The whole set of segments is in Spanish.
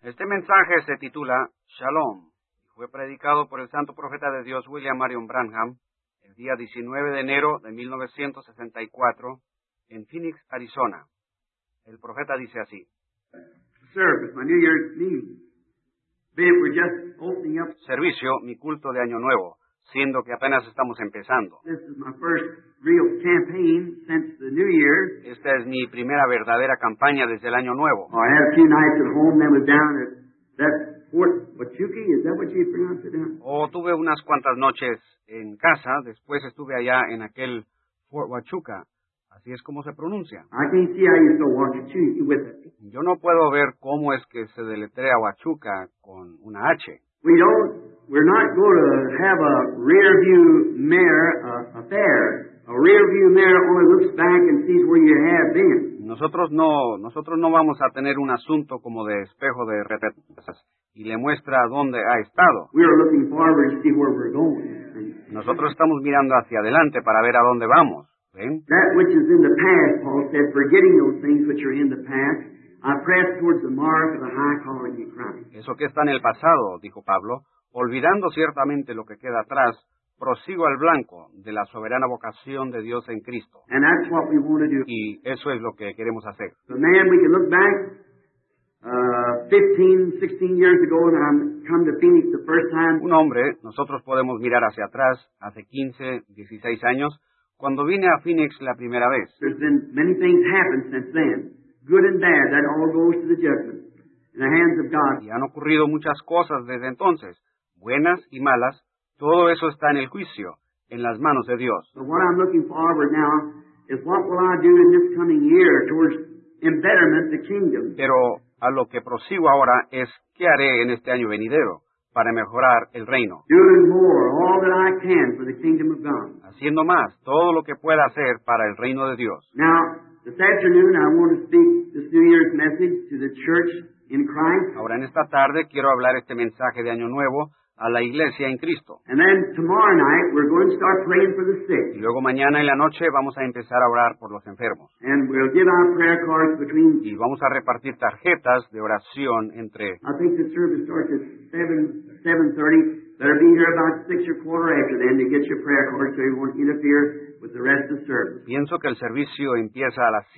Este mensaje se titula Shalom y fue predicado por el santo profeta de Dios William Marion Branham el día 19 de enero de 1964 en Phoenix, Arizona. El profeta dice así: Servicio, mi culto de Año Nuevo, siendo que apenas estamos empezando. Esta es mi primera verdadera campaña desde el Año Nuevo. Tuve unas cuantas noches en casa, después estuve allá en aquel Fort Huachuca, así es como se pronuncia. Yo no puedo ver cómo es que se deletrea Huachuca con una H. We're not going to have a rear view mirror affair. A rear view mirror only looks back and sees where you have been. Nosotros no vamos a tener un asunto como de espejo de retrovisores y le muestra dónde ha estado. We are looking forward to see where we're going. Nosotros estamos mirando hacia adelante para ver a dónde vamos. ¿Ven? That which is in the past, Paul said, forgetting those things which are in the past, I press towards the mark of the high calling in Christ. Eso que está en el pasado, dijo Pablo, olvidando ciertamente lo que queda atrás, prosigo al blanco de la soberana vocación de Dios en Cristo. And that's what we want to do. Y eso es lo que queremos hacer. So, man, we can look back 15, 16 years ago when I come to Phoenix the first time. Un hombre, nosotros podemos mirar hacia atrás, hace 15, 16 años, cuando vine a Phoenix la primera vez. There's been many things happened since then, good and bad. That all goes to the judgment in the hands of God. Y han ocurrido muchas cosas desde entonces, buenas y malas, todo eso está en el juicio, en las manos de Dios. So what I'm looking forward now is what will I do in this coming year towards embetterment the kingdom. Pero a lo que prosigo ahora es qué haré en este año venidero para mejorar el reino. Doing more, all that I can for the kingdom of God. Haciendo más, todo lo que pueda hacer para el reino de Dios. Now, this afternoon I want to speak this New Year's message to the church in Christ. Ahora en esta tarde quiero hablar este mensaje de Año Nuevo a la iglesia en Cristo. And then tomorrow night we're going to start praying for the sick. Y luego mañana en la noche vamos a empezar a orar por los enfermos. And we'll give out prayer cards between. Y vamos a repartir tarjetas de oración entre. I think the service starts at 7:30. Better be here about 6 or quarter after then to get your prayer cards so you won't interfere with the rest of the service. Pienso que el servicio empieza a las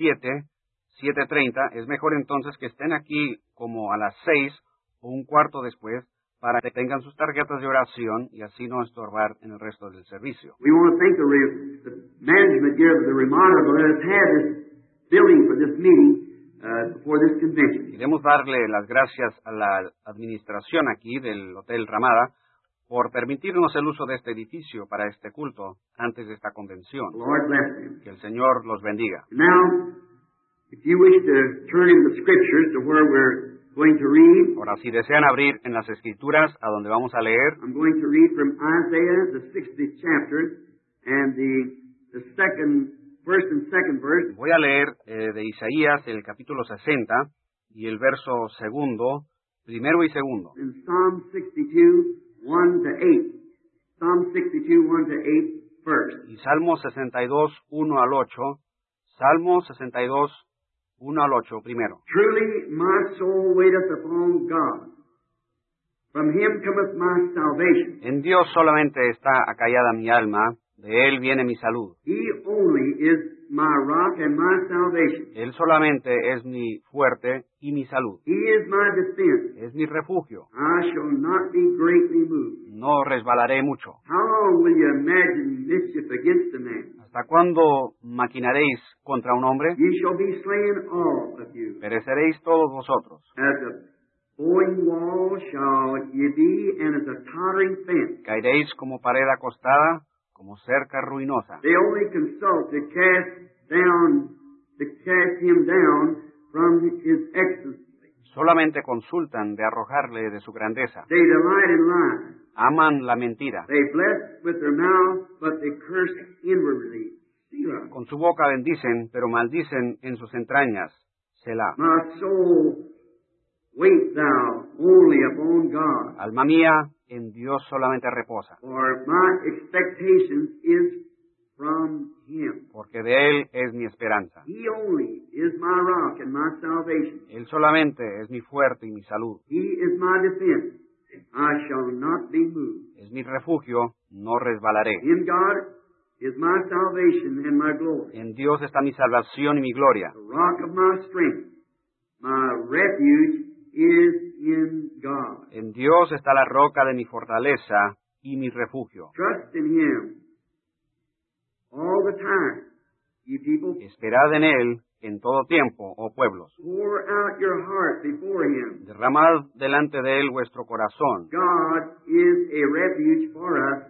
7:30. Es mejor entonces que estén aquí como a las 6 o un cuarto después, para que tengan sus tarjetas de oración y así no estorbar en el resto del servicio. We want to thank the management here of the Ramada to let us have this building for this meeting before this convention. Queremos darle las gracias a la administración aquí del Hotel Ramada por permitirnos el uso de este edificio para este culto antes de esta convención. The Lord bless them. Que el Señor los bendiga. Now, if you wish to turn in the scriptures to where we're going to read. Ahora, si desean abrir en las Escrituras a donde vamos a leer, I'm going to read from Isaiah, the 60th chapter, and the first and second verse. Voy a leer de Isaías el capítulo 60 y el verso segundo, primero y segundo. In Psalm 62, 1 to 8. Psalm 62, 1 to 8 first. Y Salmo 62, 1 al 8. Salmo 62, 1 al 8 primero. Truly my soul waiteth upon God. From him cometh my salvation. En Dios solamente está acallada mi alma, de Él viene mi salud. He only is my rock and my salvation. Él solamente es mi fuerte y mi salud. He is my defense. Es mi refugio. I shall not be greatly moved. No resbalaré mucho. How long will you imagine mischief against a man? ¿Hasta cuándo maquinaréis contra un hombre? Ye shall be slain all of you. Pereceréis todos vosotros. As a bowing wall shall ye be, and as a tottering fence. Caeréis como pared acostada, como cerca ruinosa. They only consult to cast him down from his excellency. Solamente consultan de arrojarle de su grandeza. They delight in lies. Aman la mentira. They bless with their mouth, but they curse inwardly. Selah. Con su boca bendicen, pero maldicen en sus entrañas. Selah. My soul, wait thou only upon God. Alma mía, en Dios solamente reposa. For my expectation is from Him. porque de Él es mi esperanza. He only is my rock and my salvation. Él solamente es mi fuerte y mi salud. He is my defense. I shall not be moved. Es mi refugio, no resbalaré. In God is my salvation and my glory. En Dios está mi salvación y mi gloria. The rock of my strength. My refuge is in God. En Dios está la roca de mi fortaleza y mi refugio. Trust in Him all the time, ye people. Esperad en Él en todo tiempo, oh pueblos. Pour out your heart before Him. Derramad delante de Él vuestro corazón. God is a refuge for us.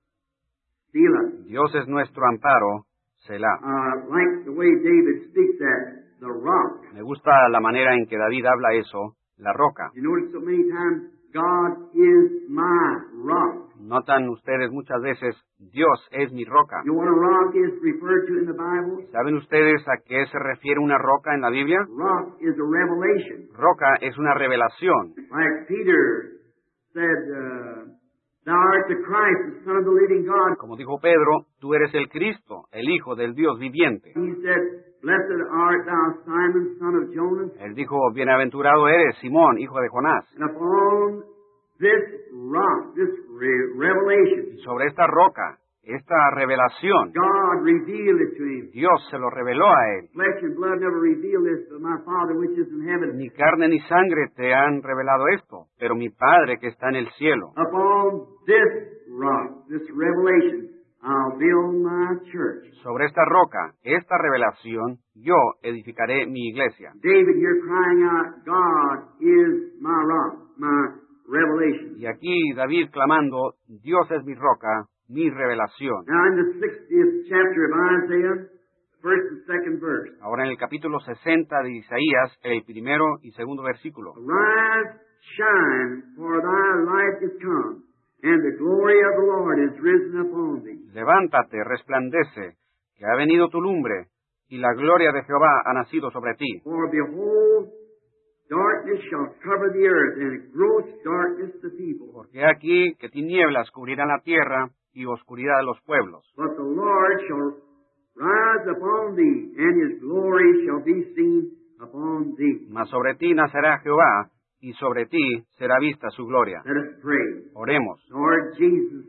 Selah. Dios es nuestro amparo, Selah. Like the way David speaks that, the rock. Me gusta la manera en que David habla eso, la roca. You notice so many times, God is my rock. Notan ustedes muchas veces, Dios es mi roca. You know what a rock is referred to in the Bible? ¿Saben ustedes a qué se refiere una roca en la Biblia? Rock is a revelation. Roca es una revelación. Like Peter said, Thou art the Christ, the Son of the living God. Como dijo Pedro, tú eres el Cristo, el Hijo del Dios viviente. He said, Blessed art thou, Simon, son of Jonas. Él dijo, bienaventurado eres, Simón, hijo de Jonás. And upon this rock, this revelation, Y sobre esta roca, esta revelación, God revealed it to him. Dios se lo reveló a él. Flesh and blood never revealed this, but my Father which is in heaven. Ni carne ni sangre te han revelado esto, pero mi Padre que está en el cielo. Upon this rock, this revelation, I'll build my church. Sobre esta roca, esta revelación, yo edificaré mi iglesia. David here crying out, God is my rock, my revelation. Y aquí David clamando, Dios es mi roca, mi revelación. Now in the 60th chapter of Isaiah, first and second verse. Ahora en el capítulo 60 de Isaías, el primero y segundo versículo. Arise, shine, for thy light is come, and the glory of the Lord is risen upon thee. Levántate, resplandece, que ha venido tu lumbre, y la gloria de Jehová ha nacido sobre ti. For behold, darkness shall cover the earth, and gross darkness the people. Porque aquí que tinieblas cubrirán la tierra, y oscuridad de los pueblos. But the Lord shall rise upon thee, and his glory shall be seen upon thee. Mas sobre ti nacerá Jehová, y sobre ti será vista su gloria. Let us pray. Oremos. Lord Jesus,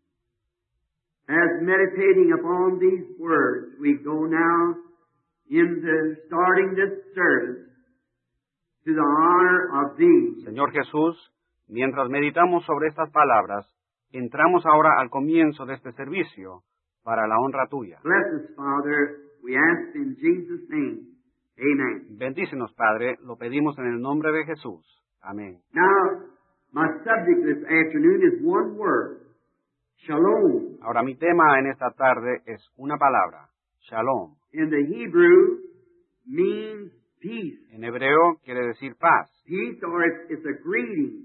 as meditating upon these words, we go now into starting this service to the honor of thee. Señor Jesús, mientras meditamos sobre estas palabras, entramos ahora al comienzo de este servicio para la honra tuya. Bless us, Father, we ask in Jesus' name. Amen. Bendícenos, Padre, lo pedimos en el nombre de Jesús. Amén. Now, my subject this afternoon is one word, shalom. Ahora mi tema en esta tarde es una palabra, shalom. In the Hebrew, means peace. En hebreo quiere decir paz. Peace, or it's a greeting.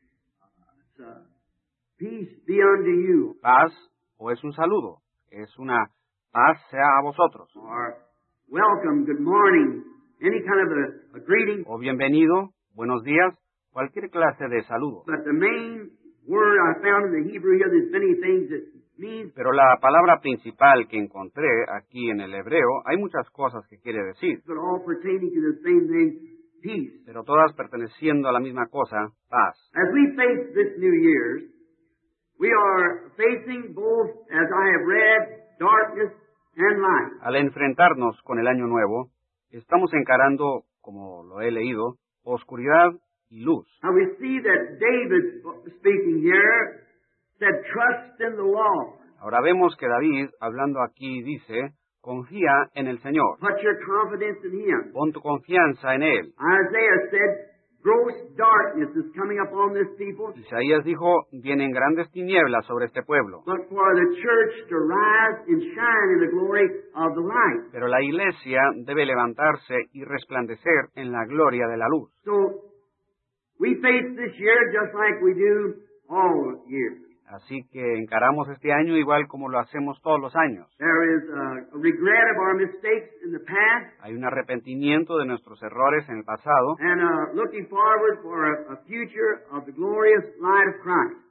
It's a peace be unto you. Paz o es un saludo, es una paz sea a vosotros. Or welcome, good morning, any kind of a greeting. O bienvenido, buenos días, cualquier clase de saludo. But the main word I found in the Hebrew here, there's many things that means, Pero la palabra principal que encontré aquí en el hebreo, hay muchas cosas que quiere decir, but all pertaining to the same thing, peace. pero todas perteneciendo a la misma cosa, paz. As we face this New Year's, we are facing both, as I have read, darkness and light. Al enfrentarnos con el año nuevo, estamos encarando, como lo he leído, oscuridad y luz. Now we see that David speaking here said, trust in the Lord. Ahora vemos que David, hablando aquí, dice, confía en el Señor, Put your confidence in Him. pon tu confianza en Él. Isaiah said, gross darkness is coming upon this people, Isaías dijo, vienen grandes tinieblas sobre este pueblo, but for the church to rise and shine in the glory of the light. pero la iglesia debe levantarse y resplandecer en la gloria de la luz. So we face this year just like we do all years. Así que encaramos este año igual como lo hacemos todos los años. There is a regret of our mistakes in the past, Hay un arrepentimiento de nuestros errores en el pasado and looking forward for a future of the glorious light of Christ.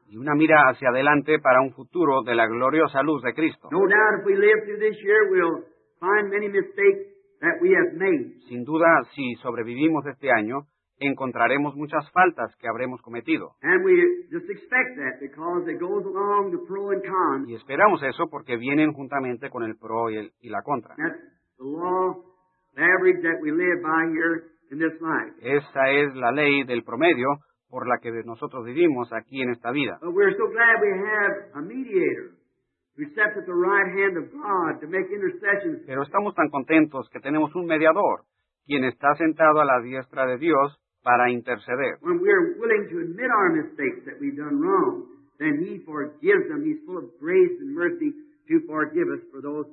y una mira hacia adelante para un futuro de la gloriosa luz de Cristo. No doubt if we live through this year, we'll find many mistakes that we have made. Sin duda, si sobrevivimos este año, encontraremos muchas faltas que habremos cometido. And we just expect that because it goes along the pro and con. Y esperamos eso porque vienen juntamente con el pro y la contra. That's the law, the average that we live by here in this life. Esa es la ley del promedio por la que nosotros vivimos aquí en esta vida. But we're so glad we have a mediator who sits at the right hand of God to make intercessions. Pero estamos tan contentos que tenemos un mediador, quien está sentado a la diestra de Dios para interceder. When we're willing to admit our mistakes that we've done wrong, then He forgives them. He's full of grace and mercy to forgive us for those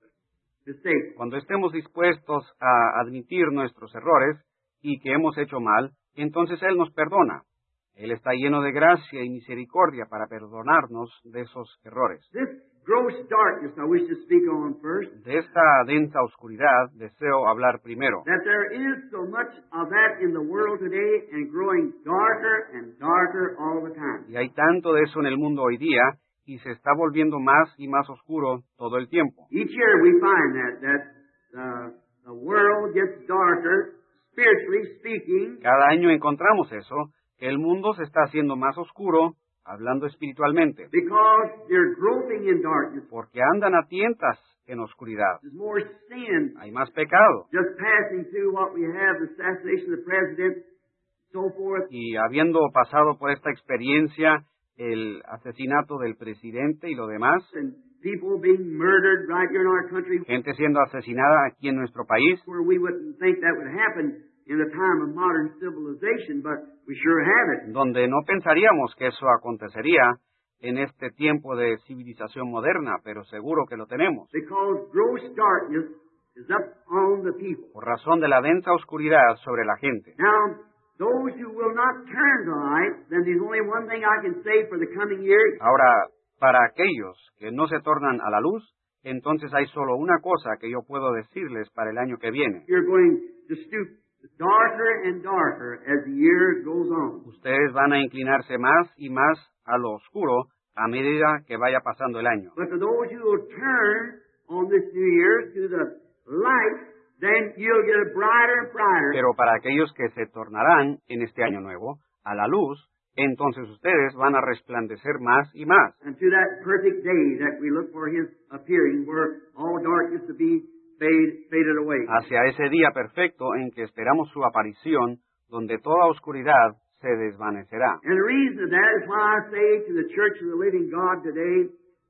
mistakes. Cuando estemos dispuestos a admitir nuestros errores y que hemos hecho mal, entonces Él nos perdona. Él está lleno de gracia y misericordia para perdonarnos de esos errores. This gross darkness I wish to speak on first. De esta densa oscuridad deseo hablar primero. That there is so much of that in the world today and growing darker and darker all the time. Y hay tanto de eso en el mundo hoy día y se está volviendo más y más oscuro todo el tiempo. Each year we find that the world gets darker, spiritually speaking, Cada año encontramos eso, que el mundo se está haciendo más oscuro, hablando espiritualmente, because they're groping in darkness. porque andan a tientas en oscuridad. There's more sin Hay más pecado. just passing through what we have, the assassination of the president, so forth. Y habiendo pasado por esta experiencia, el asesinato del presidente y lo demás, And people being murdered right here in our country, gente siendo asesinada aquí en nuestro país, where we wouldn't think that would happen in the time of modern civilization, but we sure have it. donde no pensaríamos que eso acontecería en este tiempo de civilización moderna, pero seguro que lo tenemos, Because gross darkness is up on the people. por razón de la densa oscuridad sobre la gente. Now, those who will not turn to light, then there's only one thing I can say for the coming year. Ahora, para aquellos que no se tornan a la luz, entonces hay solo una cosa que yo puedo decirles para el año que viene. You're going to stoop darker and darker as the year goes on. Ustedes van a inclinarse más y más a lo oscuro a medida que vaya pasando el año. But for those who will turn on this new year to the light, then you'll get a brighter and brighter. Pero para aquellos que se tornarán en este año nuevo a la luz, entonces ustedes van a resplandecer más y más. And to that perfect day that we look for His appearing, where all darkness to be faded away. Hacia ese día perfecto en que esperamos su aparición, donde toda oscuridad se desvanecerá. And the reason of that is why I say to the Church of the Living God today,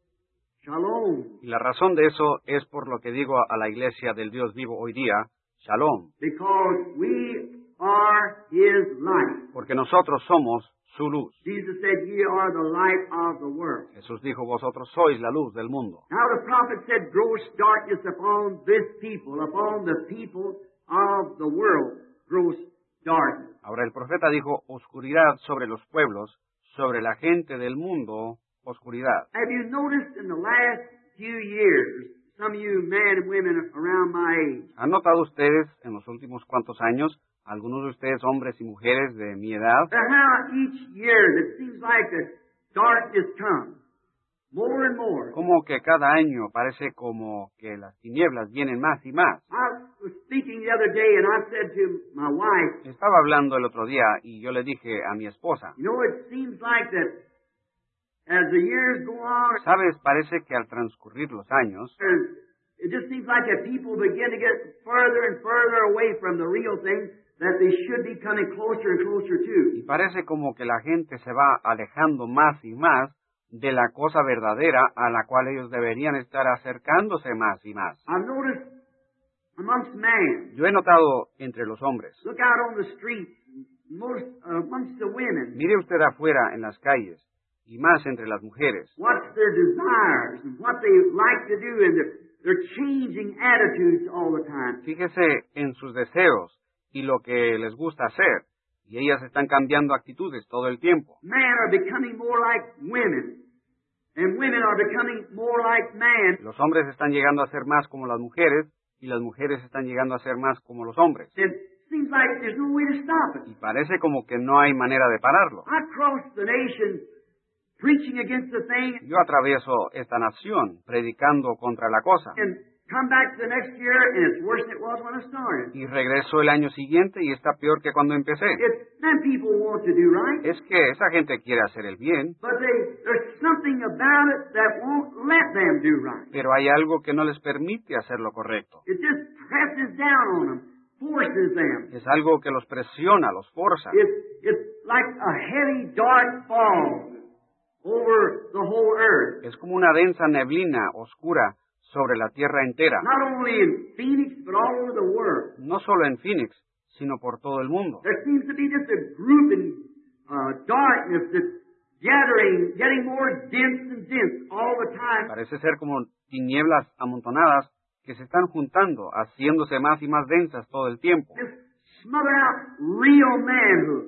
Shalom. Y la razón de eso es por lo que digo a la iglesia del Dios vivo hoy día, Shalom, Because we are His light. porque nosotros somos su luz. Jesus said, Ye are the light of the world. Jesús dijo, vosotros sois la luz del mundo. Now the prophet said, gross darkness upon this people, upon the people of the world, gross darkness. Ahora el profeta dijo, oscuridad sobre los pueblos, sobre la gente del mundo, oscuridad. Have you noticed in the last few years, some of you men and women around my age, ¿Han notado ustedes en los últimos cuantos años, algunos de ustedes hombres y mujeres de mi edad, that how each year it seems like that darkness comes more and more? como que cada año parece como que las tinieblas vienen más y más? I was speaking the other day and I said to my wife, Estaba hablando el otro día y yo le dije a mi esposa, you know, it seems like that as the years go on, ¿sabes? Parece que al transcurrir los años, it just seems like that people begin to get further and further away from the real thing that they should be coming closer and closer y to. parece como que la gente se va alejando más y más de la cosa verdadera a la cual ellos deberían estar acercándose más y más. I've noticed amongst men, Yo he notado entre los hombres, look out on the streets, most amongst the women, mire usted afuera en las calles, y más entre las mujeres, what's their desires and what they like to do, and they're changing attitudes all the time. fíjese en sus deseos y lo que les gusta hacer, y ellas están cambiando actitudes todo el tiempo. Men are becoming more like women, and women are becoming more like men. Los hombres están llegando a ser más como las mujeres, y las mujeres están llegando a ser más como los hombres. It seems like there's no way to stop it. Y parece como que no hay manera de pararlo. I crossed the nation preaching against the thing, Yo atravieso esta nación predicando contra la cosa. and come back the next year, and it's worse than it was when I started. Y regreso el año siguiente y está peor que cuando empecé. Them people want to do right, Es que esa gente quiere hacer el bien, but there's something about it that won't let them do right. pero hay algo que no les permite hacer lo correcto. It just presses down on them, forces them. Es algo que los presiona, los forza. It's like a heavy, dark fog over the whole earth. Es como una densa neblina oscura sobre la tierra entera, Not only in Phoenix, but all over the world. no solo en Phoenix, sino por todo el mundo. There seems to be just a group in darkness that's getting more dense and dense all the time. Parece ser como tinieblas amontonadas que se están juntando, haciéndose más y más densas todo el tiempo, Just smothering out real manhood,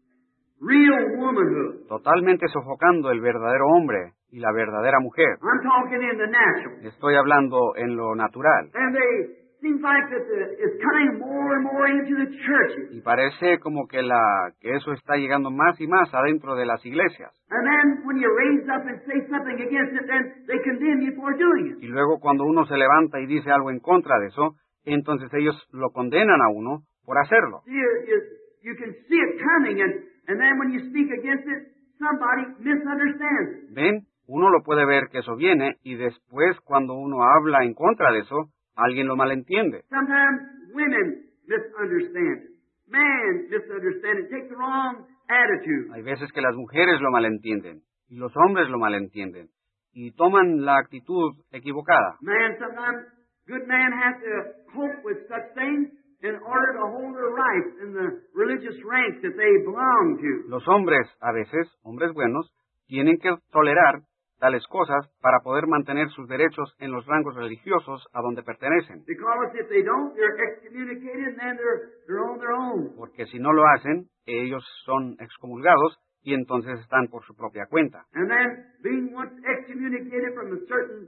real womanhood. totalmente sofocando el verdadero hombre y la verdadera mujer. I'm talking in the natural. Estoy hablando en lo natural. And seems like that it's coming more and more into the churches. Y parece como que eso está llegando más y más adentro de las iglesias. And then when you raise up and say something against it, then they condemn you for doing it. Y luego cuando uno se levanta y dice algo en contra de eso, entonces ellos lo condenan a uno por hacerlo. You can see it coming, and then when you speak against it, somebody misunderstands it. ¿Ven? Uno lo puede ver que eso viene y después cuando uno habla en contra de eso, alguien lo malentiende. Sometimes women misunderstand it. Men misunderstand it. Take the wrong attitude. Hay veces que las mujeres lo malentienden y los hombres lo malentienden y toman la actitud equivocada. Sometimes good men have to cope with such things in order to hold their rights in the religious ranks that they belong to. Los hombres, a veces, hombres buenos, tienen que tolerar tales cosas para poder mantener sus derechos en los rangos religiosos a donde pertenecen. Because if they don't, they're excommunicated and then they're on their own. Porque si no lo hacen, ellos son excomulgados y entonces están por su propia cuenta. And then being once excommunicated from a certain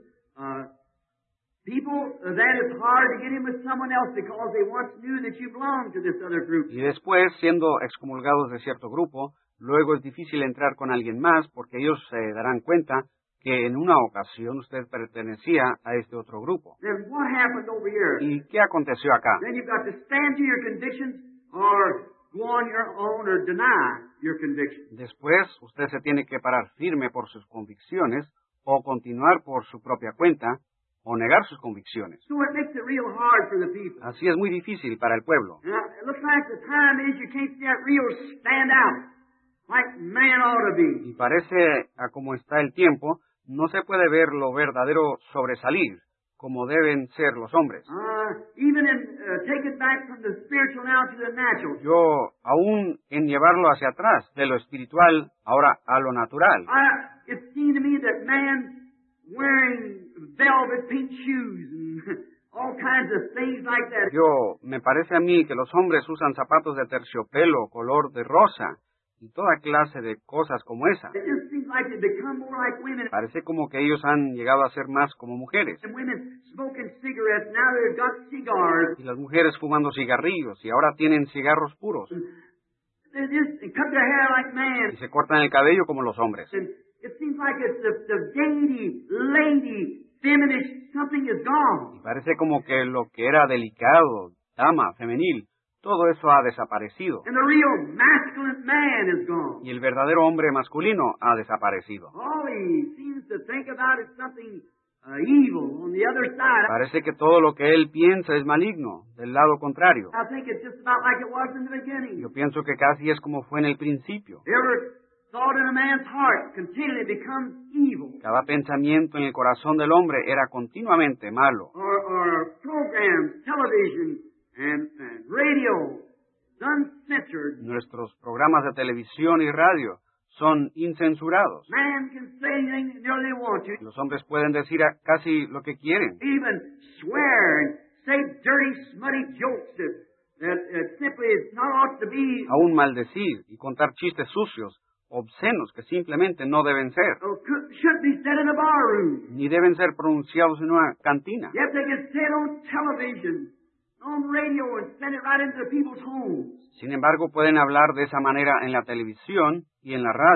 people, that is hard to get in with someone else because they once knew that you belonged to this other group. Y después, siendo excomulgados de cierto grupo, luego es difícil entrar con alguien más porque ellos se darán cuenta que en una ocasión usted pertenecía a este otro grupo. Then what happened over here? ¿Y qué aconteció acá? Then you've got to stand to your convictions or go on your own or deny your convictions. Después, usted se tiene que parar firme por sus convicciones o continuar por su propia cuenta o negar sus convicciones. So it makes it real hard for the people. Así es muy difícil para el pueblo. Now, it looks like the time is you can't see that real stand out like man ought to be. Y parece, a como está el tiempo, no se puede ver lo verdadero sobresalir como deben ser los hombres. Even in take it back from the spiritual now to the natural. Yo, aún en llevarlo hacia atrás, de lo espiritual, ahora a lo natural. It seemed to me that man wearing velvet pink shoes and all kinds of things like that. Me parece a mí que los hombres usan zapatos de terciopelo, color de rosa, y toda clase de cosas como esa. It just seems like they become more like women. Parece como que ellos han llegado a ser más como mujeres. And women smoking cigarettes, now they've got cigars. Y las mujeres fumando cigarrillos, y ahora tienen cigarros puros. They just cut their hair like man. Y se cortan el cabello como los hombres. And it seems like it's the dainty, lady, feminine, something is gone. Y parece como que lo que era delicado, dama, femenil, todo eso ha desaparecido. And the real masculine man is gone. Y el verdadero hombre masculino ha desaparecido. All he seems to think about is something evil on the other side. Parece que todo lo que él piensa es maligno, del lado contrario. I think it's just about like it was in the beginning. Yo pienso que casi es como fue en el principio. Every thought in a man's heart continually becomes evil. Cada pensamiento en el corazón del hombre era continuamente malo. Or programs, television, and radio, uncensored. Nuestros programas de televisión y radio son incensurados. Man can say anything they want to. Los hombres pueden decir casi lo que quieren. Even swear and say dirty, smutty jokes that simply is not ought to be. Aún maldecir y contar chistes sucios, obscenos que simplemente no deben ser. Should be said in a bar room. Ni deben ser pronunciados en una cantina. Yet they can say it on television, on radio, and send it right into people's homes. Sin embargo, pueden hablar de esa manera en la televisión y en la radio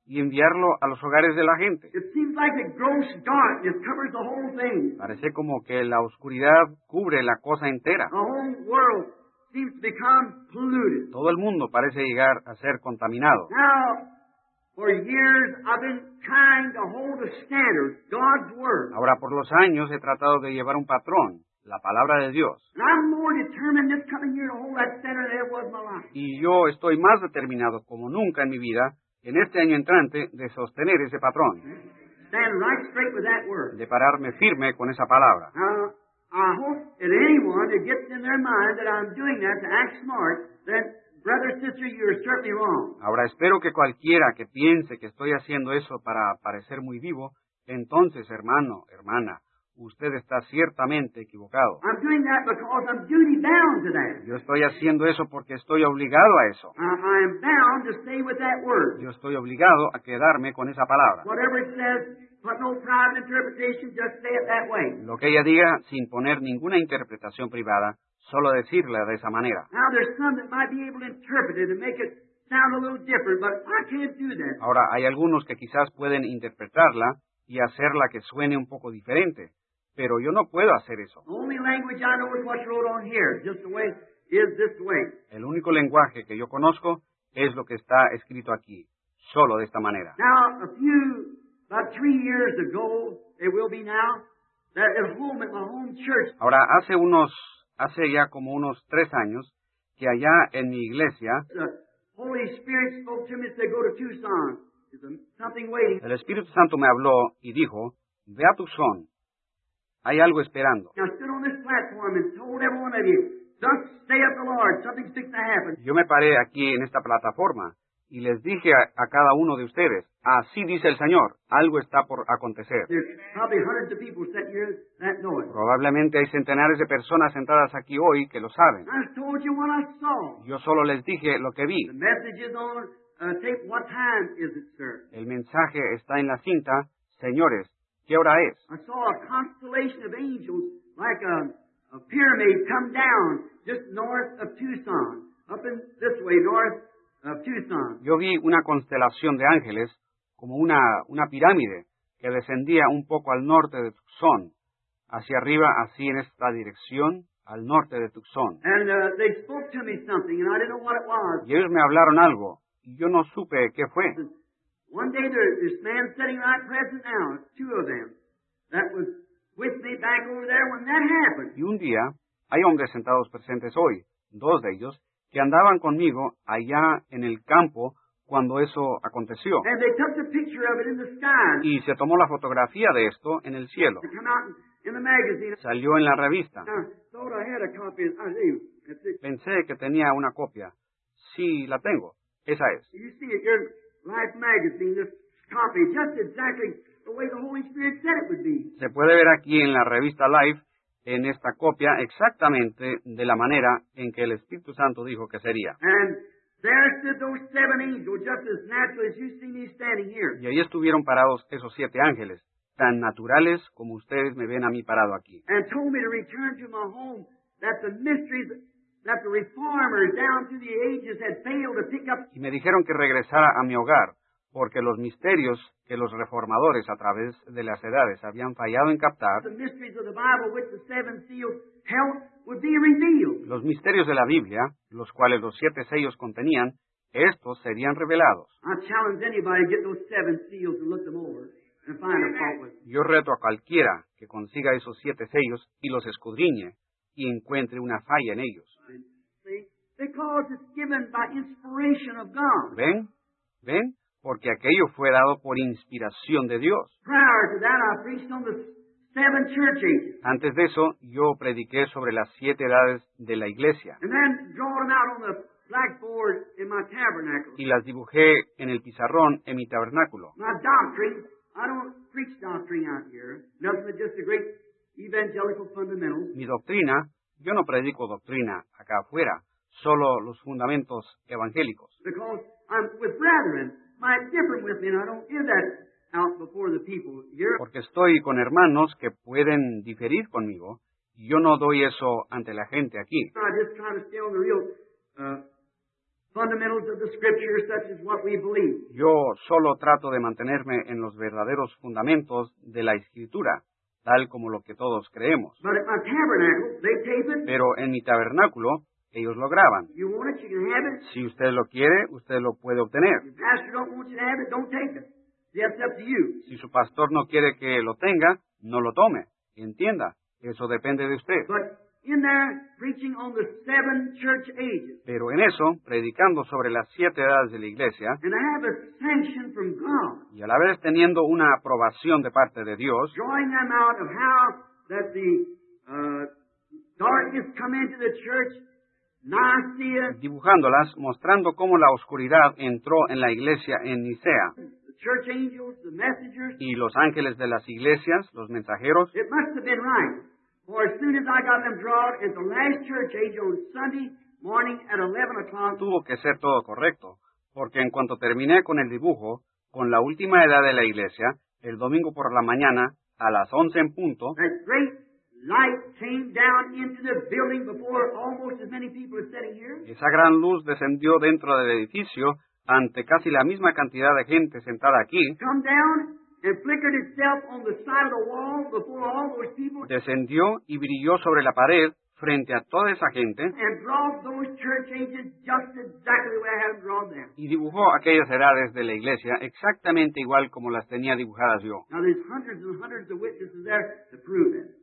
y enviarlo a los hogares de la gente. It seems like a gross darkness covers the whole thing. Parece como que la oscuridad cubre la cosa entera. The whole world seems to become polluted. Todo el mundo parece llegar a ser contaminado. Now, for years I've been trying to hold a standard, God's Word. Ahora, por los años he tratado de llevar un patrón, la palabra de Dios. And I'm more determined this coming year to hold that standard than ever was in my life. Y yo estoy más determinado como nunca en mi vida, en este año entrante, de sostener ese patrón, Stand right straight with that Word. de pararme firme con esa palabra. Now, I hope that anyone that gets in their mind that I'm doing that to act smart, then, brother, sister, you're certainly wrong. Ahora, espero que cualquiera que piense que estoy haciendo eso para parecer muy vivo, entonces, hermano, hermana, usted está ciertamente equivocado. I'm doing that because I'm duty bound to that. Yo estoy haciendo eso porque estoy obligado a eso. I am bound to stay with that Word. Yo estoy obligado a quedarme con esa palabra. Whatever it says, put no private interpretation, just say it that way. Lo que ella diga, sin poner ninguna interpretación privada, solo decirla de esa manera. Now, there's some that might be able to interpret it and make it sound a little different, but I can't do that. Ahora, hay algunos que quizás pueden interpretarla y hacerla que suene un poco diferente, pero yo no puedo hacer eso. The only language I know is what's wrote on here, just the way is this way. El único lenguaje que yo conozco es lo que está escrito aquí, solo de esta manera. Now, about 3 years ago, it will be now, that at home, at my home church, Ahora, hace ya como unos 3 años, que allá en mi iglesia, the Holy Spirit spoke to me and said, go to Tucson. There's something waiting. el Espíritu Santo me habló y dijo, ve a Tucson, hay algo esperando. I stood on this platform and told every one of you, thus saith the Lord, something's fixing to happen. Yo me paré aquí en esta plataforma y les dije a cada uno de ustedes, así dice el Señor, algo está por acontecer. There's probably hundreds of people sitting here that know it. Probablemente hay centenares de personas sentadas aquí hoy que lo saben. I told you what I saw. Yo solo les dije lo que vi. The message is on tape. What time is it, sir? El mensaje está en la cinta. Señores, ¿qué hora es? I saw a constellation of angels like a pyramid come down just north of Tucson, up in this way, north of Tucson. Yo vi una constelación de ángeles como una pirámide que descendía un poco al norte de Tucson, hacia arriba, así en esta dirección, al norte de Tucson. And they spoke to me something, and I didn't know what it was. Y ellos me hablaron algo, y yo no supe qué fue. One day there's this man sitting right present now, 2 of them, that was with me back over there when that happened. Y un día, hay hombres sentados presentes hoy, 2 de ellos, que andaban conmigo allá en el campo cuando eso aconteció. And they took the picture of it in the sky. Y se tomó la fotografía de esto en el cielo. It come out in the magazine. Salió en la revista. I thought I had a copy. I do. That's it. Pensé que tenía una copia. Sí, la tengo. Esa es. You see it, your Life magazine, this copy, just exactly the way the Holy Spirit said it would be. Se puede ver aquí en la revista Life, en esta copia, exactamente de la manera en que el Espíritu Santo dijo que sería. And there stood those 7 angels, just as natural as you see me standing here. Y ahí estuvieron parados esos 7 ángeles, tan naturales como ustedes me ven a mí parado aquí. And told me to return to my home, that the mysteries that the reformers down through the ages had failed to pick up. Y me dijeron que regresara a mi hogar, porque los misterios que los reformadores a través de las edades habían fallado en captar, The mysteries of the Bible, which the 7 seals held, would be revealed. los misterios de la Biblia, los cuales los 7 sellos contenían, estos serían revelados. I challenge anybody to get those 7 seals and look them over and find a fault with them. Yo reto a cualquiera que consiga esos 7 sellos y los escudriñe y encuentre una falla en ellos. See? Because it's given by inspiration of God. ¿Ven? ¿Ven? Porque aquello fue dado por inspiración de Dios. Prior to that, I preached on the 7 church ages. Antes de eso, yo prediqué sobre las 7 edades de la iglesia And then drawed them out on the blackboard in my tabernacle. y las dibujé en el pizarrón en mi tabernáculo. My doctrine, I don't preach doctrine out here. Nothing but just the great evangelical fundamentals. Mi doctrina, yo no predico doctrina acá afuera, solo los fundamentos evangélicos. Because I'm with brethren, might differ with me, and I don't give that out before the people. You're, Porque estoy con hermanos que pueden diferir conmigo, y yo no doy eso ante la gente aquí. I just try to stay on the real fundamentals of the Scripture such as what we believe. Yo solo trato de mantenerme en los verdaderos fundamentos de la Escritura, tal como lo que todos creemos. But at my tabernacle, they tape it. Pero en mi tabernáculo, ellos lo graban. You want it, you can have it. Si usted lo quiere, usted lo puede obtener. Your pastor don't want you to have it, don't take it. That's up to you. Si su pastor no quiere que lo tenga, no lo tome. Entienda, eso depende de usted. But in there, preaching on the 7 church ages, Pero en eso, predicando sobre las 7 edades de la Iglesia, and I have a sanction from God, y a la vez teniendo una aprobación de parte de Dios, drawing them out of how that the darkness come into the church, Nicaea, dibujándolas, mostrando cómo la oscuridad entró en la Iglesia en Nicea, the church angels, the messengers. y los ángeles de las iglesias, los mensajeros, It must have been right. For as soon as I got them drawn at the last church age on Sunday morning at 11 o'clock, tuvo que ser todo correcto, porque en cuanto terminé con el dibujo, con la última edad de la Iglesia, el domingo por la mañana, a las 11 en punto, that great light came down into the building before almost as many people are sitting here. esa gran luz descendió dentro del edificio ante casi la misma cantidad de gente sentada aquí, Come down and flickered itself on the side of the wall before all those people descendió y brilló sobre la pared frente a toda esa gente and drawed those church ages just exactly the way I had them drawn there. y dibujó aquellas edades de la Iglesia exactamente igual como las tenía dibujadas yo. Now there's hundreds and hundreds of witnesses there to prove it.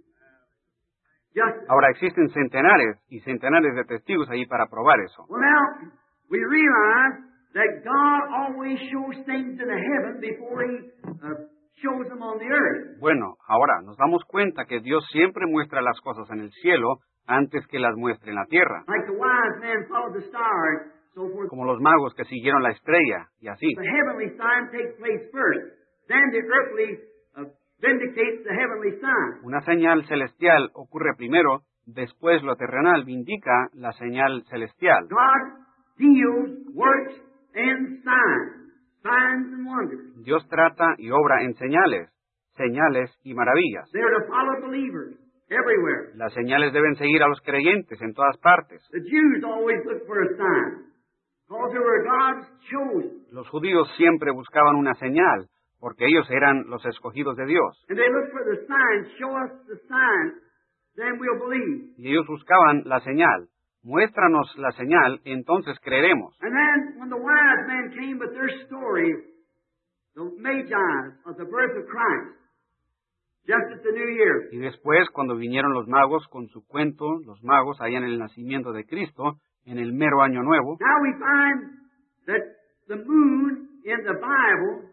Just Ahora existen centenares y centenares de testigos allí para probar eso. well now we realize that God always shows things in the heaven before He shows them on the earth. Bueno, ahora nos damos cuenta que Dios siempre muestra las cosas en el cielo antes que las muestre en la tierra, Like the wise man followed the stars, so forth. como los magos que siguieron la estrella y así. The heavenly sign takes place first. Then the earthly vindicates the heavenly sign. Una señal celestial ocurre primero, después lo terrenal vindica la señal celestial. God deals, works, and signs and wonders. Dios trata y obra en señales, señales y maravillas. They're to follow believers everywhere. Las señales deben seguir a los creyentes en todas partes. The Jews always look for a sign because they were God's chosen. Los judíos siempre buscaban una señal, porque ellos eran los escogidos de Dios. And they look for the sign. Show us the sign, then we'll believe. Y ellos buscaban la señal. Muéstranos la señal, entonces creeremos. And then when the wise men came with their story, the Magi of the birth of Christ, just at the New Year, Y después, cuando vinieron los magos con su cuento, los magos hallan el nacimiento de Cristo en el mero año nuevo, now we find that the moon in the Bible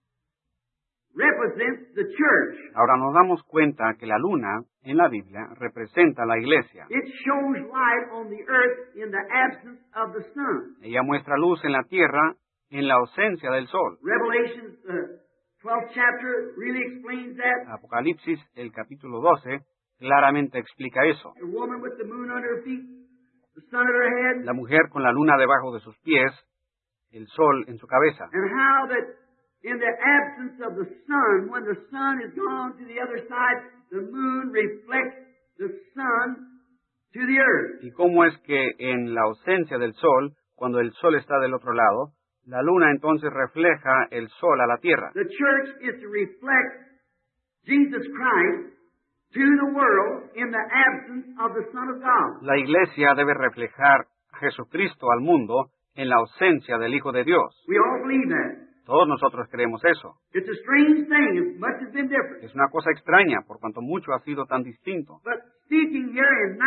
represents the church. ahora nos damos cuenta que la luna en la Biblia representa la iglesia. It shows light on the earth in the absence of the sun. Ella muestra luz en la tierra en la ausencia del sol. Revelation, 12th chapter, really explains that. Apocalipsis, el capítulo 12, claramente explica eso. The woman with the moon under her feet, the sun at her head, La mujer con la luna debajo de sus pies, el sol en su cabeza. and how that in the absence of the sun, when the sun is gone to the other side, the moon reflects the sun to the earth. Y cómo es que en la ausencia del sol, cuando el sol está del otro lado, la luna entonces refleja el sol a la tierra. The church is to reflect Jesus Christ to the world in the absence of the Son of God. La iglesia debe reflejar a Jesucristo al mundo en la ausencia del Hijo de Dios. We all believe that. Todos nosotros creemos eso. It's a strange thing, as much has been different. Es una cosa extraña, por cuanto mucho ha sido tan distinto. But speaking here in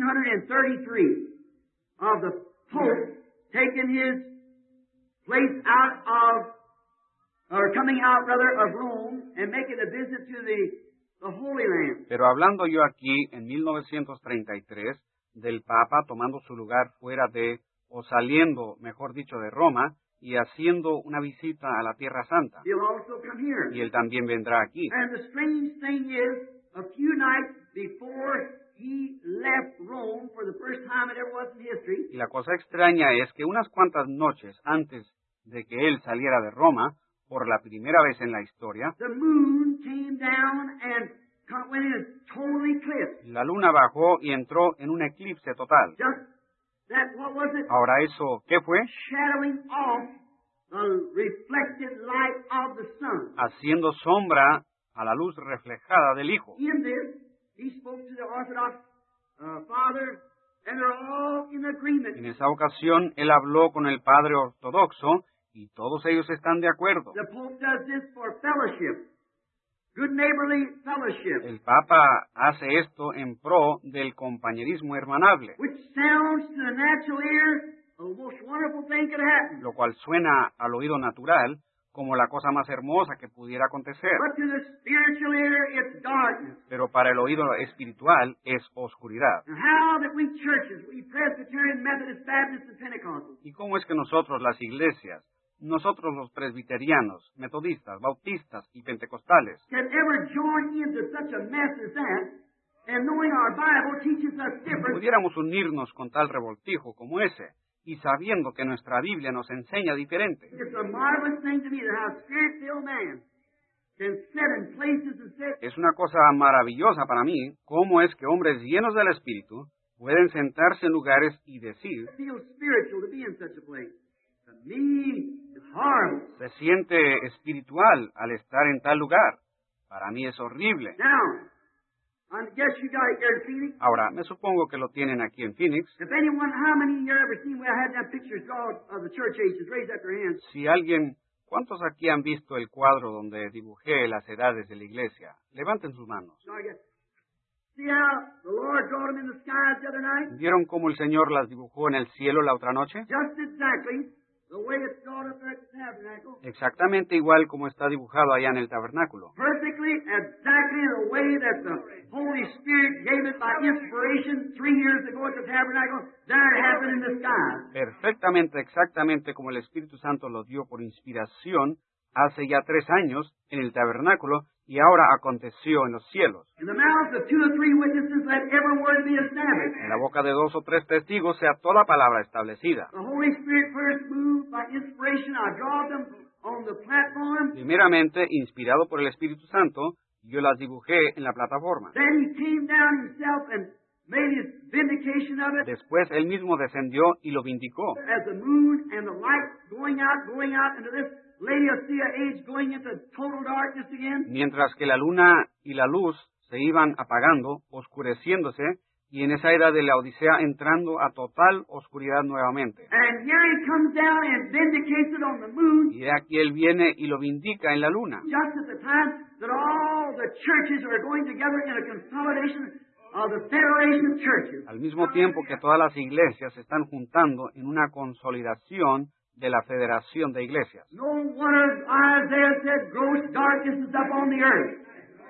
1933 of the Pope taking his place out of, or coming out rather, of Rome and making a visit to the Holy Land. Pero hablando yo aquí en 1933 del Papa tomando su lugar fuera de, o saliendo, mejor dicho, de Roma, y haciendo una visita a la Tierra Santa. He'll also come here. Y él también vendrá aquí. And the strange thing is, a few nights before he left Rome for the first time it ever was in history, Y la cosa extraña es que unas cuantas noches antes de que él saliera de Roma, por la primera vez en la historia, the moon came down and went in a total eclipse. la luna bajó y entró en un eclipse total. Just that, what was it? Ahora eso, ¿qué fue? Shadowing off the reflected light of the sun. Haciendo sombra a la luz reflejada del Hijo. In this, he spoke to the Orthodox father, and they're all in agreement. En esa ocasión, él habló con el Padre Ortodoxo y todos ellos están de acuerdo. The Pope does this for fellowship, good neighborly fellowship, El Papa hace esto en pro del compañerismo hermanable, which sounds to the natural ear the most wonderful thing could happen. lo cual suena al oído natural como la cosa más hermosa que pudiera acontecer. But to the spiritual ear, it's darkness. Pero para el oído espiritual es oscuridad. And how that we churches, we Presbyterian, Methodist, Baptist, and Pentecostal, ¿Y cómo es que nosotros, las iglesias, nosotros los presbiterianos, metodistas, bautistas y pentecostales, can ever join into such a mess as that, and knowing our Bible teaches us different, pudiéramos unirnos con tal revoltijo como ese, y sabiendo que nuestra Biblia nos enseña diferente? it's a marvelous thing to me that how spirit-filled man can sit in places and sit. Es una cosa maravillosa para mí cómo es que hombres llenos del Espíritu pueden sentarse en lugares y decir, Feel spiritual to be in such a place. To me, it's horrible. se siente espiritual al estar en tal lugar. Para mí es horrible. Now, I guess you got it here in Phoenix. Ahora, me supongo que lo tienen aquí en Phoenix. If anyone, how many of you ever seen where I had them pictures drawn of the church ages? Raise up your hands. Si alguien, ¿cuántos aquí han visto el cuadro donde dibujé las edades de la iglesia? Levanten sus manos. So I guess, see how the Lord drawed them in the skies the other night? ¿Vieron cómo el Señor las dibujó en el cielo la otra noche? Just exactly the way it's drawn up there at the tabernacle. Exactamente igual como está dibujado allá en el tabernáculo. Perfectly, exactly the way that the Holy Spirit gave it by inspiration 3 years ago at the tabernacle. There it happened in the skies. Perfectamente, exactamente como el Espíritu Santo lo dio por inspiración hace ya 3 años en el tabernáculo y ahora aconteció en los cielos. In the mouths of 2 or 3 witnesses, let every word be established. En la boca de 2 o 3 testigos sea toda palabra establecida. The Holy Spirit first moved by inspiration. I draw them on the platform. Primeramente, inspirado por el Espíritu Santo, yo las dibujé en la plataforma. Then he came down himself and made his vindication of it Después él mismo descendió y lo vindicó. as the moon and the light going out into this Laodicea age, going into total darkness again. Mientras que la luna y la luz se iban apagando, oscureciéndose, y en esa era de la Odisea entrando a total oscuridad nuevamente. And here he comes down and vindicates it on the moon, Y aquí él viene y lo vindica en la luna, just at the time that all the churches are going together in a consolidation of the Federation of Churches. al mismo tiempo que todas las iglesias se están juntando en una consolidación de la Federación de Iglesias. No wonder Isaiah said, gross darkness is upon the earth,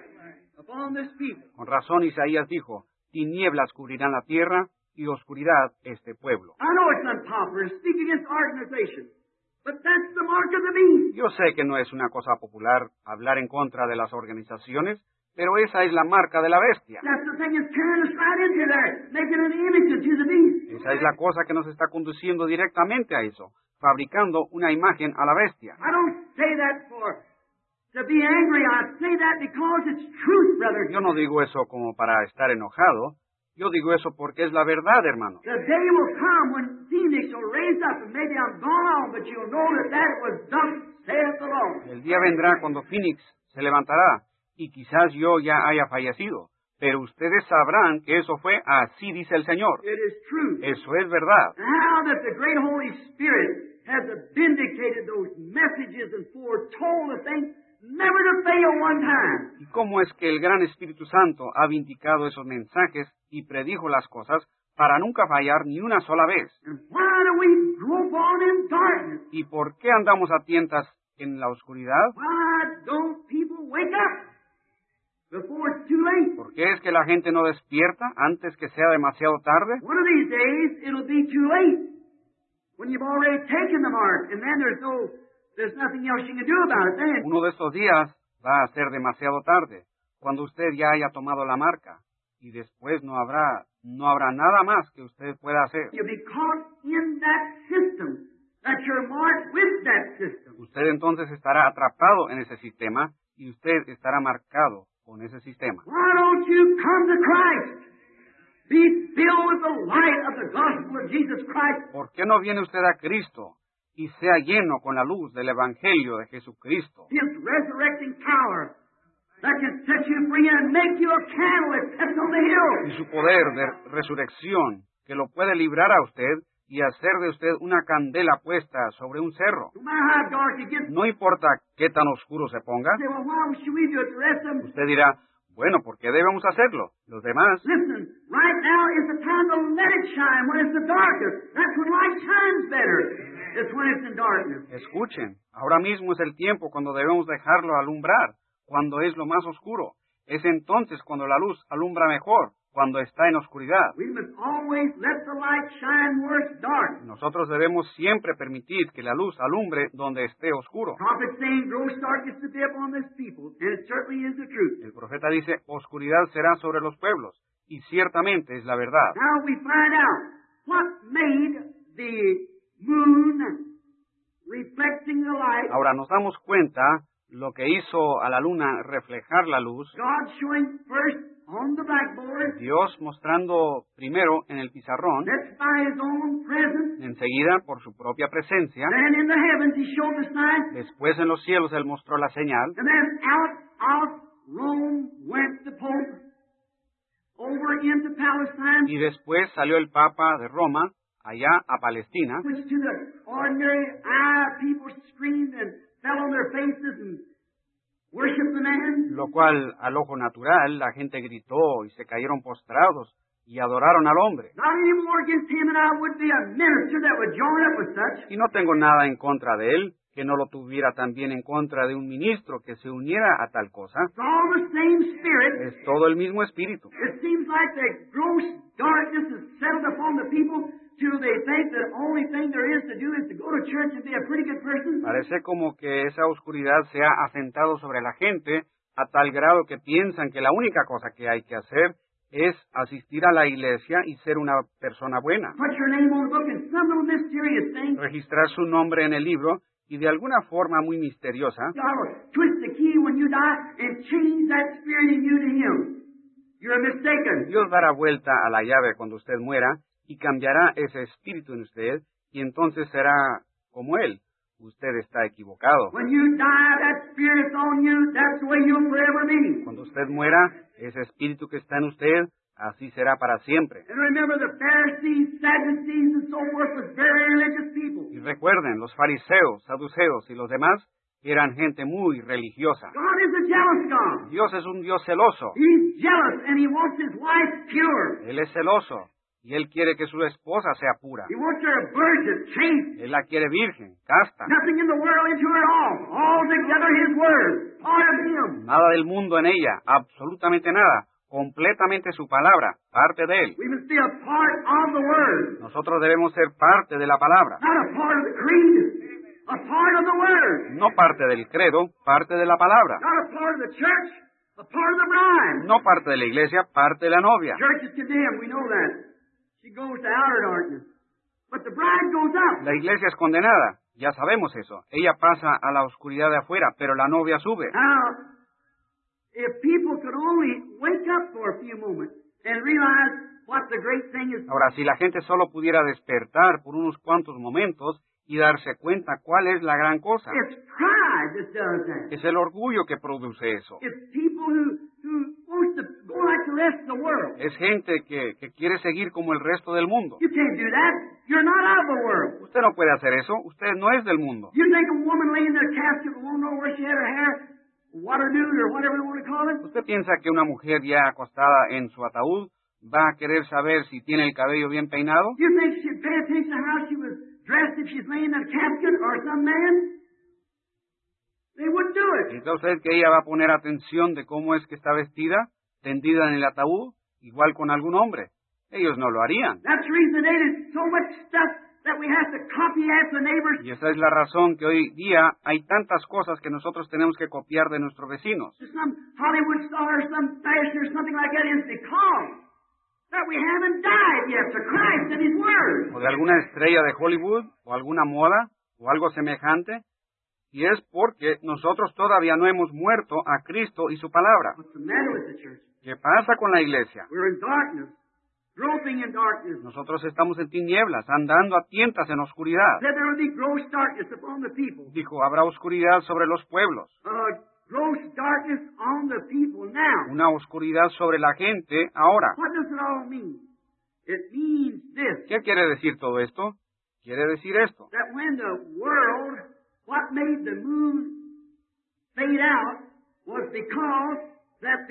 upon this people. Con razón Isaías dijo, tinieblas cubrirán la tierra y oscuridad este pueblo. I know it's unpopular to speak against organization, but that's the mark of the beast. Yo sé que no es una cosa popular hablar en contra de las organizaciones, pero esa es la marca de la bestia. That's the thing that's carrying us right into there, making an image to the beast. Esa es la cosa que nos está conduciendo directamente a eso, fabricando una imagen a la bestia. I don't say that to be angry. I say that because it's truth, brother. Yo no digo eso como para estar enojado, yo digo eso porque es la verdad, hermano. The day will come when Phoenix will raise up, and maybe I'm gone on, but you'll know that was thus saith the Lord. El día vendrá cuando Phoenix se levantará, y quizás yo ya haya fallecido, pero ustedes sabrán que eso fue así dice el Señor. It is true. Eso es verdad. And how that the great Holy Spirit has vindicated those messages and foretold the thing never to fail one time. ¿Y cómo es que el gran Espíritu Santo ha vindicado esos mensajes y predijo las cosas para nunca fallar ni una sola vez? And why do we grope on in darkness? ¿Y por qué andamos a tientas en la oscuridad? Why don't people wake up before it's too late? ¿Por qué es que la gente no despierta antes que sea demasiado tarde? One of these days, it'll be too late when you've already taken the mark, and then there's nothing else you can do about it then. Uno de estos días va a ser demasiado tarde, cuando usted ya haya tomado la marca, y después no habrá nada más que usted pueda hacer. You'll be caught in that system, that you're marked with that system. Usted entonces estará atrapado en ese sistema, y usted estará marcado con ese sistema. Why don't you come to Christ? Be filled with the light of the gospel of Jesus Christ. ¿Por qué no viene usted a Cristo y sea lleno con la luz del Evangelio de Jesucristo? His resurrecting power that can set you free and make you a candle that sets on the hill. Y su poder de resurrección que lo puede librar a usted y hacer de usted una candela puesta sobre un cerro. No matter how dark it gets, No importa qué tan oscuro se ponga, you say, well, why should we do it? The rest of them. usted dirá, bueno, ¿por qué debemos hacerlo? Los demás, Listen, right now is the time to let it shine when it's the darkest. That's when light shines better. It's when it's in darkness. escuchen, ahora mismo es el tiempo cuando debemos dejarlo alumbrar, cuando es lo más oscuro. Es entonces cuando la luz alumbra mejor, cuando está en oscuridad. We must always let the light shine where it's dark. Nosotros debemos siempre permitir que la luz alumbre donde esté oscuro. Prophet saying gross darkness to be upon this people, and it certainly is the truth. El profeta dice, oscuridad será sobre los pueblos, y ciertamente es la verdad. Now we find out what made the moon reflecting the light. Ahora nos damos cuenta lo que hizo a la luna reflejar la luz, God showing first on the blackboard, Dios mostrando primero en el pizarrón, next by His own presence, enseguida por su propia presencia, then in the heavens He showed the sign, después en los cielos Él mostró la señal, and then out of Rome went the Pope over into Palestine, y después salió el Papa de Roma allá a Palestina, which to the ordinary eye people screamed and fell on their faces and worshiped the man. lo cual al ojo natural la gente gritó y se cayeron postrados y adoraron al hombre. Not any more against him, and I would be a minister that would join up with such. Y no tengo nada en contra de él, que no lo tuviera también en contra de un ministro que se uniera a tal cosa. It's all the same spirit. Es todo el mismo espíritu. It seems like the gross darkness has settled upon the people till they think the only thing there is to do is to go to church and be a pretty good person. Parece como que esa oscuridad se ha asentado sobre la gente a tal grado que piensan que la única cosa que hay que hacer es asistir a la iglesia y ser una persona buena. Put your name on the book and some little mysterious thing. Registrar su nombre en el libro y de alguna forma muy misteriosa, God will twist the key when you die and change that spirit in you to Him. You're mistaken. Dios dará vuelta a la llave cuando usted muera y cambiará ese espíritu en usted y entonces será como Él. Usted está equivocado. When you die, that spirit's on you. That's the way you'll forever be. Cuando usted muera, ese espíritu que está en usted, así será para siempre. And remember, the Pharisees, Sadducees, and so forth was very religious people. Y recuerden, los fariseos, saduceos y los demás eran gente muy religiosa. God is a jealous God. Dios es un Dios celoso. He's jealous, and He wants His wife pure. Él es celoso y Él quiere que su esposa sea pura. He wants her a virgin, chaste. Él la quiere virgen, casta. Nothing in the world into her at all. All together His Word, part of Him. Nada del mundo en ella, absolutamente nada. Completamente su palabra, parte de Él. We must be a part of the Word, Nosotros debemos ser parte de la palabra. not a part of the creed, a part of the Word. No parte del credo, parte de la palabra. Not a part of the church, a part of the bride. No parte de la iglesia, parte de la novia. Church is condemned, we know that. She goes to outer darkness. But the bride goes up. La iglesia es condenada, ya sabemos eso. Ella pasa a la oscuridad de afuera, pero la novia sube. Now, if people could only wake up for a few moments and realize what the great thing is, Ahora, si la gente solo pudiera despertar por unos cuantos momentos y darse cuenta cuál es la gran cosa, it's pride that does that. es el orgullo que produce eso. It's people who wants to go like the rest of the world. Es gente que quiere seguir como el resto del mundo. You can't do that. You're not of the world. Usted no puede hacer eso, usted no es del mundo. You think a woman laying in their casket won't know where she had her hair, water nude, or whatever you want to call it? ¿Usted piensa que una mujer ya acostada en su ataúd va a querer saber si tiene el cabello bien peinado? You think she'd pay attention to how she was dressed if she's laying in a casket or some man? They wouldn't do it. ¿Piensa usted que ella va a poner atención de cómo es que está vestida, tendida en el ataúd, igual con algún hombre? Ellos no lo harían. That's the reason today there's so much stuff that we have to copy after neighbors. Y esa es la razón que hoy día hay tantas cosas que nosotros tenemos que copiar de nuestros vecinos. Some Hollywood star, some fashion, or something like that is because that we haven't died yet to Christ and His Word. O de alguna estrella de Hollywood, o alguna moda, o algo semejante. Y es porque nosotros todavía no hemos muerto a Cristo y su palabra. What's the matter with the church? ¿Qué pasa con la iglesia? We're in darkness. groping in darkness. Nosotros estamos en tinieblas, andando a tientas en oscuridad. Said there will be gross darkness upon the people. Dijo, habrá oscuridad sobre los pueblos. Gross darkness on the people now. Una oscuridad sobre la gente ahora. What does it all mean? It means this. ¿Qué quiere decir todo esto? Quiere decir esto. That when the world, what made the moon fade out was because that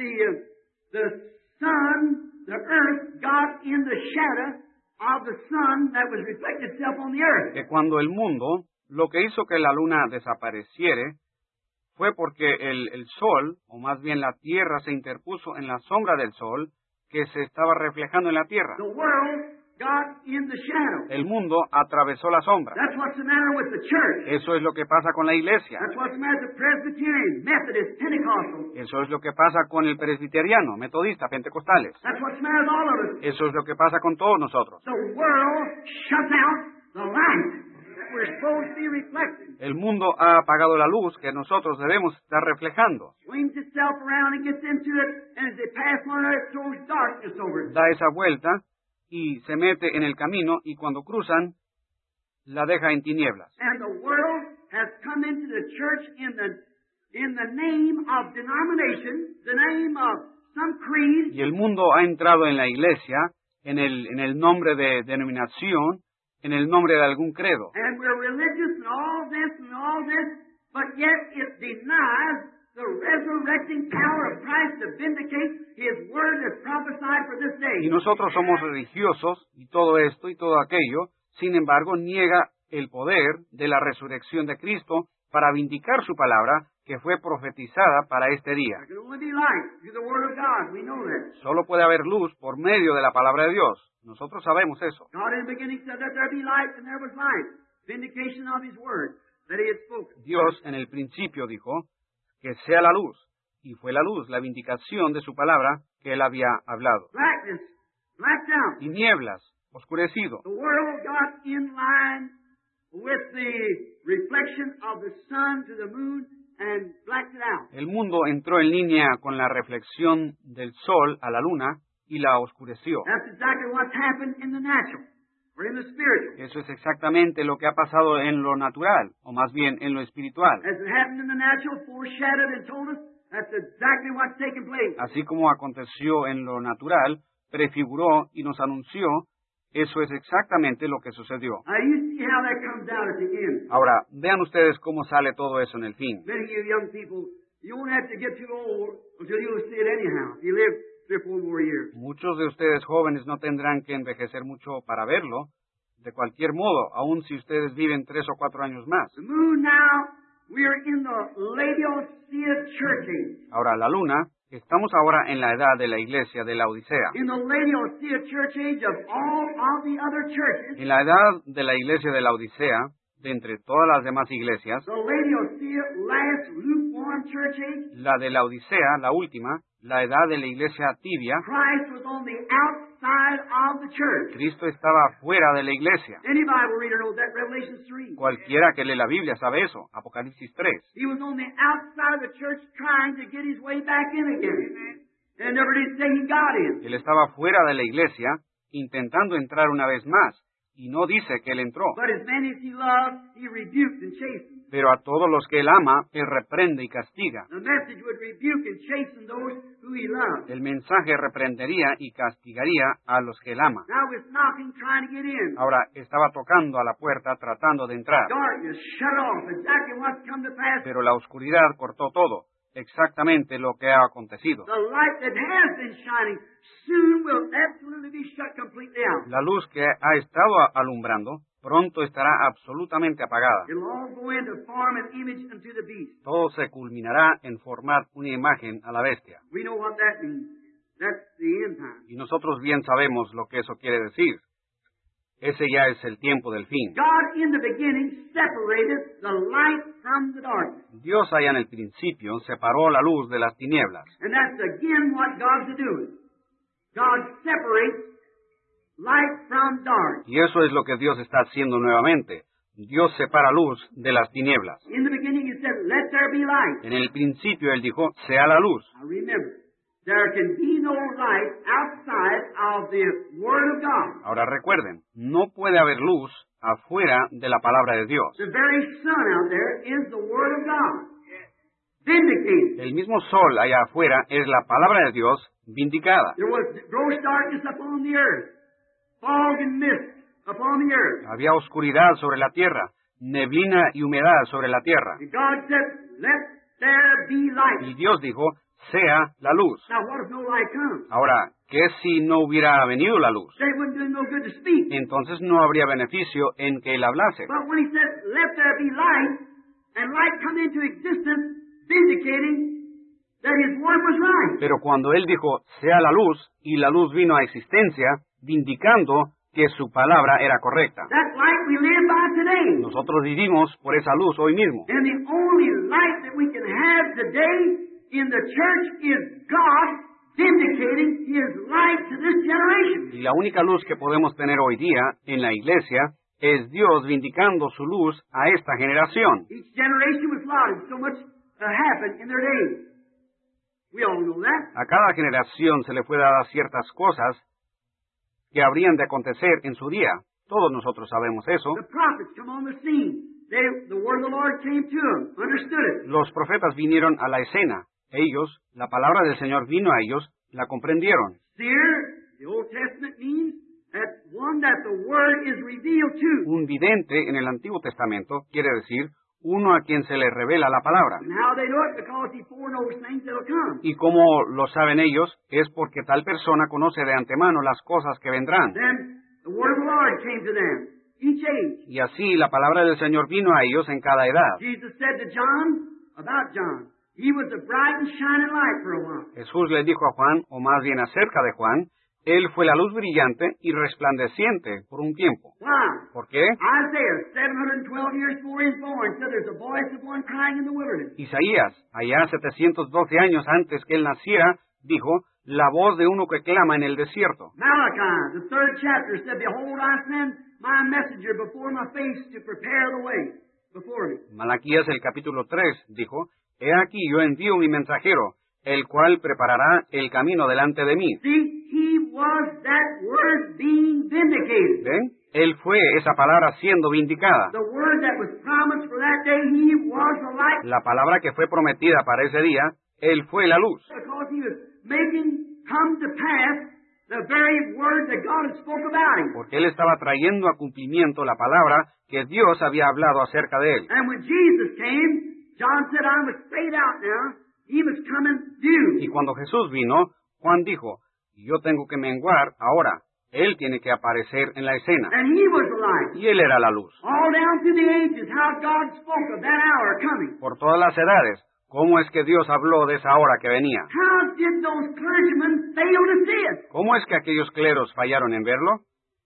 the sun, the earth, got in the shadow of the sun that was reflected itself on the earth. Que cuando el mundo, lo que hizo que la luna desapareciere, fue porque el sol, o más bien la tierra, se interpuso en la sombra del sol que se estaba reflejando en la tierra. The world got in the shadow. El mundo atravesó la sombra. That's what's the matter with the church. Eso es lo que pasa con la iglesia. That's what's the matter with the Presbyterian, Methodist, Pentecostal. Eso es lo que pasa con el presbiteriano, metodista, pentecostales. That's what's the matter with all of us. Eso es lo que pasa con todos nosotros. The world shuts out the light that we're supposed to be reflecting. El mundo ha apagado la luz que nosotros debemos estar reflejando. Swings itself around and gets into it, and as they pass one another, it throws darkness over it. Da esa vuelta y se mete en el camino y cuando cruzan, la deja en tinieblas. And the world has come into the church in the name of denomination, the name of some creed. Y el mundo ha entrado en la iglesia en el nombre de denominación, en el nombre de algún credo. And we're religious and all this, but yet it denies the resurrecting power of Christ to vindicate His word as prophesied for this day. Y nosotros somos religiosos y todo esto y todo aquello, sin embargo niega el poder de la resurrección de Cristo para vindicar su palabra que fue profetizada para este día. There can only be light through the word of God. We know that. Solo puede haber luz por medio de la palabra de Dios. Nosotros sabemos eso. God in the beginning said that there be light, and there was light. Vindication of His word that He had spoken. Dios en el principio dijo que sea la luz, y fue la luz, la vindicación de su palabra que Él había hablado. Blackness, blacked out. Tinieblas, oscurecido. The world got in line with the reflection of the sun to the moon and blacked it out. El mundo entró en línea con la reflexión del sol a la luna y la oscureció. That's exactly what's happened in the natural or in the spiritual. Eso es exactamente lo que ha pasado en lo natural, o más bien en lo espiritual. As it happened in the natural, foreshadowed and told us, that's exactly what's taking place. Así como aconteció en lo natural, prefiguró y nos anunció, eso es exactamente lo que sucedió. Now you see how that comes out at the end. Ahora, vean ustedes cómo sale todo eso en el fin. Many of you young people, you won't have to get too old until you'll see it anyhow. If you live 3 or 4 more years. Muchos de ustedes jóvenes no tendrán que envejecer mucho para verlo. De cualquier modo, aun si ustedes viven 3 o 4 años más. The moon now, we are in the Laodicea church age. Ahora, la luna, estamos ahora en la edad de la iglesia de la Odisea. In the Laodicea church age of all of the other churches. En la edad de la iglesia de la Odisea, de entre todas las demás iglesias, The Laodicea last lukewarm church age. la de la Odisea, la última, la edad de la iglesia tibia, Christ was on the outside of the church. Cristo estaba fuera de la iglesia. Any Bible reader knows that, Revelation 3. Cualquiera que lee la Biblia sabe eso, Apocalipsis 3. He was on the outside of the church trying to get his way back in again. And never did say he got in. Él estaba fuera de la iglesia, intentando entrar una vez más, y no dice que él entró. But as many as he loved, he rebuked and chastened. Pero a todos los que él ama, él reprende y castiga. The message would rebuke and chasten those who he loved. El mensaje reprendería y castigaría a los que él ama. Now it's knocking, trying to get in. Ahora estaba tocando a la puerta, tratando de entrar. Darkness shut off. Exactly what's come to pass. Pero la oscuridad cortó todo, exactamente lo que ha acontecido. The light that has been shining soon will absolutely be shut completely out. La luz que ha estado alumbrando pronto estará absolutamente apagada. It'll all go in to form an image unto the beast. Todo se culminará en formar una imagen a la bestia. We know what that means. That's the end time. Y nosotros bien sabemos lo que eso quiere decir. Ese ya es el tiempo del fin. God in the beginning separated the light from the darkness. Dios allá en el principio separó la luz de las tinieblas. And that's again what God's doing. God separates light from dark. Y eso es lo que Dios está haciendo nuevamente. Dios separa luz de las tinieblas. In the beginning He said, let there be light. En el principio Él dijo, sea la luz. Now remember, there can be no light outside of the Word of God. Ahora recuerden, no puede haber luz afuera de la palabra de Dios. The very sun out there is the Word of God. Vindicated. El mismo sol allá afuera es la palabra de Dios vindicada. There was gross darkness upon the earth, fog and mist upon the earth. Había oscuridad sobre la tierra, neblina y humedad sobre la tierra. And God said, let there be light. Y Dios dijo, sea la luz. Now what if no light comes? Ahora, ¿qué si no hubiera venido la luz? They wouldn't do no good to speak. Entonces no habría beneficio en que él hablase. But when he said, let there be light, and light come into existence, vindicating that his word was right. Pero cuando él dijo, sea la luz, y la luz vino a existencia, vindicando que su palabra era correcta. That light we live by today. Nosotros vivimos por esa luz hoy mismo. And the only light that we can have today in the church is God vindicating his light to this generation. Y la única luz que podemos tener hoy día en la iglesia es Dios vindicando su luz a esta generación. Each generation was lauded. So much happened in their day. We all know that. A cada generación se le fue dada ciertas cosas que habrían de acontecer en su día. Todos nosotros sabemos eso. The prophets come on the scene. The word of the Lord came to them, understood it. Los profetas vinieron a la escena. Ellos, la palabra del Señor vino a ellos, la comprendieron. Seer, the Old Testament means that one that the word is revealed to. Un vidente en el Antiguo Testamento quiere decir uno a quien se le revela la palabra. And how they do it? Because he foreknows things that'll come. Y como lo saben ellos, es porque tal persona conoce de antemano las cosas que vendrán. Then the word of the Lord came to them, each age. Y así la palabra del Señor vino a ellos en cada edad. Jesus said to John, about John, he was a bright and shining light for a while. Jesús le dijo a Juan, o más bien acerca de Juan, él fue la luz brillante y resplandeciente por un tiempo. Why? ¿Por qué? Isaiah, 712 years before he was born, said there's a voice of one crying in the wilderness. Isaías, allá 712 años antes que él naciera, dijo, la voz de uno que clama en el desierto. Malachi, the 3rd chapter, said, behold, I send my messenger before my face to prepare the way before me. Malaquías, el capítulo 3, dijo, he aquí yo envío mi mensajero, el cual preparará el camino delante de mí. See, he was that word being vindicated. ¿Ven? Él fue esa palabra siendo vindicada. The word that was promised for that day, he was the light. La palabra que fue prometida para ese día, él fue la luz. Because he was making come to pass the very word that God had spoke about him. Porque él estaba trayendo a cumplimiento la palabra que Dios había hablado acerca de él. And when Jesus came, John said, I must fade out now. He must come and do. Y cuando Jesús vino, Juan dijo, yo tengo que menguar ahora. Él tiene que aparecer en la escena. And he was the light. Y él era la luz. All down through the ages, how God spoke of that hour coming. Por todas las edades, ¿cómo es que Dios habló de esa hora que venía? How did those clergymen fail to see it? ¿Cómo es que aquellos cleros fallaron en verlo?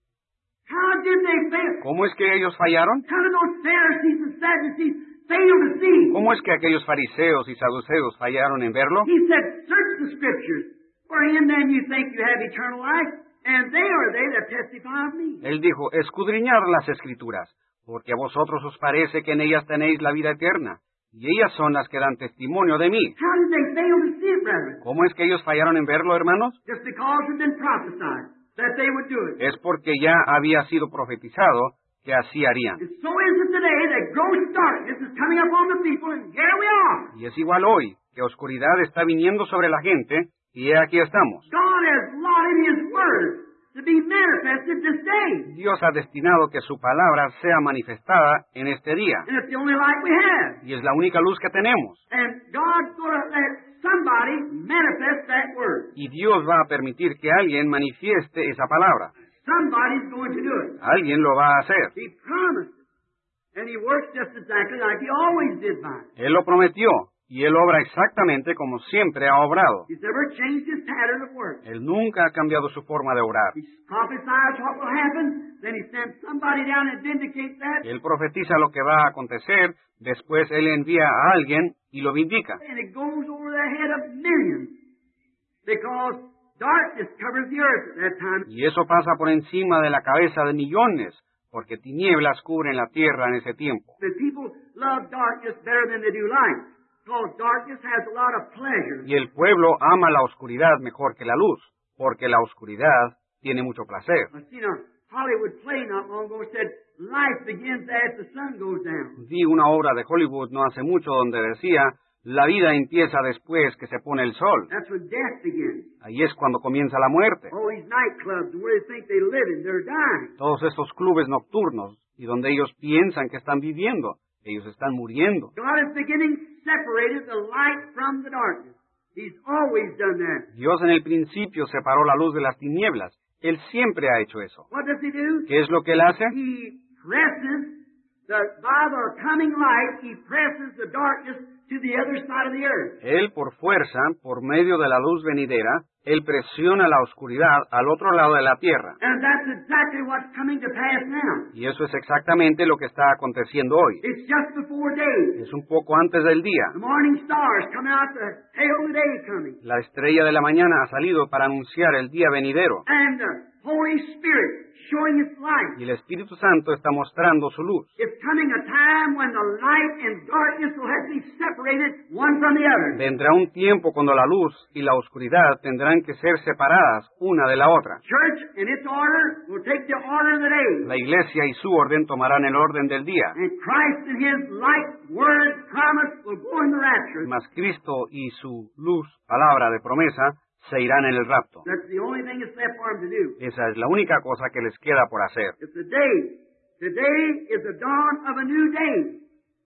How did they fail? ¿Cómo es que ellos fallaron? How did those Pharisees and Sadducees fail to see? ¿Cómo es que aquellos fariseos y saduceos fallaron en verlo? He said, search the Scriptures, for in them you think you have eternal life, and they are they that testify of me. Él dijo, escudriñad las Escrituras, porque a vosotros os parece que en ellas tenéis la vida eterna, y ellas son las que dan testimonio de mí. How did they fail to see it, brethren? ¿Cómo es que ellos fallaron en verlo, hermanos? Just because it had been prophesied that they would do it. Es porque ya había sido profetizado que así harían. And so is it today that gross darkness is coming upon the people, and here we are. Y es igual hoy, que oscuridad está viniendo sobre la gente, y aquí estamos. God has allotted His Word to be manifested this day. Dios ha destinado que su palabra sea manifestada en este día, And it's the only light we have. y es la única luz que tenemos. And God's going to let somebody manifest that Word. Y Dios va a permitir que alguien manifieste esa palabra. Somebody's going to do it. Alguien lo va a hacer. He promised it. And He works just exactly like He always did by it. Él lo prometió, y Él obra exactamente como siempre ha obrado. He's never changed His pattern of work. Él nunca ha cambiado su forma de obrar. He prophesies what will happen, then He sends somebody down and vindicates that, Él profetiza lo que va a acontecer, después Él envía a alguien y lo vindica. and it goes over the head of millions. Because darkness covers the earth at that time. Y eso pasa por encima de la cabeza de millones, porque tinieblas cubren la tierra en ese tiempo. The people love darkness better than they do light. because darkness has a lot of pleasure. Y el pueblo ama la oscuridad mejor que la luz, porque la oscuridad tiene mucho placer. I seen a Hollywood play not long ago said, life begins as the sun goes down. Vi una obra de Hollywood no hace mucho donde decía, la vida empieza después que se pone el sol. That's when death begins. Ahí es cuando comienza la muerte. All these nightclubs where they think they're living, they're dying. Todos estos clubes nocturnos, y donde ellos piensan que están viviendo, ellos están muriendo. God is beginning separated the light from the darkness. He's always done that. Dios en el principio separó la luz de las tinieblas. Él siempre ha hecho eso. What does he do? ¿Qué es lo que él hace? He presses by the coming light, he presses the darkness to the other side of the earth. Él, por fuerza, por medio de la luz venidera, él presiona la oscuridad al otro lado de la tierra. And that's exactly what's coming to pass now. Y eso es exactamente lo que está aconteciendo hoy. It's just before day. Es un poco antes del día. The morning stars come out to hail the day coming. La estrella de la mañana ha salido para anunciar el día venidero. And the Holy Spirit showing its light. Y el Espíritu Santo está mostrando su luz. It's coming a time when the light and darkness will have to be separated one from the other. Vendrá un tiempo cuando la luz y la oscuridad tendrán que ser separadas una de la otra. Church and its order will take the order of the day. La iglesia y su orden tomarán el orden del día. And Christ and His light, word, promise will go in the rapture. Mas Cristo y su luz, palabra de promesa, se irán en el rapto. That's the only thing that's left for them to do. Esa es la única cosa que les queda por hacer. It's the day. Today is the dawn of a new day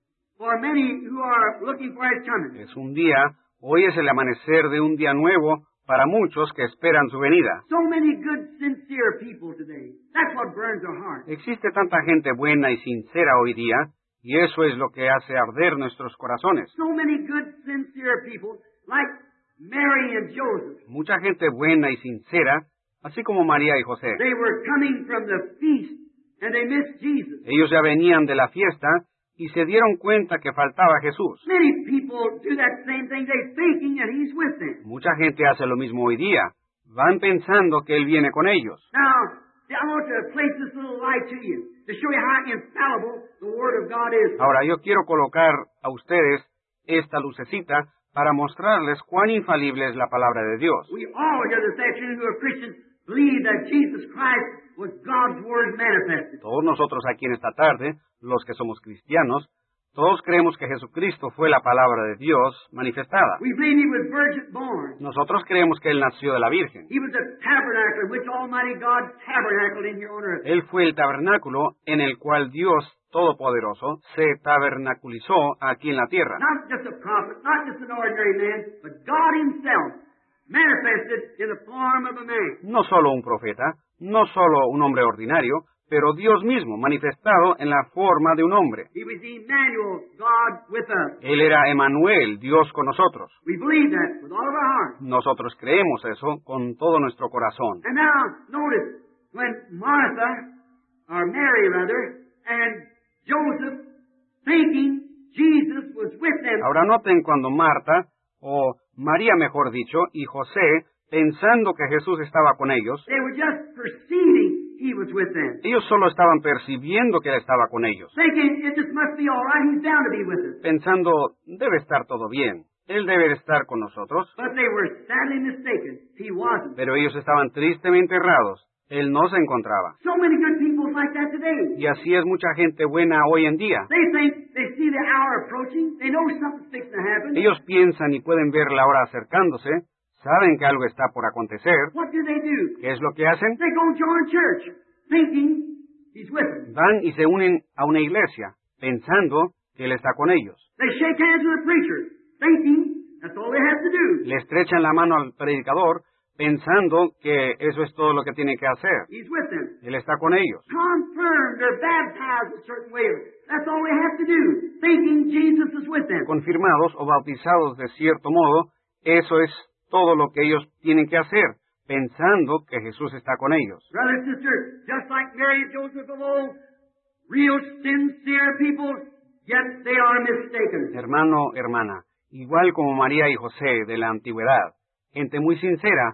for many who are looking for His coming. Es un día, hoy es el amanecer de un día nuevo para muchos que esperan su venida. So many good, sincere people today. That's what burns our heart. Existe tanta gente buena y sincera hoy día, y eso es lo que hace arder nuestros corazones. So many good, sincere people, like Mary and Joseph. Mucha gente buena y sincera, así como María y José. They were coming from the feast and they missed Jesus. Ellos ya venían de la fiesta y se dieron cuenta que faltaba Jesús. Many people do that same thing. They're thinking that He's with them. Mucha gente hace lo mismo hoy día. Van pensando que Él viene con ellos. Now, I want to place this little light to you to show you how infallible the Word of God is. Ahora yo quiero colocar a ustedes esta lucecita para mostrarles cuán infalible es la palabra de Dios. We all here this afternoon who are Christians believe that Jesus Christ was God's Word manifested. Todos nosotros aquí en esta tarde, los que somos cristianos, todos creemos que Jesucristo fue la palabra de Dios manifestada. We believe He was virgin born. Nosotros creemos que Él nació de la Virgen. He was a tabernacle in which Almighty God tabernacled in here on earth. Él fue el tabernáculo en el cual Dios Todopoderoso se tabernaculizó aquí en la tierra. Not just a prophet, not just an ordinary man, but God Himself manifested in the form of a man. No solo un profeta, no solo un hombre ordinario, pero Dios mismo manifestado en la forma de un hombre. He was Emmanuel, God with us. Él era Emmanuel, Dios con nosotros. We believe that with all of our heart. Nosotros creemos eso con todo nuestro corazón. And now, notice, when Martha, or Mary rather, and Joseph, thinking Jesus was with them. Ahora noten cuando Marta, o María mejor dicho, y José, pensando que Jesús estaba con ellos, They were just perceiving He was with them. ellos solo estaban percibiendo que Él estaba con ellos, Thinking it just must be all right, He's bound to be with us. pensando, debe estar todo bien, Él debe estar con nosotros, But they were sadly mistaken. He wasn't. pero ellos estaban tristemente errados, Él no se encontraba. So many good people like that today. Y así es mucha gente buena hoy en día. They think they see the hour approaching. They know something's fixing to happen. Ellos piensan y pueden ver la hora acercándose, saben que algo está por acontecer. What do? ¿Qué es lo que hacen? They go join church, thinking He's with them. Van y se unen a una iglesia, pensando que Él está con ellos. They shake hands with the preacher, thinking that's all they have to do. Le estrechan la mano al predicador, pensando que eso es todo lo que tienen que hacer. He's with them. Él está con ellos. Confirmed or baptized a certain way. That's all they have to do, thinking Jesus is with them. Confirmados o bautizados de cierto modo, eso es todo lo que ellos tienen que hacer, pensando que Jesús está con ellos. Brother and sister, just like Mary and Joseph of old, real sincere people, yet they are mistaken. Hermano, hermana, igual como María y José de la antigüedad, gente muy sincera,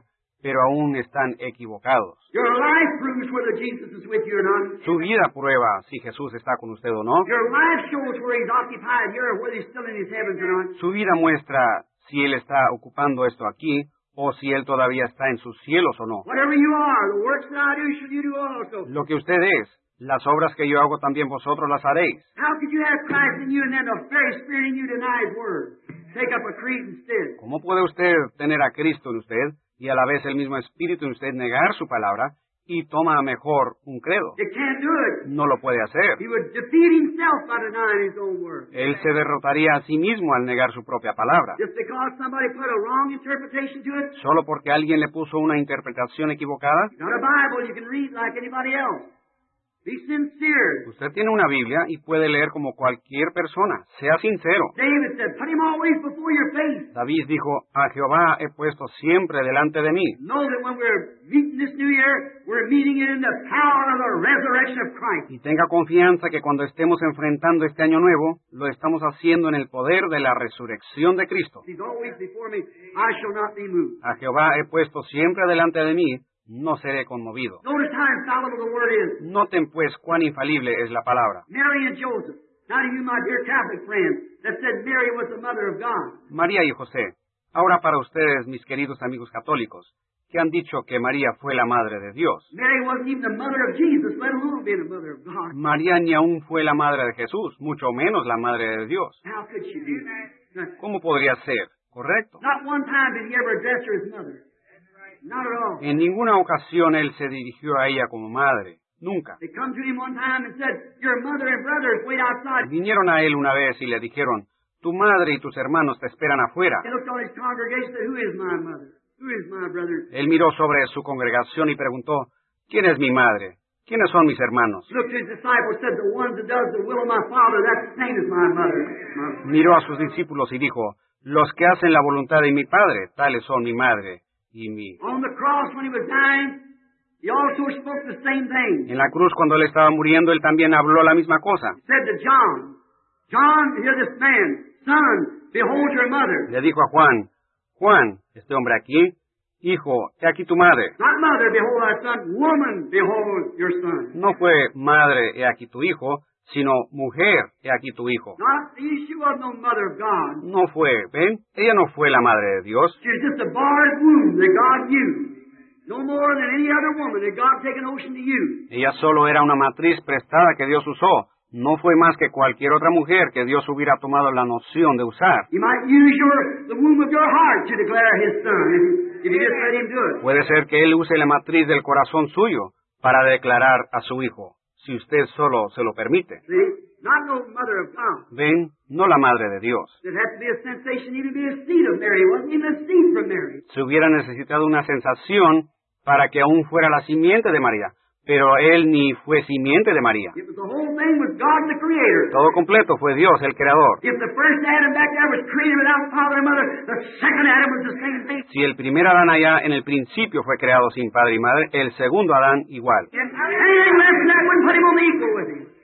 pero aún están equivocados. Your life proves whether Jesus is with you or not. Su vida prueba si Jesús está con usted o no. Your life shows where He's occupied here or whether He's still in His heavens or not. Su vida muestra si Él está ocupando esto aquí o si Él todavía está en sus cielos o no. Whatever you are, the works that I do should you do also. Lo que usted es, las obras que yo hago también vosotros las haréis. How could you have Christ in you and then the very Spirit in you deny His word? Take up a creed instead. ¿Cómo puede usted tener a Cristo en usted y a la vez el mismo Espíritu en usted negar su palabra y toma mejor un credo? You can't do it. No lo puede hacer. He would defeat himself by denying his own word. Él se derrotaría a sí mismo al negar su propia palabra. Just because somebody put a wrong interpretation to it, Solo porque alguien le puso una interpretación equivocada. not a Bible you can read like anybody else. Be sincere. Usted tiene una Biblia y puede leer como cualquier persona. Sea sincero. David said, put him always before your face. David dijo, a Jehová he puesto siempre delante de mí. Know that when we're meeting this new year, we're meeting it in the power of the resurrection of Christ. Y tenga confianza que cuando estemos enfrentando este año nuevo, lo estamos haciendo en el poder de la resurrección de Cristo. He's always before me. I shall not be moved. A Jehová he puesto siempre delante de mí, no seré conmovido. Notice how infallible the word is. Noten pues cuán infalible es la palabra. Mary and Joseph. Now to you, my dear Catholic friends, that said Mary was the mother of God. María y José. Ahora para ustedes, mis queridos amigos católicos, que han dicho que María fue la madre de Dios. Mary wasn't even the mother of Jesus, let alone being the mother of God. María ni aún fue la madre de Jesús, mucho menos la madre de Dios. How could she be? ¿Cómo podría ser? ¿Correcto? Not one time did he ever address her as mother. Not at all. En ninguna ocasión él se dirigió a ella como madre. Nunca. They come to him one time and said, your mother and brothers wait outside. Vinieron a él una vez y le dijeron, tu madre y tus hermanos te esperan afuera. He looked on his congregation and said, who is my mother? Who is my brother? Él miró sobre su congregación y preguntó, ¿quién es mi madre? ¿Quiénes son mis hermanos? Looked to his disciples and said, the one that does the will of my Father, that's the same as my mother. Miró a sus discípulos y dijo, los que hacen la voluntad de mi Padre, tales son mi madre y mi... On the cross when he was dying, he also spoke the same thing. En la cruz, cuando él estaba muriendo, él también habló la misma cosa. He said to John, John, hear this man, son, behold your mother. Le dijo a Juan, Juan, este hombre aquí, hijo, he aquí tu madre. Not mother, behold thy son, woman, behold your son. No fue madre, he aquí tu hijo, sino mujer, he aquí tu hijo. Not, she was no mother of God. No fue, ¿ven? Ella no fue la madre de Dios. She was just a barred womb that God used. No more than any other woman that God take an ocean to use. Ella solo era una matriz prestada que Dios usó. No fue más que cualquier otra mujer que Dios hubiera tomado la noción de usar. You might use the womb of your heart to declare His Son, if you just let Him do it. Puede ser que Él use la matriz del corazón suyo para declarar a su hijo, si usted solo se lo permite. See? Not no mother of God. Ven, no la madre de Dios. It had to be a sensation, even to be a seed of Mary. It wasn't even a seed from Mary. Se hubiera necesitado una sensación para que aún fuera la simiente de María, pero Él ni fue simiente de María. It was the whole thing was God the Creator. Todo completo fue Dios, el Creador. If the first Adam back there was created without father and mother, the second Adam was the same thing. Si el primer Adán allá en el principio fue creado sin padre y madre, el segundo Adán igual. And anything less than that wouldn't put him on the equal with him.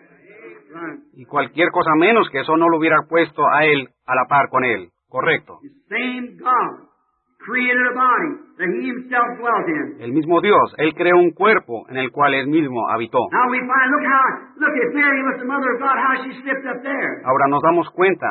Right. Y cualquier cosa menos que eso no lo hubiera puesto a Él a la par con Él. Correcto. The same God created a body that He Himself dwelt in. El mismo Dios, Él creó un cuerpo en el cual Él mismo habitó. Now we find, look, if Mary was the mother of God, how she slipped up there. Ahora nos damos cuenta,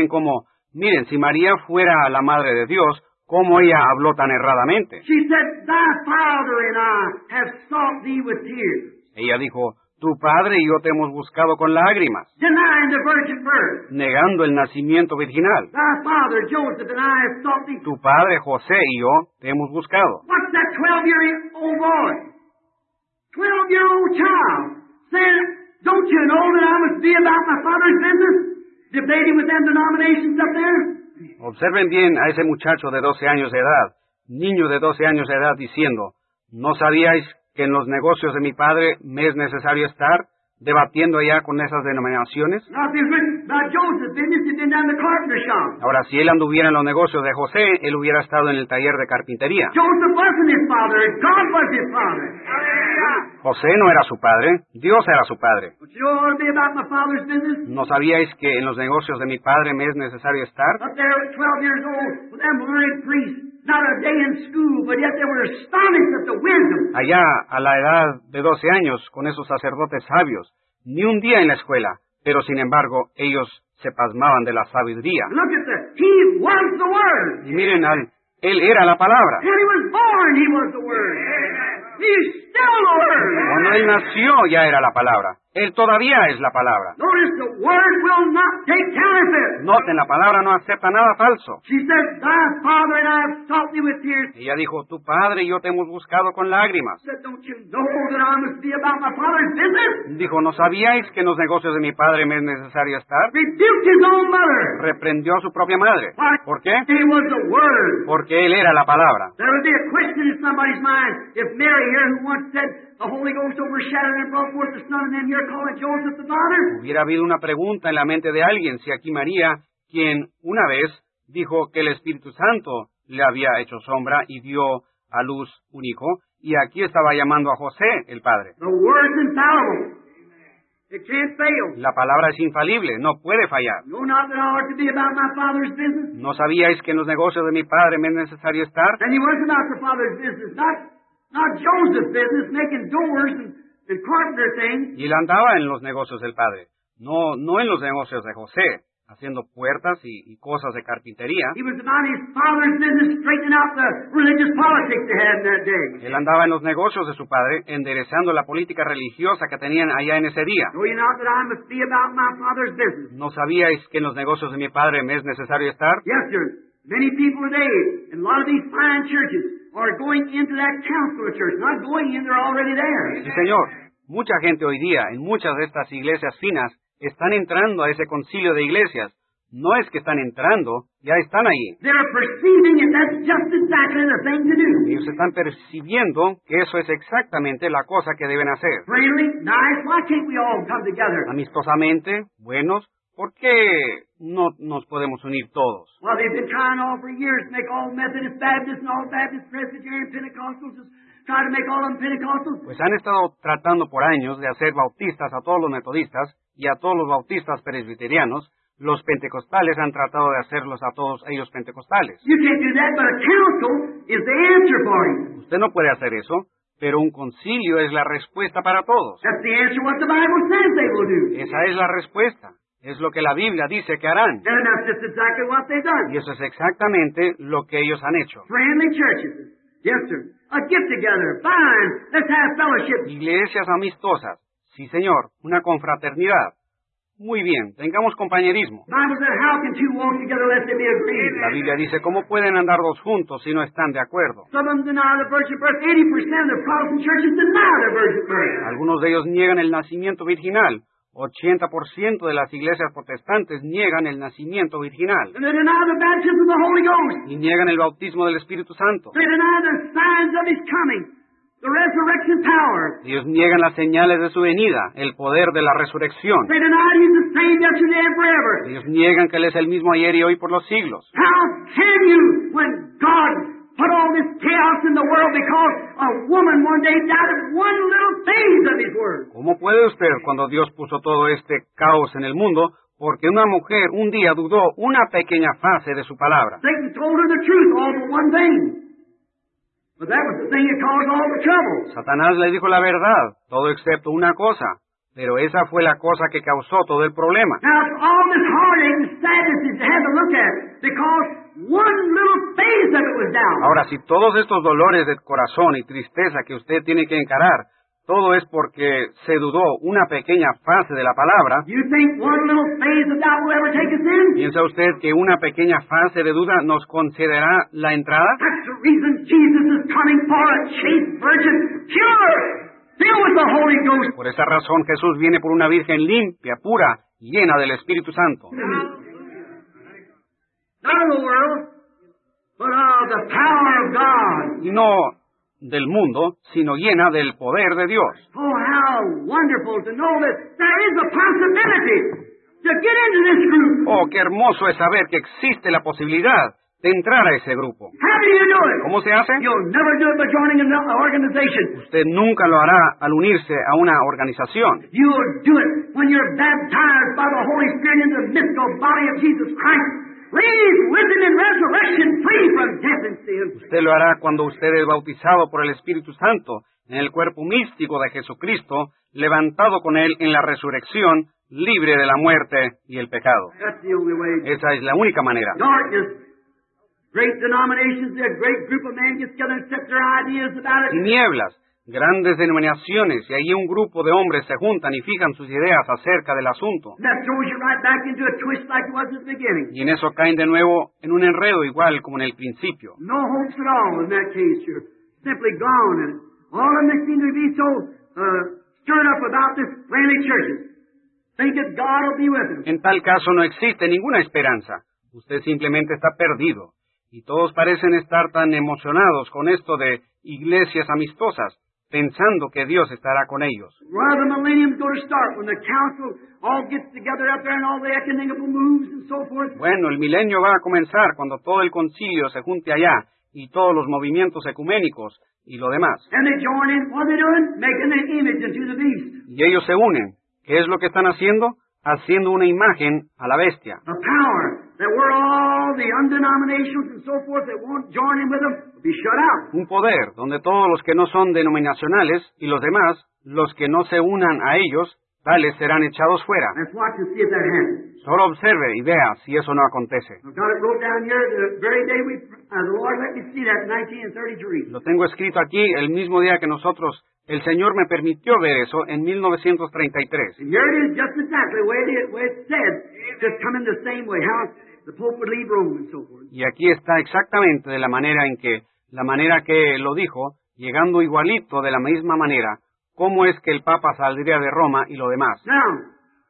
miren, si María fuera la madre de Dios, cómo ella habló tan erradamente. She said, thy father and I have sought thee with tears. Ella dijo, tu padre y yo te hemos buscado con lágrimas, Denying the virgin birth. negando el nacimiento virginal. Thy father Joseph and I have sought thee. Tu padre José y yo te hemos buscado. What's that 12-year-old boy? 12-year-old child saying, don't you know that I must be about my father's business? Debating with them denominations up there? Observen bien a ese muchacho de 12 años de edad, niño de 12 años de edad, diciendo, ¿no sabíais que en los negocios de mi padre me es necesario estar debatiendo allá con esas denominaciones? Now, if he was written about Joseph's business, he'd been down in the carpenter shop. Ahora, si él anduviera en los negocios de José, él hubiera estado en el taller de carpintería. Joseph wasn't his father, God was his father. José no era su padre, Dios era su padre. But you don't want to be about my father's business? ¿No sabíais que en los negocios de mi padre me es necesario estar? Up there at 12 years old, with them learned priests, not a day in school, but yet they were astonished at the wisdom. Allá, a la edad de 12 años, con esos sacerdotes sabios, ni un día en la escuela, pero sin embargo, ellos se pasmaban de la sabiduría. Look at he was the Word. Y miren, él era la palabra. When he was born, he was the Word. He's still the Word. Cuando él nació, ya era la palabra. Él todavía es la palabra. Notice the Word will not take counterfeit. Noten, la palabra no acepta nada falso. She said, Thy Father and I have sought thee with tears. Ella dijo, tu padre y yo te hemos buscado con lágrimas. Said, don't you know that I must be about my Father's business? Dijo, ¿no sabíais que en los negocios de mi padre me es necesario estar? Rebuked his own mother. Reprendió a su propia madre. ¿Por qué? He was the Word. Porque él era la palabra. There would be a question in somebody's mind if Mary here, who once said the Holy Ghost overshadowed and brought forth the Son, and then you're calling Joseph the Father. Hubiera habido una pregunta en la mente de alguien si aquí María, quien una vez dijo que el Espíritu Santo le había hecho sombra y dio a luz un hijo, y aquí estaba llamando a José el Padre. The Word's infallible. It can't fail. La palabra es infalible, no puede fallar. Know not that I ought to be about my Father's business. ¿No sabíais que en los negocios de mi Padre me es necesario estar? And he was about the Father's business, not Joseph's business, making doors and carpenter things. Y él andaba en los negocios del Padre, no en los negocios de José, haciendo puertas y cosas de carpintería. He was about his Father's business, straightening out the religious politics they had in that day. Él andaba en los negocios de su padre, enderezando la política religiosa que tenían allá en ese día. Know ye not that I must be about my Father's business? ¿No sabíais que en los negocios de mi padre me es necesario estar? Yes, sir. Many people today, in a lot of these fine churches, are going into that council of church. Not going in, they're already there. Sí, señor. Mucha gente hoy día, en muchas de estas iglesias finas, están entrando a ese concilio de iglesias. No es que están entrando, ya están ahí. They're perceiving it. That's just exactly the thing to do. Ellos están percibiendo que eso es exactamente la cosa que deben hacer. Friendly, nice. Why can't we all come together? Amistosamente, buenos, ¿por qué no nos podemos unir todos? Well, they've been trying all for years to make all Methodist Baptists and all Baptist Presbyterian Pentecostals, just try to make all of them Pentecostals. Pues han estado tratando por años de hacer bautistas a todos los metodistas y a todos los bautistas presbiterianos. Los pentecostales han tratado de hacerlos a todos ellos pentecostales. You can't do that, but a council is the answer for you. Usted no puede hacer eso, pero un concilio es la respuesta para todos. That's the answer what the Bible says they will do. Esa es la respuesta. Es lo que la Biblia dice que harán. And that's just exactly what they've done. Y eso es exactamente lo que ellos han hecho. Friendly churches. Yes, sir. A get together. Fine. Let's have fellowship. Iglesias amistosas. Sí, señor. Una confraternidad. Muy bien. Tengamos compañerismo. The Bible said, how can two walk together unless they be agreed? La Biblia dice, ¿cómo pueden andar dos juntos si no están de acuerdo? Some of them deny the virgin birth. 80% of the Protestant churches deny the virgin birth. Algunos de ellos niegan el nacimiento virginal. 80% de las iglesias protestantes niegan el nacimiento virginal. And they deny the baptism of the Holy Ghost. Y niegan el bautismo del Espíritu Santo. They deny the signs of His coming, the resurrection power. Ellos niegan las señales de su venida, el poder de la resurrección. They deny He's the same yesterday and forever. Ellos niegan que Él es el mismo ayer y hoy por los siglos. How can you, when God put all this chaos in the world because a woman one day doubted one little phase of His word? ¿Cómo puede usted, cuando Dios puso todo este caos en el mundo, porque una mujer un día dudó una pequeña fase de su palabra? Satan told her the truth, all but one thing. But that was the thing that caused all the trouble. Satanás le dijo la verdad, todo excepto una cosa, pero esa fue la cosa que causó todo el problema. Now, all this heartache and sadness that you had to look at because one little phase of it was down. Ahora, si todos estos dolores de corazón y tristeza que usted tiene que encarar, todo es porque se dudó una pequeña fase de la palabra. You think one little phase of doubt will ever take us in? ¿Piensa usted que una pequeña fase de duda nos concederá la entrada? That's the reason Jesus is coming for a chaste virgin, pure, filled with the Holy Ghost. Por esa razón Jesús viene por una virgen limpia, pura, llena del Espíritu Santo. Not of the world, but of the power of God. Y no del mundo, sino llena del poder de Dios. Oh, how wonderful to know that there is a possibility to get into this group. Oh, qué hermoso es saber que existe la posibilidad de entrar a ese grupo. How do you do it? ¿Cómo se hace? You'll never do it by joining an organization. Usted nunca lo hará al unirse a una organización. You'll do it when you're baptized by the Holy Spirit in the mystical body of Jesus Christ. raised with Him in resurrection, free from death and sin. Usted lo hará cuando usted es bautizado por el Espíritu Santo en el cuerpo místico de Jesucristo, levantado con Él en la resurrección, libre de la muerte y el pecado. That's the only way. Esa es la única manera. Darkness. Great denominations, a great group of men get together and set their ideas about it. Tinieblas, grandes denominaciones, y allí un grupo de hombres se juntan y fijan sus ideas acerca del asunto. And that throws you right back into a twist like it was at the beginning. Y en eso caen de nuevo en un enredo igual como en el principio. No hopes at all in that case. You're simply gone. And all of them seem to be so stirred up about this friendly churches. Think that God will be with them. En tal caso no existe ninguna esperanza. Usted simplemente está perdido. Y todos parecen estar tan emocionados con esto de iglesias amistosas, pensando que Dios estará con ellos. Well, the millennium's going to start when the council all gets together up there and all the ecumenical moves and so forth. Bueno, el milenio va a comenzar cuando todo el concilio se junte allá y todos los movimientos ecuménicos y lo demás. And they join in. What are they doing? Making an image into the beast. Y ellos se unen. ¿Qué es lo que están haciendo? Haciendo una imagen a la bestia. A power that we're all the undenominations and so forth that won't join in with them will be shut out. Un poder donde todos los que no son denominacionales y los demás, los que no se unan a ellos, tales serán echados fuera. Let's watch and see if that happens. Solo observe y vea si eso no acontece. I've got it wrote down here the very day the Lord let me see that in 1933. Lo tengo escrito aquí el mismo día que nosotros, el Señor me permitió ver eso en 1933. And here it is just exactly the way it said, just coming the same way, how the Pope would leave Rome and so forth. Y aquí está exactamente de la manera que lo dijo, llegando igualito de la misma manera, cómo es que el Papa saldría de Roma y lo demás. Now,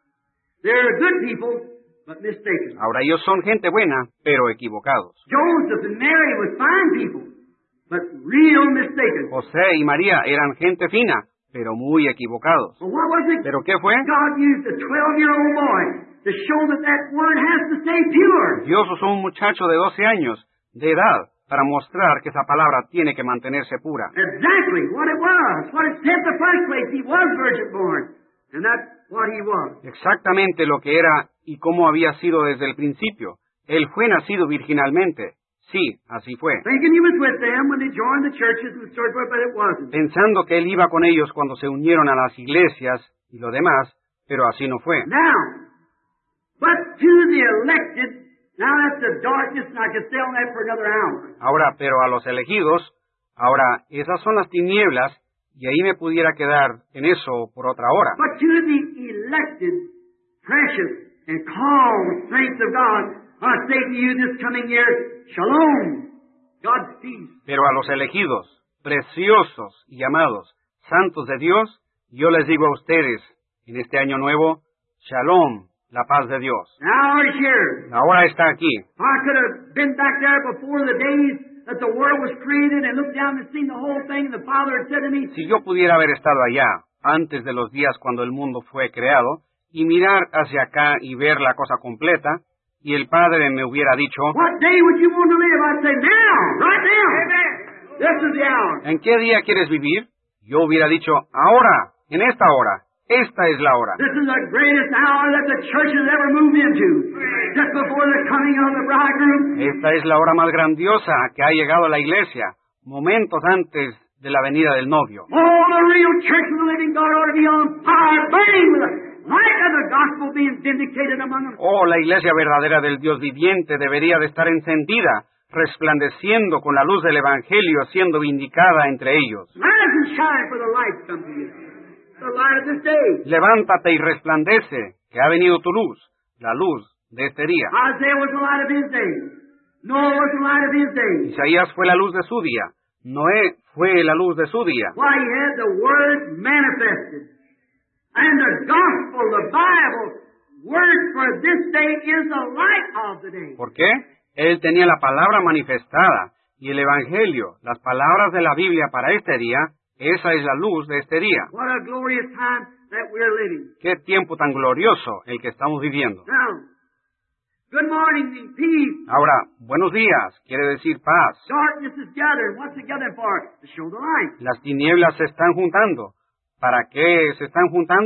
they're good people, but mistaken. Ahora ellos son gente buena, pero equivocados. Joseph and Mary were fine people, but real mistaken. José y María eran gente fina, pero muy equivocados. Well, what was it? ¿Pero qué fue? God used a 12-year-old boy to show that word has to stay pure. Dios usó un muchacho de 12 años de edad para mostrar que esa palabra tiene que mantenerse pura. Exactly what it was. What it said in the first place. He was virgin born. And that's what he was. Exactamente lo que era y cómo había sido desde el principio. Él fue nacido virginalmente. Sí, así fue. Thinking he was with them when they joined the churches and so forth, but it wasn't. Pensando que él iba con ellos cuando se unieron a las iglesias y lo demás, pero así no fue. Now, but to the elected, now that's the darkness, and I could stay on that for another hour. Ahora, pero a los elegidos, ahora, esas son las tinieblas, y ahí me pudiera quedar en eso por otra hora. But to the elected, precious, and called saints of God, I say to you this coming year, Shalom, God's peace. Pero a los elegidos, preciosos y amados, santos de Dios, yo les digo a ustedes, en este año nuevo, Shalom, la paz de Dios. Now it's here. Ahora está aquí. I could have been back there before the days that the world was created and looked down and seen the whole thing, and the Father had said to me, Si yo pudiera haber estado allá, antes de los días cuando el mundo fue creado, y mirar hacia acá y ver la cosa completa, y el Padre me hubiera dicho, what day would you want to live? I'd say, now, right now. Amen. This is the hour. ¿en qué día quieres vivir? Yo hubiera dicho, ahora, en esta hora, esta es la hora. This is the greatest hour that the church has ever moved into. Just before the coming of the bridegroom. Esta es la hora más grandiosa que ha llegado a la iglesia, momentos antes de la venida del novio. All the real church of the living God ought to be on fire, burning with the light of the gospel being vindicated among them. Oh, la iglesia verdadera del Dios viviente debería de estar encendida, resplandeciendo con la luz del Evangelio, siendo vindicada entre ellos. Rise and shine, for the light comes to you. The light of this day. Levántate y resplandece, que ha venido tu luz, la luz de este día. Isaiah was the light of his day. Noah was the light of his day. Isaías fue la luz de su día. Noé fue la luz de su día. Why, he had the Word manifested. And the gospel, the Bible, word for this day is the light of the day. ¿Por qué? Él tenía la palabra manifestada y el Evangelio, las palabras de la Biblia para este día, esa es la luz de este día. What a glorious time that we're living. Qué tiempo tan glorioso el que estamos viviendo. Now, good morning and peace. Ahora, buenos días, quiere decir paz. Darkness is gathered. What's it gathered for? To show the light. Las tinieblas se están juntando. ¿Para qué se están juntando?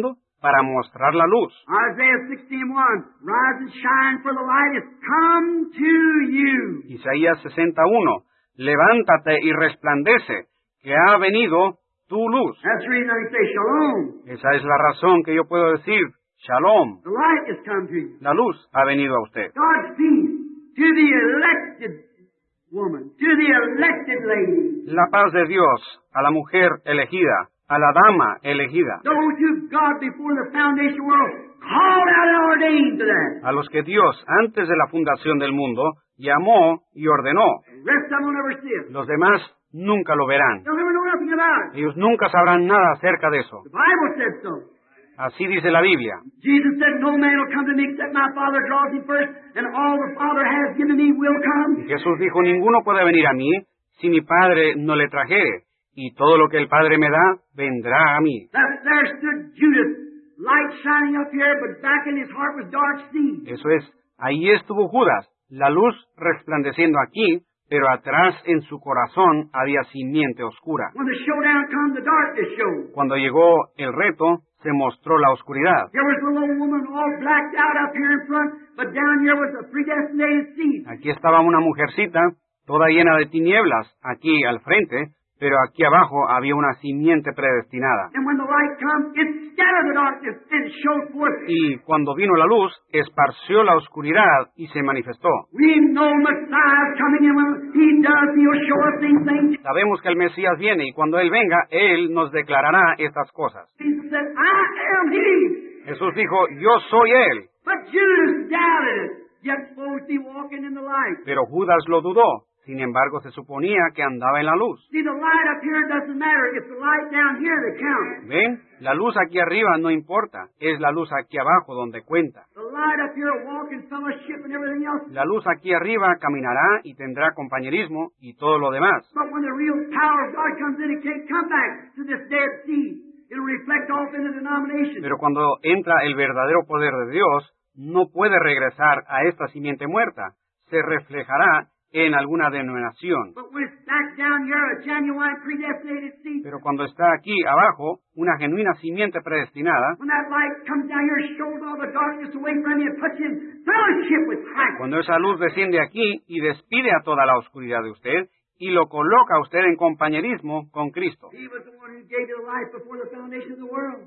para mostrar la luz. Isaiah 16:1, rise and shine, for the light is come to you. Isaías 61, levántate y resplandece, que ha venido tu luz. That's the reason I can say shalom. Esa es la razón que yo puedo decir, Shalom, The light has come to you. la luz ha venido a usted. God's peace to the elected woman, to the elected lady. La paz de Dios a la mujer elegida, a la dama elegida, Those who God before the foundation of the world called out and ordained to that. a los que Dios antes de la fundación del mundo llamó y ordenó. The rest of them will never see it. Los demás nunca lo verán. They'll never know nothing about it. Ellos nunca sabrán nada acerca de eso. The Bible said so. Así dice la Biblia. Jesus said, no man will come to me except my Father draws him first, and all the Father has given me will come. Y Jesús dijo, ninguno puede venir a mí si mi Padre no le trajere, y todo lo que el Padre me da, vendrá a mí. There stood Judas, light shining up here, but back in his heart was dark sea. Eso es, ahí estuvo Judas, la luz resplandeciendo aquí, pero atrás en su corazón había simiente oscura. When the showdown come, the darkness showed. Cuando llegó el reto, se mostró la oscuridad. There was a little woman all blacked out up here in front, but down here was a predestinated seed. Aquí estaba una mujercita, toda llena de tinieblas, aquí al frente, pero aquí abajo había una simiente predestinada. And when the light comes, it scattered the darkness and showed forth. Y cuando vino la luz, esparció la oscuridad y se manifestó. We know Messiah is coming, and when he does, he'll show us these things. Sabemos que el Mesías viene y cuando Él venga, Él nos declarará estas cosas. Jesus said, I am he. Jesús dijo, yo soy Él. But Judas doubted it, yet supposed to be walking in the light. Pero Judas lo dudó. Sin embargo, se suponía que andaba en la luz. See, the light up here doesn't matter. It's the light down here that counts. ¿Ven? La luz aquí arriba no importa. Es la luz aquí abajo donde cuenta. The light up here will walk in fellowship and everything else. La luz aquí arriba caminará y tendrá compañerismo y todo lo demás. But when the real power of God comes in, it can't come back to this dead seed. It'll reflect off in the denomination. Pero cuando entra el verdadero poder de Dios, no puede regresar a esta simiente muerta. Se reflejará en alguna denominación. But when it's back down here, a genuine predestinated seed, Pero cuando está aquí abajo, una genuina simiente predestinada, when that light comes down here, it shows all the darkness away from you and puts you in fellowship with Christ. cuando esa luz desciende aquí y despide a toda la oscuridad de usted y lo coloca a usted en compañerismo con Cristo. He was the one who gave you the life before the foundation of the world.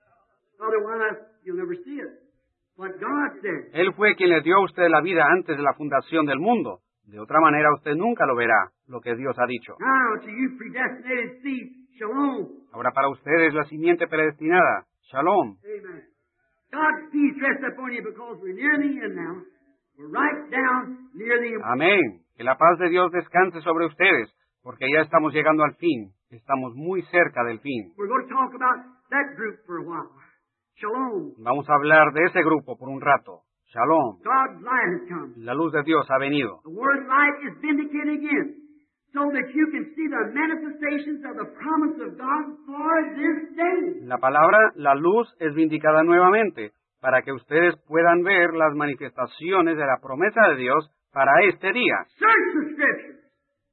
Otherwise, you'll never see it. But God said, Él fue quien le dio a usted la vida antes de la fundación del mundo. De otra manera, usted nunca lo verá, lo que Dios ha dicho. now to you predestinated seed, shalom. Ahora para ustedes la simiente predestinada, Shalom. Amen. God's peace rests upon you because we're near the end now. We're right down near the end. Amén. Que la paz de Dios descanse sobre ustedes, porque ya estamos llegando al fin. Estamos muy cerca del fin. We're going to talk about that group for a while. Shalom. Vamos a hablar de ese grupo por un rato. Shalom. God's light has come. La luz de Dios ha venido. The word light is vindicated again, so that you can see the manifestations of the promise of God for this day. La palabra, la luz, es vindicada nuevamente, para que ustedes puedan ver las manifestaciones de la promesa de Dios para este día. Search the Scriptures.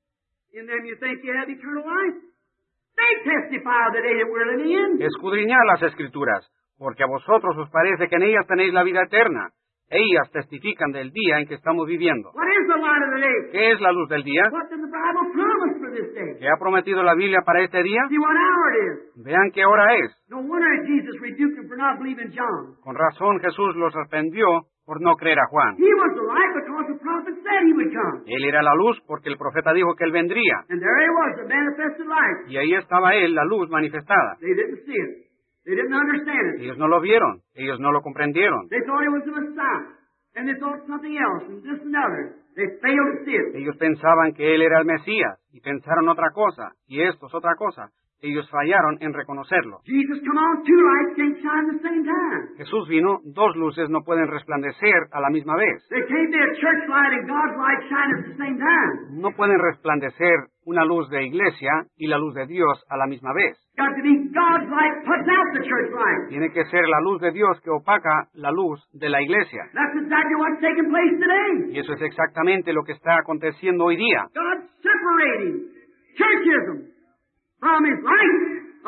In them you think you have eternal life. They testify of the day that we're living in. Escudriñad las Escrituras, porque a vosotros os parece que en ellas tenéis la vida eterna. Ellas testifican del día en que estamos viviendo. What is the light of the day? ¿Qué es la luz del día? What does the Bible promise for this day? ¿Qué ha prometido la Biblia para este día? See what hour it is. Vean qué hora es. No wonder Jesus rebuked them for not believing John. Con razón Jesús los reprendió por no creer a Juan. He was the light because the prophet said he would come. Él era la luz porque el profeta dijo que él vendría. And there he was, the manifested light. Y ahí estaba él, la luz manifestada. They didn't see it. They didn't understand it. Ellos no lo vieron, ellos no lo comprendieron. They thought he was the Messiah. And they thought something else, and this and other. They failed to see it. Ellos pensaban que él era el Mesías y pensaron otra cosa, y esto es otra cosa. Ellos fallaron en reconocerlo. Jesus come on, two lights can't shine at the same time. Jesús vino, dos luces no pueden resplandecer a la misma vez. There can't be a church light and God's light shine at the same time. No pueden resplandecer una luz de iglesia y la luz de Dios a la misma vez. Got to be God's light puts out the church light. Tiene que ser la luz de Dios que opaca la luz de la iglesia. That's exactly what's taking place today. Y eso es exactamente lo que está aconteciendo hoy día. God's separating churchism from His light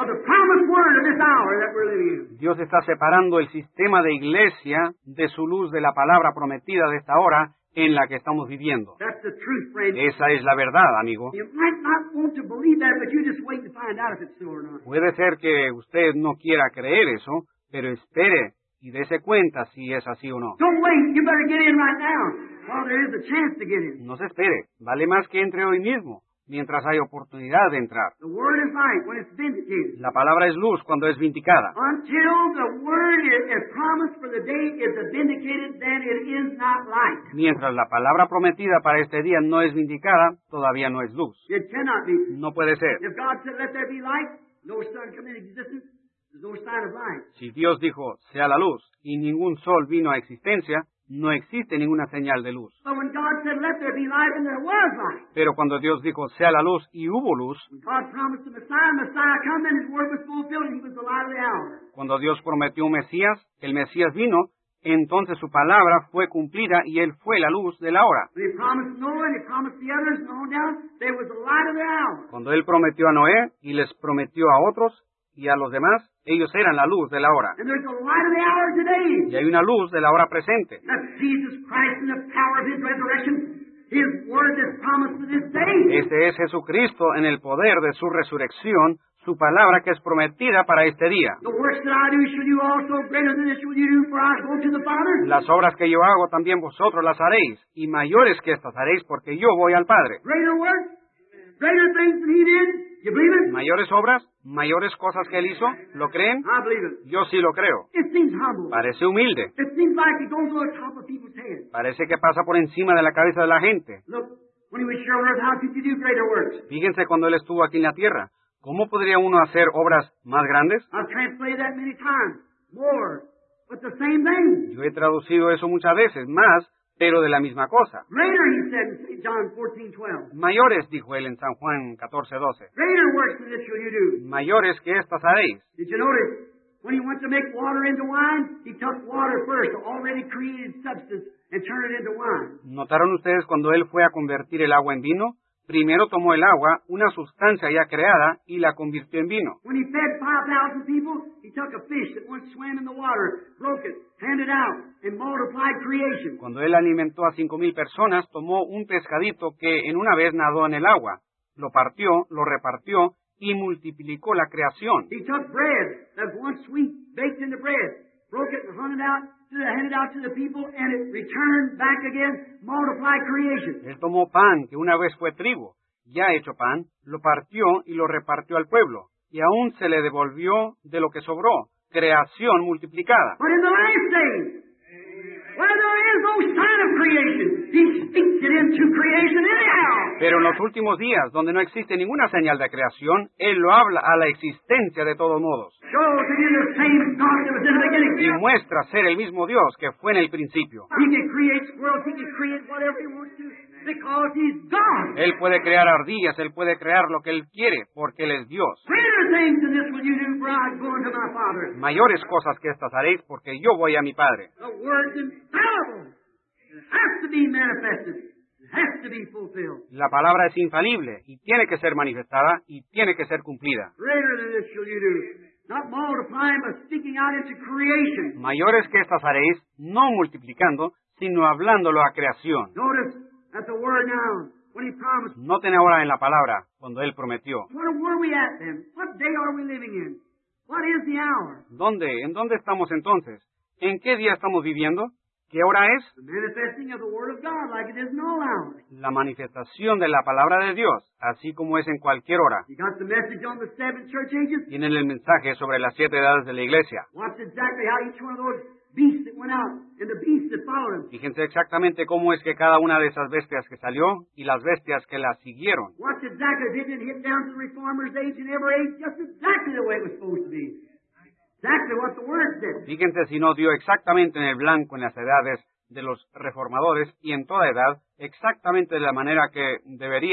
of the promised word of this hour that we're living in. Dios está separando el sistema de iglesia de su luz de la palabra prometida de esta hora en la que estamos viviendo. That's the truth, friend. Esa es la verdad, amigo. You might not want to believe that, but you just wait to find out if it's so or not. Puede ser que usted no quiera creer eso, pero espere y dése cuenta si es así o no. Don't wait. You better get in right now while there is a chance to get in. No se espere. Vale más que entre hoy mismo, mientras hay oportunidad de entrar. The word is light when it's vindicated. La palabra es luz cuando es vindicada. Until the word is promised for the day is vindicated, then it is not light. Mientras la palabra prometida para este día no es vindicada, todavía no es luz. It cannot be. No puede ser. If God said, let there be light, no sun come into existence, there's no sign of light. Si Dios dijo, sea la luz, y ningún sol vino a existencia, no existe ninguna señal de luz. But when God said, let there be light, and there was light. Pero cuando Dios dijo, sea la luz, y hubo luz, When God promised the Messiah come, and His word was fulfilled, and He was the light of the hour. cuando Dios prometió un Mesías, el Mesías vino, entonces su palabra fue cumplida y Él fue la luz de la hora. When He promised Noah, and He promised the others, and on down, there was the light of the hour. Cuando Él prometió a Noé y les prometió a otros y a los demás, ellos eran la luz de la hora. And there's the light of the hour today. Y hay una luz de la hora presente. That's Jesus Christ in the power of His resurrection. His word is promised to this day. Este es Jesucristo en el poder de su resurrección, su palabra que es prometida para este día. The works that I do shall you also, greater than this shall you do, for I go to the Father. Las obras que yo hago también vosotros las haréis, y mayores que estas haréis porque yo voy al Padre. Greater works, greater things than He did. You believe it? Mayores obras, mayores cosas que Él hizo, ¿lo creen? I believe it. Yo sí lo creo. It seems humble. Parece humilde, It seems like it goes over the top of people's heads. parece que pasa por encima de la cabeza de la gente. Look, when He was here on earth, how could you do greater works? Fíjense cuando Él estuvo aquí en la tierra. ¿Cómo podría uno hacer obras más grandes? I've translated that many times. More, but the same thing. Yo he traducido eso muchas veces, más, pero de la misma cosa. Greater, He said in St. John 14:12. Mayores, dijo Él en San Juan 14:12. Greater works than this shall you do. Mayores que estas haréis. Did you notice? When He went to make water into wine, He took water first, the already created substance, and turned it into wine. ¿Notaron ustedes cuando Él fue a convertir el agua en vino? Primero tomó el agua, una sustancia ya creada, y la convirtió en vino. When He fed 5,000 people, He took a fish that once swam in the water, broke it, handed out, and multiplied creation. Cuando Él alimentó a 5,000 personas, tomó un pescadito que en una vez nadó en el agua, lo partió, lo repartió y multiplicó la creación. He took bread that was once sweet, baked into bread, broke it and handed out to the people, and it returned back again, multiplied creation. Él tomó pan que una vez fue trigo, ya hecho pan, lo partió y lo repartió al pueblo, y aún se le devolvió de lo que sobró, creación multiplicada. But in the last days, where there is no sign of creation, He speaks it into creation anyhow. Pero en los últimos días, donde no existe ninguna señal de creación, Él lo habla a la existencia de todos modos. Shows that He is the same God that was in the Y beginning. muestra ser el mismo Dios que fue en el principio. He can create squirrels, He can create whatever He wants to, because He's God. Él puede crear ardillas, Él puede crear lo que Él quiere, porque Él es Dios. Greater things than this will you do, for I go unto my Father. Mayores cosas que estas haréis, porque yo voy a mi Padre. The word's infallible. It has to be manifested. It has to be fulfilled. La palabra es infalible, y tiene que ser manifestada, y tiene que ser cumplida. Greater than this shall you do. Not multiplying, but speaking out into creation. Mayores que estas haréis, no multiplicando, sino hablándolo a creación. Notice at the word now, when He promised. Noten ahora en la palabra, cuando Él prometió. Where were we at then? What day are we living in? What is the hour? ¿Dónde? ¿En dónde estamos entonces? ¿En qué día estamos viviendo? ¿Qué hora es? The manifesting of the Word of God like it is in all hours. La manifestación de la palabra de Dios, así como es en cualquier hora. You got the message on the 7 church ages? Tienen el mensaje sobre las 7 edades de la iglesia. Watch exactly how each one of those beasts that went out and the beasts that followed them. Fíjense exactamente cómo es que cada una de esas bestias que salió y las bestias que las siguieron. Watch exactly. They didn't hit down to the Reformer's age and every age, just exactly the way it was supposed to be. Exactly what the Word said. Fíjense si no dio exactamente en el blanco en las edades de los reformadores y en toda edad, exactamente de la manera que debería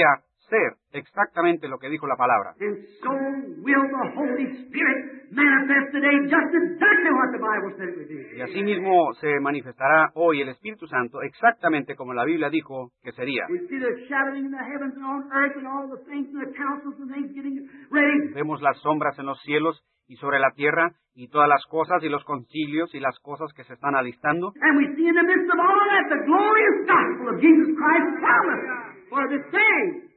ser exactamente lo que dijo la palabra. And so will the Holy Spirit manifest today just exactly what the Bible said it would be. Y asimismo se manifestará hoy el Espíritu Santo exactamente como la Biblia dijo que sería. We see the shadowing in the heavens and on earth and all the things and the councils and things getting ready. Vemos las sombras en los cielos y sobre la tierra y todas las cosas y los concilios y las cosas que se están alistando. And we see in the midst of all that the glorious gospel of Jesus Christ promised for this day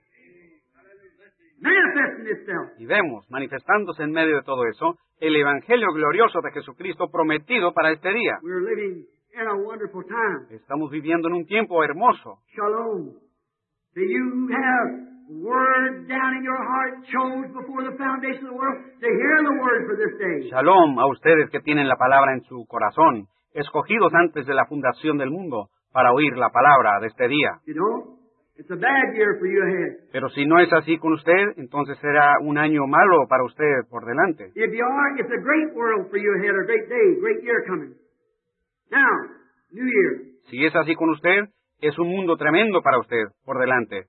manifesting itself. Y vemos, manifestándose en medio de todo eso, el Evangelio glorioso de Jesucristo prometido para este día. We're living in a wonderful time. Estamos viviendo en un tiempo hermoso. Shalom. To you who have word down in your heart, chose before the foundation of the world to hear the word for this day. Shalom a ustedes que tienen la palabra en su corazón, escogidos antes de la fundación del mundo para oír la palabra de este día. You know, it's a bad year for you ahead. Pero si no es así con usted, entonces será un año malo para usted por delante. If you are, it's a great world for you ahead, a great day, great year coming. Now, New Year. Si es así con usted, es un mundo tremendo para usted por delante.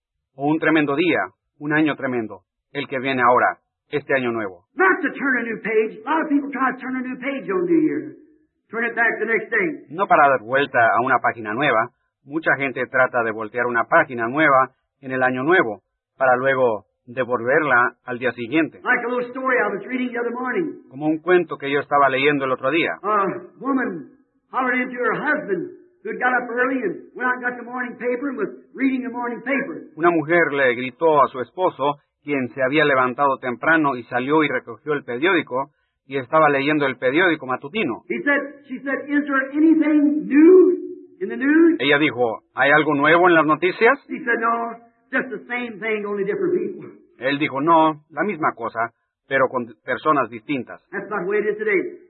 O un tremendo día, un año tremendo, el que viene ahora, este año nuevo. Not to turn a new page. A lot of people try to turn a new page on New Year. Turn it back the next day. No para dar vuelta a una página nueva. Mucha gente trata de voltear una página nueva en el año nuevo, para luego devolverla al día siguiente. Like a little story I was reading the other morning. Como un cuento que yo estaba leyendo el otro día. A woman hollered into her husband, who got up early and went out and got the morning paper and was reading the morning paper. Una mujer le gritó a su esposo, quien se había levantado temprano y salió y recogió el periódico, y estaba leyendo el periódico matutino. She said, is there anything new in the news? Ella dijo, ¿hay algo nuevo en las noticias? He said, no, just the same thing, only different people. Él dijo, no, la misma cosa, pero con personas distintas. That's not the way it is today.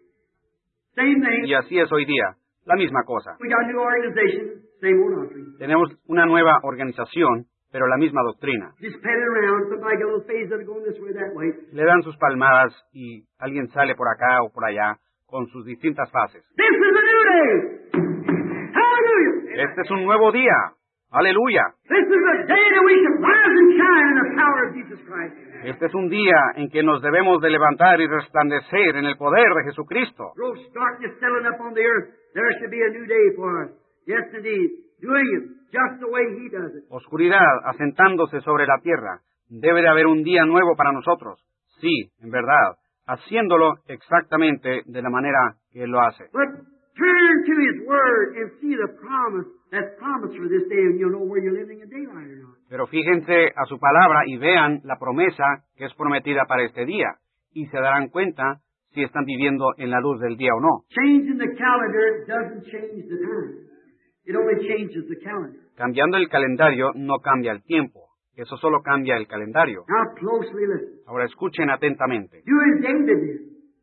Same thing. Y así es hoy día, la misma cosa. We got a new organization, same old doctrine. Tenemos una nueva organización, pero la misma doctrina. Just pat it around, somebody got a little phase of it going this way, that way. Le dan sus palmadas y alguien sale por acá o por allá con sus distintas fases. This is a new day. Hallelujah. Este es un nuevo día. ¡Aleluya! This is a day that we can rise and shine in the power of Jesus Christ. Este es un día en que nos debemos de levantar y resplandecer en el poder de Jesucristo. Gross darkness settling up on the earth. There should be a new day for us. Yes, indeed. Doing it just the way He does it. Oscuridad asentándose sobre la tierra. Debe de haber un día nuevo para nosotros. Sí, en verdad, haciéndolo exactamente de la manera que Él lo hace. But turn to His Word and see the promise that's promised for this day, and you'll know where you're living in daylight or not. Pero fíjense a su palabra y vean la promesa que es prometida para este día, y se darán cuenta si están viviendo en la luz del día o no. Changing the calendar doesn't change the time. It only changes the calendar. Cambiando el calendario no cambia el tiempo. Eso solo cambia el calendario. Now closely listen. Ahora escuchen atentamente. Do as David did.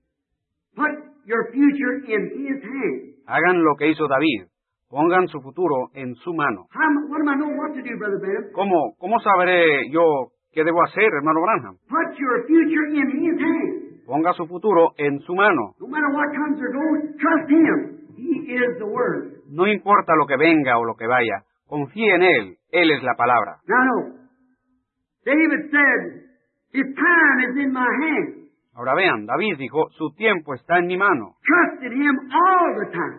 Put your future in His hand. Hagan lo que hizo David. Pongan su futuro en su mano. What am I know what to do, Brother Branham? ¿Cómo sabré yo qué debo hacer, hermano Branham? Put your future in His hand. Ponga su futuro en su mano. No matter what comes or goes, trust Him. He is the Word. No importa lo que venga o lo que vaya, confíe en Él. Él es la palabra. Now, no. David said, His time is in my hand. Ahora vean, David dijo, su tiempo está en mi mano. Trust in Him all the time.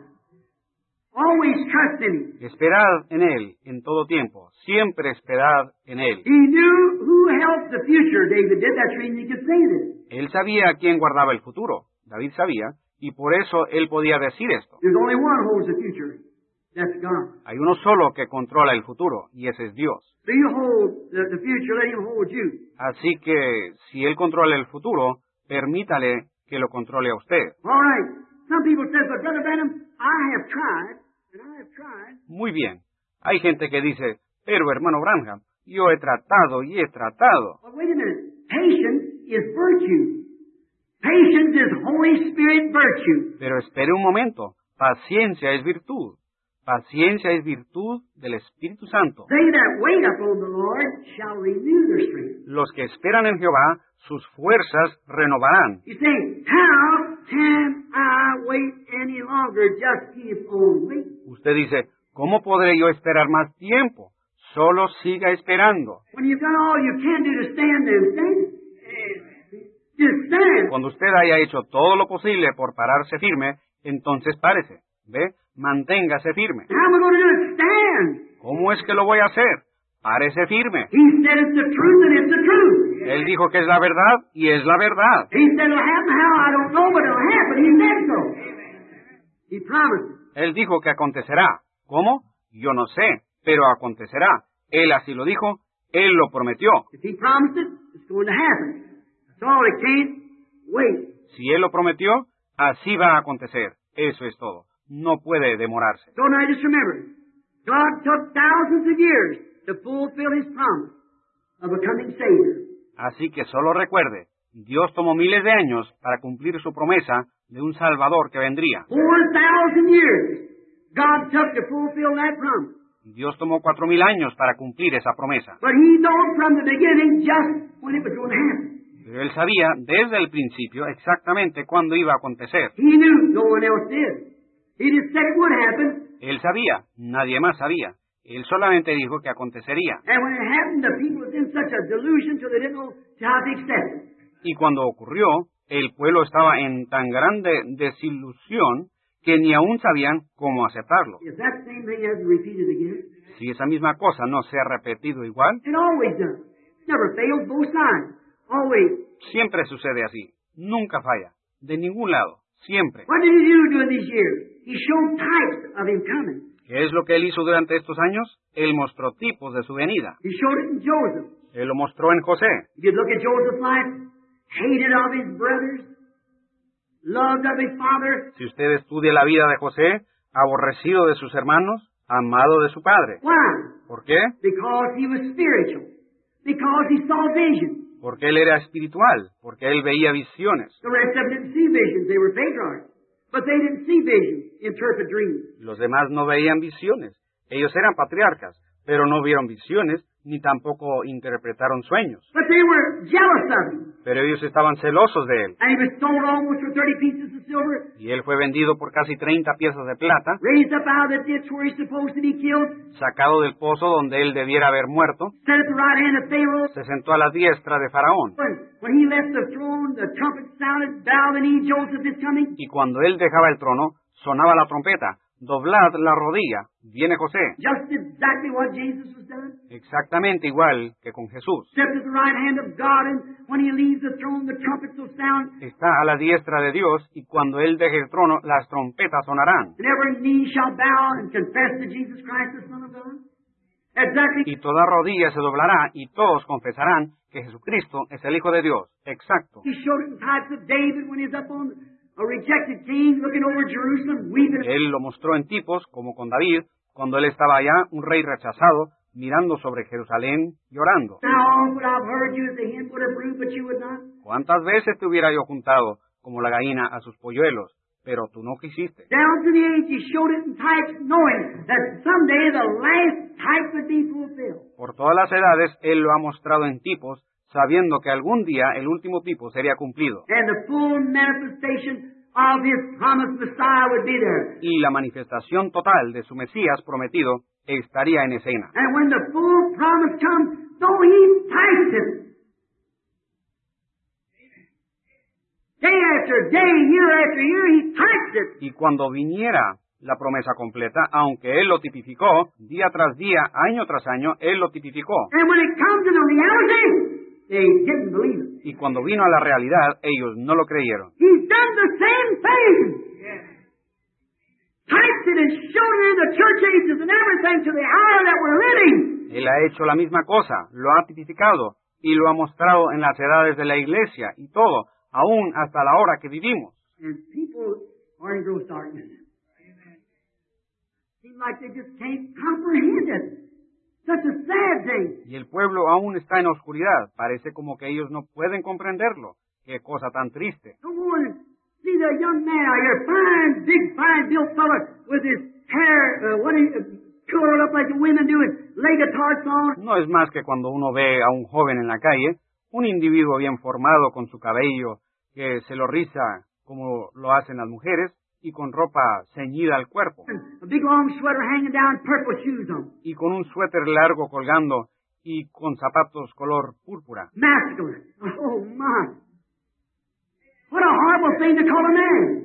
Always trust in Him. Esperad en Él en todo tiempo. Siempre esperad en Él. He knew who held the future, David did. That's the reason he could say this. Él sabía quién guardaba el futuro. David sabía, y por eso él podía decir esto. There's only one who holds the future. That's God. Hay uno solo que controla el futuro, y ese es Dios. So you hold the future, let Him hold you. Así que, si Él controla el futuro, permítale que lo controle a usted. All right. Some people say, but Brother Branham, I have tried, and I have tried. Muy bien. Hay gente que dice, pero hermano Branham, yo he tratado y he tratado. But wait a minute. Patience is virtue. Patience is Holy Spirit virtue. Pero espere un momento. Paciencia es virtud. Paciencia es virtud del Espíritu Santo. They that wait upon the Lord shall renew their strength. Los que esperan en Jehová, sus fuerzas renovarán. You say, how can I wait any longer? Just keep on waiting. Usted dice, ¿cómo podré yo esperar más tiempo? Solo siga esperando. When you've done all you can do to stand, then stand. Just stand. Cuando usted haya hecho todo lo posible por pararse firme, entonces párese. ¿Ve? Manténgase firme. How am I going to do it? Stand. ¿Cómo es que lo voy a hacer? Párese firme. He said it's the truth and it's the truth. Él dijo que es la verdad y es la verdad. He said it'll happen how, I don't know, but it'll happen. He said so. He promised. Él dijo que acontecerá. ¿Cómo? Yo no sé, pero acontecerá. Él así lo dijo, Él lo prometió. If he promised it, it's going to happen. That's all. It can't wait. Si Él lo prometió, así va a acontecer. Eso es todo. No puede demorarse. So now just remember, God took thousands of years to fulfill His promise of a coming Savior. Así que solo recuerde, Dios tomó miles de años para cumplir su promesa de un Salvador que vendría. 4,000 years God took to fulfill that promise. Dios tomó 4,000 años para cumplir esa promesa. But He knew from the beginning just when it was going to happen. Pero Él sabía desde el principio exactamente cuándo iba a acontecer. He knew, no one else did. He just said it would happen. Él sabía, nadie más sabía. Él solamente dijo que acontecería. And when it happened, the people was in such a delusion so they didn't know how to accept it. Y cuando ocurrió, el pueblo estaba en tan grande desilusión que ni aún sabían cómo aceptarlo. If that same thing hasn't repeated again, Si esa misma cosa no se ha repetido igual, it always does. Never fails, both sides. Always. siempre sucede así. Nunca falla. De ningún lado. Siempre. What did He do during these years? He showed types of Him coming. ¿Qué es lo que Él hizo durante estos años? Él mostró tipos de su venida. He showed it in Joseph. Él lo mostró en José. If you look at Joseph's life, hated of his brothers, loved of his father. Si usted estudia la vida de José, aborrecido de sus hermanos, amado de su padre. Why? ¿Por qué? Because he was spiritual. Because he saw visions. Porque él era espiritual, porque él veía visiones. The rest of them didn't see visions. They were patriarchs. But they didn't see visions, interpret dreams. Los demás no veían visiones. Ellos eran patriarcas, pero no vieron visiones, ni tampoco interpretaron sueños. But they were jealous of him. Pero ellos estaban celosos de él. And he was sold almost for 30 pieces of silver, Y él fue vendido por casi 30 piezas de plata, raised up out of the ditch where he's supposed to be killed, sacado del pozo donde él debiera haber muerto, set at the right hand of Pharaoh. se sentó a la diestra de Faraón. When he left the throne, the trumpet sounded, bow the knee, Joseph is coming. Y cuando él dejaba el trono, sonaba la trompeta, doblad la rodilla, viene José. Just exactly what Jesus was done. Exactamente igual que con Jesús. Set at the right hand of God, and when he leaves the throne, the trumpets will sound, Está a la diestra de Dios, y cuando él deje el trono, las trompetas sonarán. and every knee shall bow and confess that Jesus Christ is the Son of God. Exactly. Y toda rodilla se doblará, y todos confesarán que Jesucristo es el Hijo de Dios. Exacto. He showed it in types of David when he's up on a rejected king looking over Jerusalem, weeping. Él lo mostró en tipos, como con David, cuando él estaba allá, un rey rechazado, mirando sobre Jerusalén, llorando. How often I've heard you as the hen would have brood, but you would not. ¿Cuántas veces te hubiera yo juntado como la gallina a sus polluelos? Pero tú no quisiste. Down to the age, he showed it in types, knowing that someday the last type would be fulfilled. Por todas las edades, él lo ha mostrado en tipos, sabiendo que algún día el último tipo sería cumplido. And the full manifestation of his promised Messiah would be there. Y la manifestación total de su Mesías prometido estaría en escena. And when the full promise comes, though he typed it, day after day, year after year, he typed it. Y cuando viniera la promesa completa, aunque él lo tipificó, día tras día, año tras año, él lo tipificó. And when it comes to the reality, they didn't believe it. Y cuando vino a la realidad, ellos no lo creyeron. He's done the same thing. Typed it and showed it in the church ages and everything to the hour that we're living. Él ha hecho la misma cosa, lo ha tipificado y lo ha mostrado en las edades de la iglesia y todo, aún hasta la hora que vivimos. And people are in gross darkness. Seems like they just can't comprehend it. Such a sad thing. Y el pueblo aún está en oscuridad. Parece como que ellos no pueden comprenderlo. Qué cosa tan triste. No more than see the young man out here, fine, big, fine built fella with his hair, curled up like the women do, and lay guitar song. No es más que cuando uno ve a un joven en la calle, un individuo bien formado con su cabello que se lo riza como lo hacen las mujeres, y con ropa ceñida al cuerpo, a big long sweater hanging down, purple shoes on. y con un suéter largo colgando y con zapatos color púrpura. Masculine. Oh, my. What a horrible thing to call a man.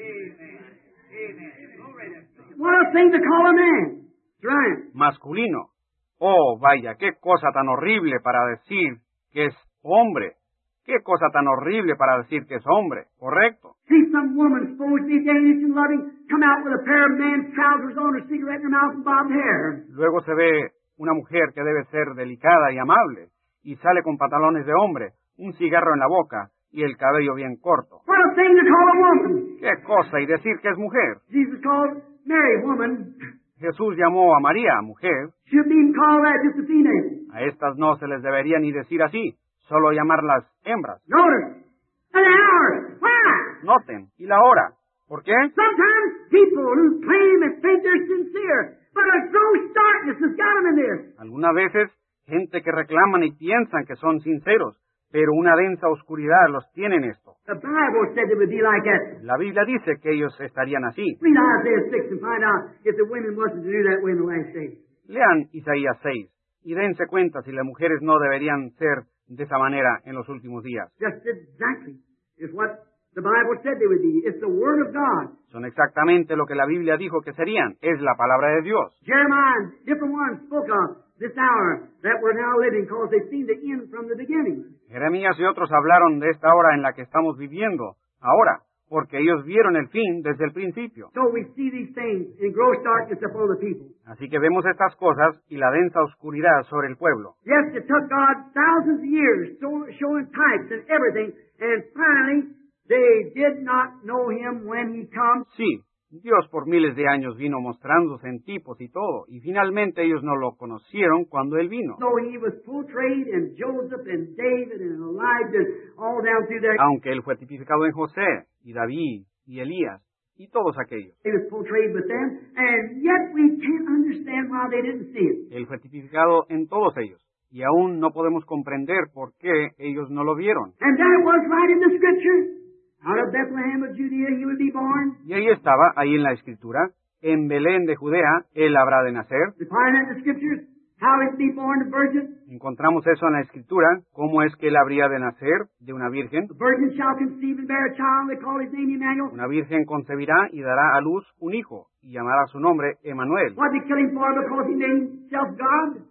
What a thing to call a man. That's right. Masculino. Oh, vaya, qué cosa tan horrible para decir que es hombre. Qué cosa tan horrible para decir que es hombre. Correcto. See some woman supposed to be Danish and loving, come out with a pair of men's trousers on, a cigarette in her mouth and bobbed hair. Luego se ve una mujer que debe ser delicada y amable, y sale con pantalones de hombre, un cigarro en la boca y el cabello bien corto. What a thing to call a woman. ¡Qué cosa! Y decir que es mujer. Jesus called Mary woman. Jesús llamó a María mujer. Shouldn't even call that just a female. A estas no se les debería ni decir así, solo llamarlas hembras. Notice. An hour. Why? Noten. ¿Y la hora? ¿Por qué? Sometimes people who claim and think they're sincere, but a gross darkness has got them in this. Algunas veces, gente que reclaman y piensan que son sinceros, pero una densa oscuridad los tiene en esto. The Bible said it would be like that. La Biblia dice que ellos estarían así. Read Isaiah 6 and find out if the women wasn't to do that way in the last days. Lean Isaías 6 y dense cuenta si las mujeres no deberían ser de esa manera en los últimos días. Just exactly is what the Bible said they would be. It's the Word of God. Son exactamente lo que la Biblia dijo que serían. Es la palabra de Dios. Jeremiah and different ones spoke of this hour that we're now living because they've seen the end from the beginning. Jeremías y otros hablaron de esta hora en la que estamos viviendo ahora, porque ellos vieron el fin desde el principio. So we see these things in gross darkness upon the people. Así que vemos estas cosas y la densa oscuridad sobre el pueblo. Yes, it took God thousands of years showing types and everything, and finally they did not know Him when He comes. Sí, Dios por miles de años vino mostrándose en tipos y todo, y finalmente ellos no lo conocieron cuando Él vino. So He was portrayed in Joseph and David and Elijah, all down through there. Aunque Él fue tipificado en José, y David, y Elías, y todos aquellos. He was portrayed with them, and yet we can't understand why they didn't see it. Él fue tipificado en todos ellos, y aún no podemos comprender por qué ellos no lo vieron. And there it was right in the Scripture. Out of Bethlehem of Judea He would be born. Y ahí estaba, ahí en la Escritura, en Belén de Judea, Él habrá de nacer. We find in the Scriptures how He'd be born a virgin. Encontramos eso en la Escritura, cómo es que Él habría de nacer de una virgen. The virgin shall conceive and bear a child, they call His name Emmanuel. Una virgen concebirá y dará a luz un hijo, y llamará su nombre Emanuel. What did they kill Him for? Because He named Himself God.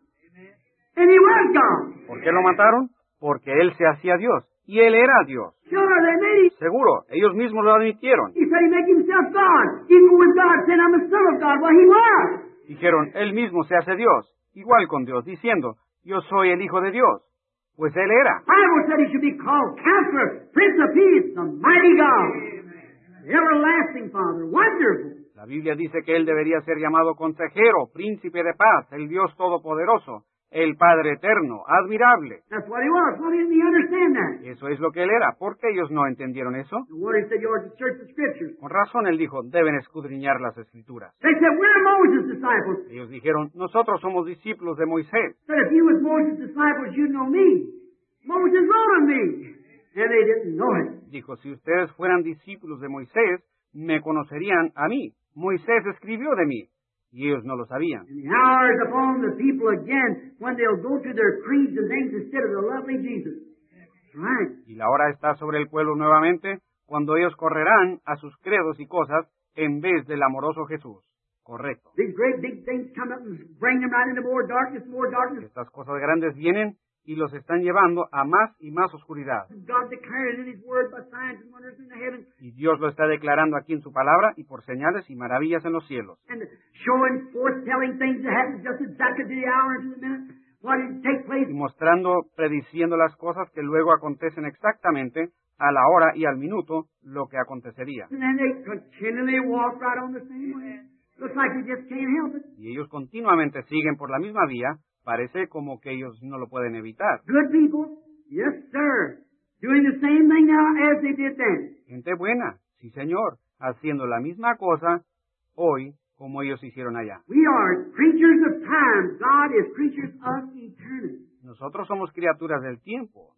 And He was God. ¿Por qué lo mataron? Porque Él se hacía Dios, y Él era Dios. Sure, they made Him. Seguro, ellos mismos lo admitieron. He said He made Himself God. Equal with God, said I'm the Son of God. Well, He was. Dijeron, Él mismo se hace Dios, igual con Dios, diciendo, yo soy el Hijo de Dios. Pues Él era. The Bible said He should be called Counselor, Prince of Peace, the Mighty God, the Everlasting Father, Wonderful. La Biblia dice que Él debería ser llamado consejero, príncipe de paz, el Dios todopoderoso, el Padre eterno, admirable. That's what He was. Why didn't He understand that? Eso es lo que Él era. ¿Por qué ellos no entendieron eso? The Word He said you are to search the Scriptures. Con razón Él dijo, deben escudriñar las Escrituras. They said, we're Moses' disciples. Ellos dijeron, nosotros somos discípulos de Moisés. Said, if you was Moses' disciples, you'd know me. Moses wrote on me. And they didn't know it. Dijo, si ustedes fueran discípulos de Moisés, me conocerían a mí. Moisés escribió de mí. Y ellos no lo sabían. And the hour is upon the people again when they'll go to their creeds and things instead of the lovely Jesus. That's right. Y la hora está sobre el pueblo nuevamente, cuando ellos correrán a sus credos y cosas en vez del amoroso Jesús. Correcto. These great big things come up and bring them right into more darkness, more darkness. Estas cosas grandes vienen y los están llevando a más y más oscuridad. God declared in His Word by signs and wonders in the heavens. Y Dios lo está declarando aquí en su palabra y por señales y maravillas en los cielos. And showing forth, telling things that happen just exactly to the hour and to the minute. What did take place? Y mostrando, prediciendo las cosas que luego acontecen exactamente a la hora y al minuto lo que acontecería. And then they continually walk right on the same way. Looks like they just can't help it. Y ellos continuamente siguen por la misma vía. Parece como que ellos no lo pueden evitar. Good people? Yes, sir. Doing the same thing now as they did then. Gente buena, sí señor, haciendo la misma cosa hoy como ellos hicieron allá. We are creatures of time. God is creatures of eternity. Nosotros somos criaturas del tiempo.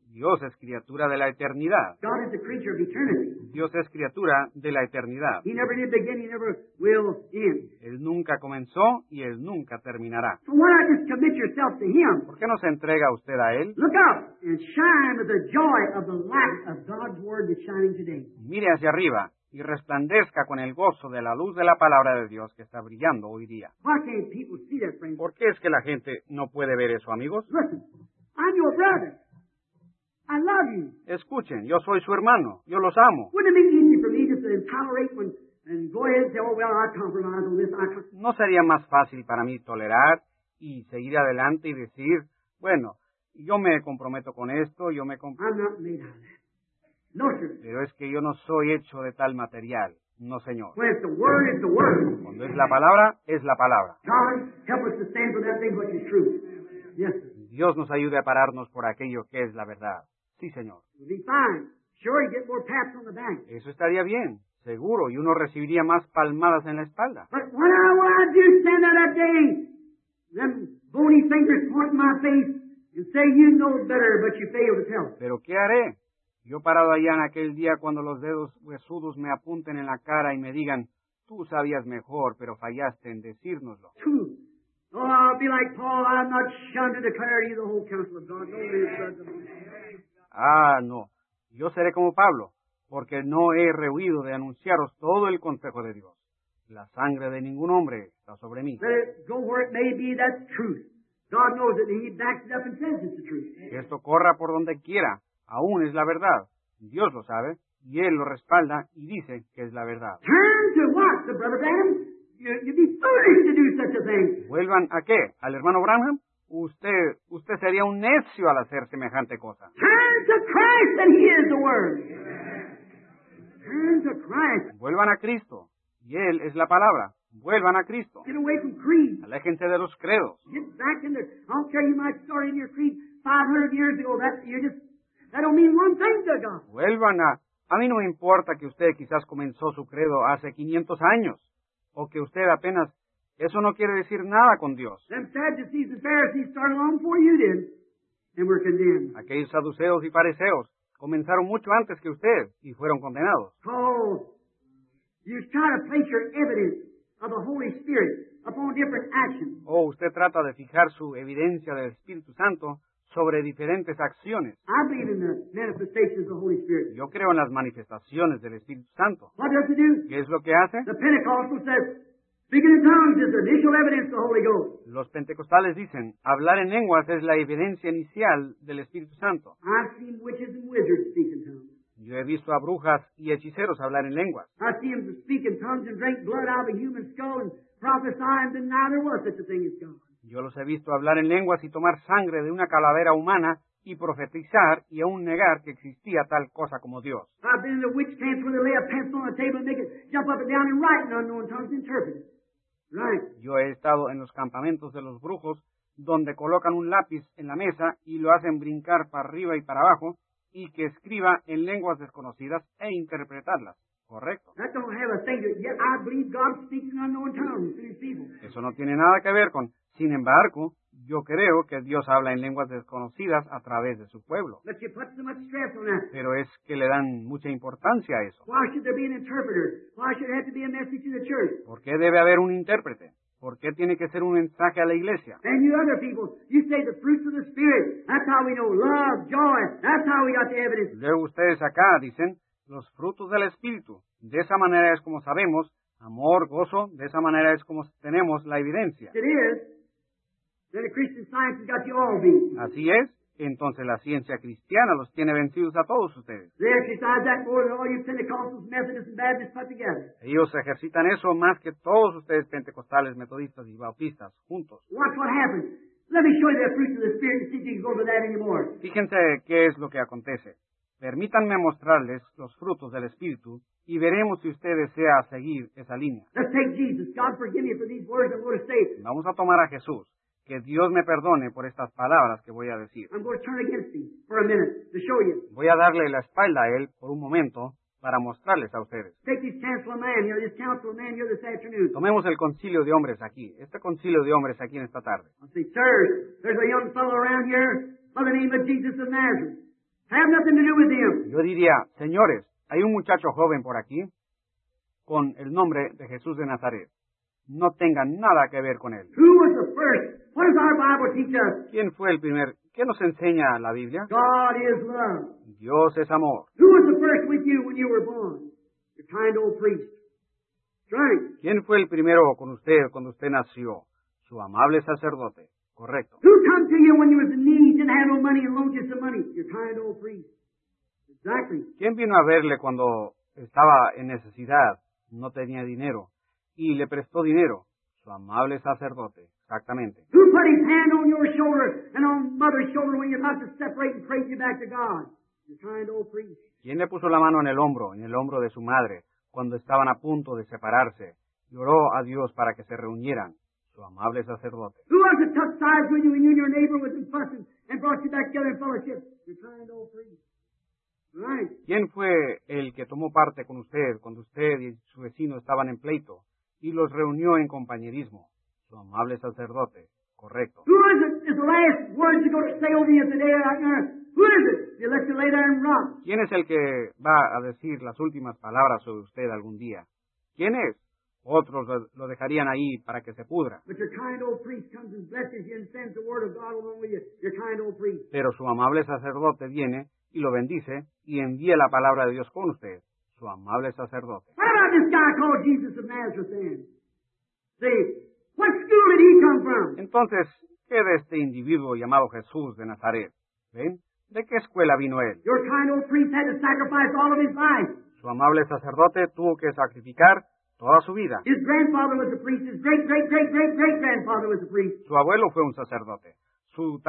Dios es criatura de la eternidad. God is a creature of eternity. Dios es criatura de la eternidad. He never did begin, He never will end. Él nunca comenzó y Él nunca terminará. So why not just commit yourself to Him? ¿Por qué no se entrega usted a Él? Look up and shine with the joy of the light of God's Word that's shining today. Mire hacia arriba y resplandezca con el gozo de la luz de la palabra de Dios que está brillando hoy día. Why can't people see that, friends? ¿Por qué es que la gente no puede ver eso, amigos? Listen, I'm your brother. I love you. Escuchen, yo soy su hermano, yo los amo. Wouldn't it be easy for me just to tolerate and go ahead and say, oh, well, I compromise on this. ¿No sería más fácil para mí tolerar y seguir adelante y decir, bueno, yo me comprometo con esto, I'm not made out of that. No, sir. Pero es que yo no soy hecho de tal material. No, señor. When it's the Word, it's the Word. Cuando es la palabra, es la palabra. God, help us to stand for that thing which is true. Yes, sir. Dios nos ayude a pararnos por aquello que es la verdad. Sí, señor. It'll be fine. Sure, you get more pats on the back. Eso estaría bien, seguro, y uno recibiría más palmadas en la espalda. But when I do stand there that day, them bony fingers point in my face and say you know better, but you fail to tell. Pero ¿qué haré? Yo parado allá en aquel día cuando los dedos huesudos me apunten en la cara y me digan, tú sabías mejor, pero fallaste en decírnoslo. True. Oh, I'll be like Paul. I'm not shunned to declare to you the whole counsel of God. No man. Ah, no. Yo seré como Pablo, porque no he rehuido de anunciaros todo el consejo de Dios. La sangre de ningún hombre está sobre mí. Let it go where it may be, that's truth. God knows it, and He backs it up and says it's the truth. Que esto corra por donde quiera, aún es la verdad. Dios lo sabe, y Él lo respalda y dice que es la verdad. Turn to what, the Brother Branham? You'd be foolish to do such a thing. ¿Vuelvan a qué? ¿Al hermano Branham? Usted sería un necio al hacer semejante cosa. Turn to Christ, and He is the Word. Turn to Christ. Vuelvan a Cristo, y Él es la palabra. Vuelvan a Cristo. Get away from creed. Aléjense de los credos. Get back in there. I don't care, you might start in your creed 500 years ago. That don't mean one thing to God. Vuelvan a mí no me importa que usted quizás comenzó su credo hace 500 años, o que usted apenas, eso no quiere decir nada con Dios. Them Sadducees and Pharisees started long before you did, and were condemned. Aquellos saduceos y fariseos comenzaron mucho antes que usted y fueron condenados. Oh, you try to place your evidence of the Holy Spirit upon different actions. O usted trata de fijar su evidencia del Espíritu Santo sobre diferentes acciones. I believe in the manifestations of the Holy Spirit. Yo creo en las manifestaciones del Espíritu Santo. What does it do? ¿Qué es lo que hace? The Pentecostal says, speaking in tongues is the initial evidence of the Holy Ghost. Los pentecostales dicen, hablar en lenguas es la evidencia inicial del Espíritu Santo. I've seen witches and wizards speak in tongues. Yo he visto a brujas y hechiceros hablar en lenguas. I see them speak in tongues and drink blood out of a human skull and prophesy and deny there was such a thing as God. Yo los he visto hablar en lenguas y tomar sangre de una calavera humana y profetizar y aún negar que existía tal cosa como Dios. I've been in the witch camps where they lay a pencil on a table and make it jump up and down and write in unknown tongues and interpret it. Right. Yo he estado en los campamentos de los brujos donde colocan un lápiz en la mesa y lo hacen brincar para arriba y para abajo y que escriba en lenguas desconocidas e interpretarlas. Correcto. That don't have a thing to, yet I believe God speaks in unknown tongues to His people. Eso no tiene nada que ver con, sin embargo, yo creo que Dios habla en lenguas desconocidas a través de su pueblo. But you put so much stress on that. Pero es que le dan mucha importancia a eso. Why should there be an interpreter? Why should it have to be a message to the church? ¿Por qué debe haber un intérprete? ¿Por qué tiene que ser un mensaje a la iglesia? And you other people, you say the fruits of the Spirit. That's how we know love, joy. That's how we got the evidence. Luego ustedes acá dicen los frutos del Espíritu. De esa manera es como sabemos, amor, gozo, de esa manera es como tenemos la evidencia. It is. Then the Christian Science has got you all beat. Así es, entonces la ciencia cristiana los tiene vencidos a todos ustedes. They exercise that more than all you Pentecostals, Methodists, and Baptists put together. Ellos ejercitan eso más que todos ustedes pentecostales, metodistas y bautistas juntos. Watch what happens. Let me show you the fruits of the Spirit and see if you can go to that anymore. Fíjense qué es lo que acontece. Permítanme mostrarles los frutos del Espíritu y veremos si usted desea seguir esa línea. Let's take Jesus. God forgive me for these words I'm going to say. Vamos a tomar a Jesús. Que Dios me perdone por estas palabras que voy a decir. I'm going to turn against Him for a minute to show you. Voy a darle la espalda a Él por un momento para mostrarles a ustedes. Take this council of man here, this council of man here this afternoon. Tomemos el concilio de hombres aquí, este concilio de hombres aquí en esta tarde. I'll say, sirs, there's a young fellow around here by the name of Jesus of Nazareth. Have nothing to do with him. Yo diría, señores, hay un muchacho joven por aquí con el nombre de Jesús de Nazaret. No tengan nada que ver con él. Who was the first? What does our Bible teach us? ¿Quién fue el primer? ¿Qué nos enseña la Biblia? God is love. Dios es amor. Who was the first with you when you were born? The kind old priest. That's right. ¿Quién fue el primero con usted cuando usted nació? Su amable sacerdote. Correcto. Who come to you when you was in need, didn't have no money, and loaned you some money? Your kind old priest. Exactly. ¿Quién vino a verle cuando estaba en necesidad, no tenía dinero, y le prestó dinero? Su amable sacerdote. Exactamente. Who put his hand on your shoulder and on mother's shoulder when you're about to separate and praise you back to God? Your kind old priest. ¿Quién le puso la mano en el hombro de su madre, cuando estaban a punto de separarse, y oró a Dios para que se reunieran? Su amable sacerdote. Who was it took sides with you when you and your neighbor was in fussing and brought you back together in fellowship? Your kind old priest. Right. ¿Quién fue el que tomó parte con usted cuando usted y su vecino estaban en pleito y los reunió en compañerismo? Su amable sacerdote. Correcto. Who is it? Is the last words you're going to say over you today out there? Who is it? You let you lay there and rot. ¿Quién es el que va a decir las últimas palabras sobre usted algún día? ¿Quién es? Otros lo dejarían ahí para que se pudra. But your kind old priest comes and blesses you and sends the word of God along with you. Your kind old priest. Pero su amable sacerdote viene y lo bendice y envía la palabra de Dios con usted. Su amable sacerdote. What about this guy called Jesus of Nazareth then? See, what school did he come from? Entonces, ¿qué de este individuo llamado Jesús de Nazaret? ¿Ven? ¿De qué escuela vino él? Your kind old priest had to sacrifice all of his life. Su amable sacerdote tuvo que sacrificar toda su vida. His grandfather was a priest. His great-great-great-great-great-grandfather was a priest. Su abuelo fue un sacerdote. Su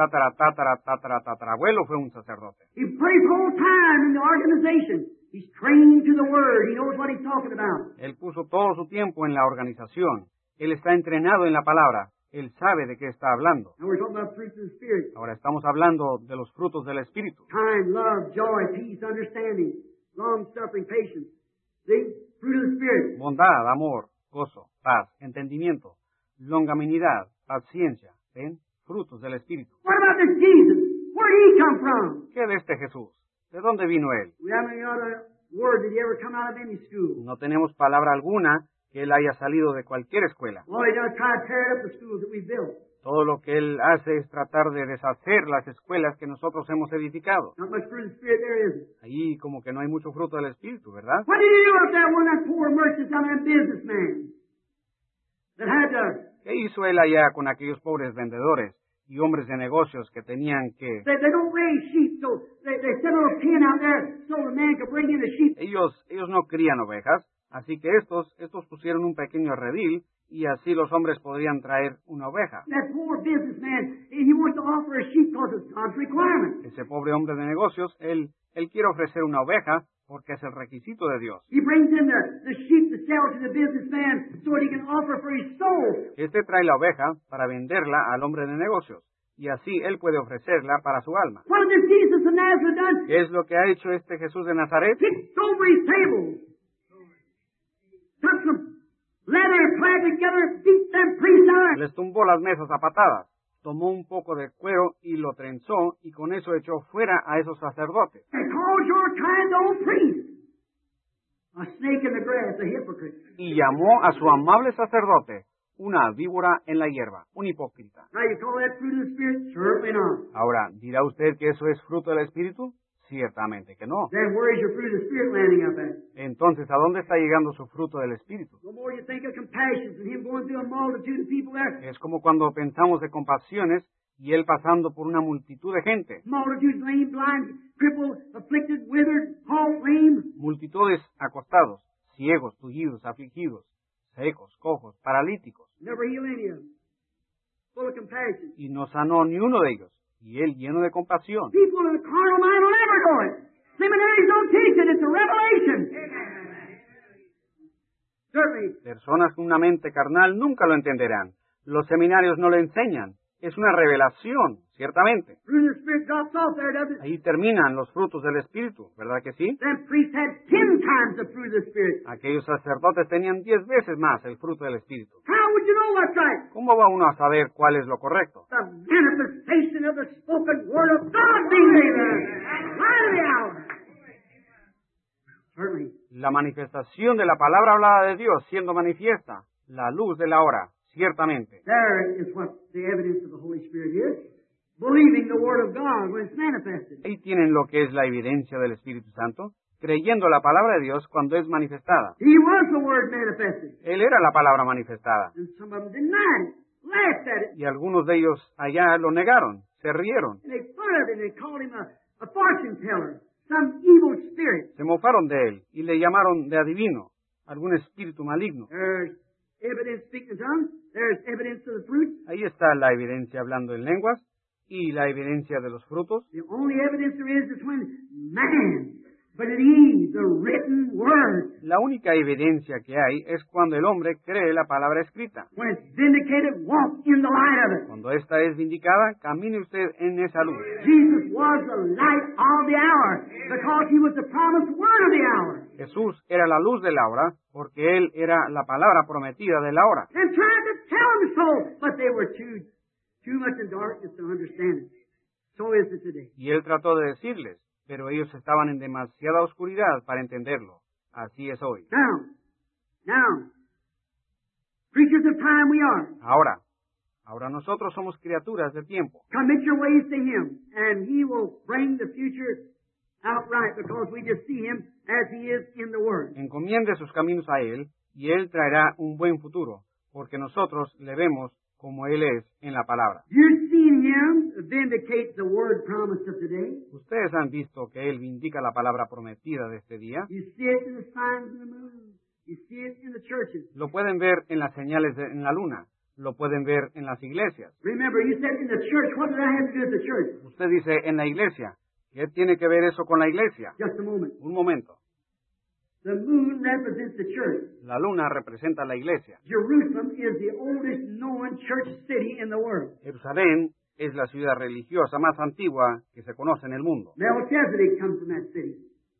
tatarabuelo fue un sacerdote. He put his whole time in the organization. He's trained to the Word. He knows what he's talking about. Él puso todo su tiempo en la organización. Él está entrenado en la palabra. Él sabe de qué está hablando. Now we're talking about fruits of the Spirit. Ahora estamos hablando de los frutos del Espíritu. Kind, love, joy, peace, understanding, long-suffering, patience. See? Fruit of the Spirit. Bondad, amor, gozo, paz, entendimiento, longanimidad, paciencia. ¿Ven? Frutos del Espíritu. What about this Jesus? Where did he come from? ¿Qué de este Jesús? ¿De dónde vino él? We haven't any other word that he ever come out of any school. No tenemos palabra alguna que él haya salido de cualquier escuela. All he done is try to tear up the schools that we built. Todo lo que él hace es tratar de deshacer las escuelas que nosotros hemos edificado. Not much fruit of the Spirit there, is it? Ahí como que no hay mucho fruto del Espíritu, ¿verdad? What did he do up there when that poor merchant down there, businessman, that had to... ¿Qué hizo él allá con aquellos pobres vendedores y hombres de negocios que tenían que... They don't raise sheep, so they set a little pen out there so the man could bring in the sheep. Ellos no crían ovejas, así que estos pusieron un pequeño redil y así los hombres podrían traer una oveja. That poor businessman, he wants to offer a sheep because it's God's requirement. Ese pobre hombre de negocios, él quiere ofrecer una oveja porque es el requisito de Dios. He brings in the sheep to sell to the businessman so that he can offer for his soul. Este trae la oveja para venderla al hombre de negocios y así él puede ofrecerla para su alma. What has this Jesus of Nazareth done? ¿Qué es lo que ha hecho este Jesús de Nazaret? Kicked over his table. Took some leather and clad together, beat them priests out. Les tumbó las mesas a patadas, tomó un poco de cuero y lo trenzó y con eso echó fuera a esos sacerdotes. And called your kind old priest a snake in the grass, a hypocrite. Y llamó a su amable sacerdote una víbora en la hierba, un hipócrita. Now you call that fruit of the Spirit? Certainly not. Ahora, ¿dirá usted que eso es fruto del Espíritu? Ciertamente que no. Then where is your fruit of the Spirit landing up at? Entonces, ¿a dónde está llegando su fruto del Espíritu? The more you think of compassion and him going through a multitude of people there, Es como cuando pensamos de compasiones y él pasando por una multitud de gente. multitudes lame, blind, crippled, afflicted, withered, halt, lame. Multitudes acostados, ciegos, tullidos, afligidos, secos, cojos, paralíticos. Never heal any of them. Full of compassion. Y no sanó ni uno de ellos. Y él lleno de compasión. People in the carnal mind will never know it. Seminaries don't teach it. It's a revelation. Certainly. Personas con una mente carnal nunca lo entenderán. Los seminarios no lo enseñan. Es una revelación, ciertamente. Fruit of the Spirit drops off there, doesn't it? Ahí terminan los frutos del Espíritu, ¿verdad que sí? Them priests had 10 times the fruit of the Spirit. Aquellos sacerdotes tenían 10 veces más el fruto del Espíritu. How would you know what's right? ¿Cómo va uno a saber cuál es lo correcto? The manifestation of the spoken word of God being made there. Light of the hour. Certainly. La manifestación de la palabra hablada de Dios siendo manifiesta, la luz de la hora, ciertamente. There is what the evidence of the Holy Spirit is. Believing the Word of God when it's manifested. Ahí tienen lo que es la evidencia del Espíritu Santo, creyendo la palabra de Dios cuando es manifestada. He was the Word manifested. Él era la palabra manifestada. And some of them denied it, laughed at it, Y algunos de ellos allá lo negaron, se rieron, and they fun of him. They called him a fortune teller, some evil spirit. se mofaron de él y le llamaron de adivino, algún espíritu maligno. There's evidence speaking in tongues. There's evidence of the fruit. Ahí está la evidencia hablando en lenguas y la evidencia de los frutos. The only evidence there is when man believes the written word. La única evidencia que hay es cuando el hombre cree la palabra escrita. When it's vindicated, walk in the light of it. Cuando esta es vindicada, camine usted en esa luz. Jesus was the light of the hour because he was the promised word of the hour. Jesús era la luz de la hora porque Él era la palabra prometida de la hora. And tried to tell them so, but they were too much in darkness to understand it. So is it today. Y Él trató de decirles, pero ellos estaban en demasiada oscuridad para entenderlo. Así es hoy. Now, creatures of time we are. Ahora nosotros somos criaturas de tiempo. Commit your ways to him, and he will bring the future outright because we just see him as he is in the Word. Encomiende sus caminos a Él y Él traerá un buen futuro, porque nosotros le vemos como Él es en la palabra. You've seen him vindicate the word promised of today. Ustedes han visto que Él vindica la palabra prometida de este día. You see it in the signs of the moon. You see it in the churches. Lo pueden ver en las señales en la luna. Lo pueden ver en las iglesias. Remember, you said in the church, what did I have to do with the church? Usted dice en la iglesia. ¿Qué tiene que ver eso con la iglesia? Just a moment. Un momento. The moon represents the church. La luna representa la iglesia. Jerusalem is the oldest known church city in the world. Jerusalén es la ciudad religiosa más antigua que se conoce en el mundo. Melchizedek comes from that city.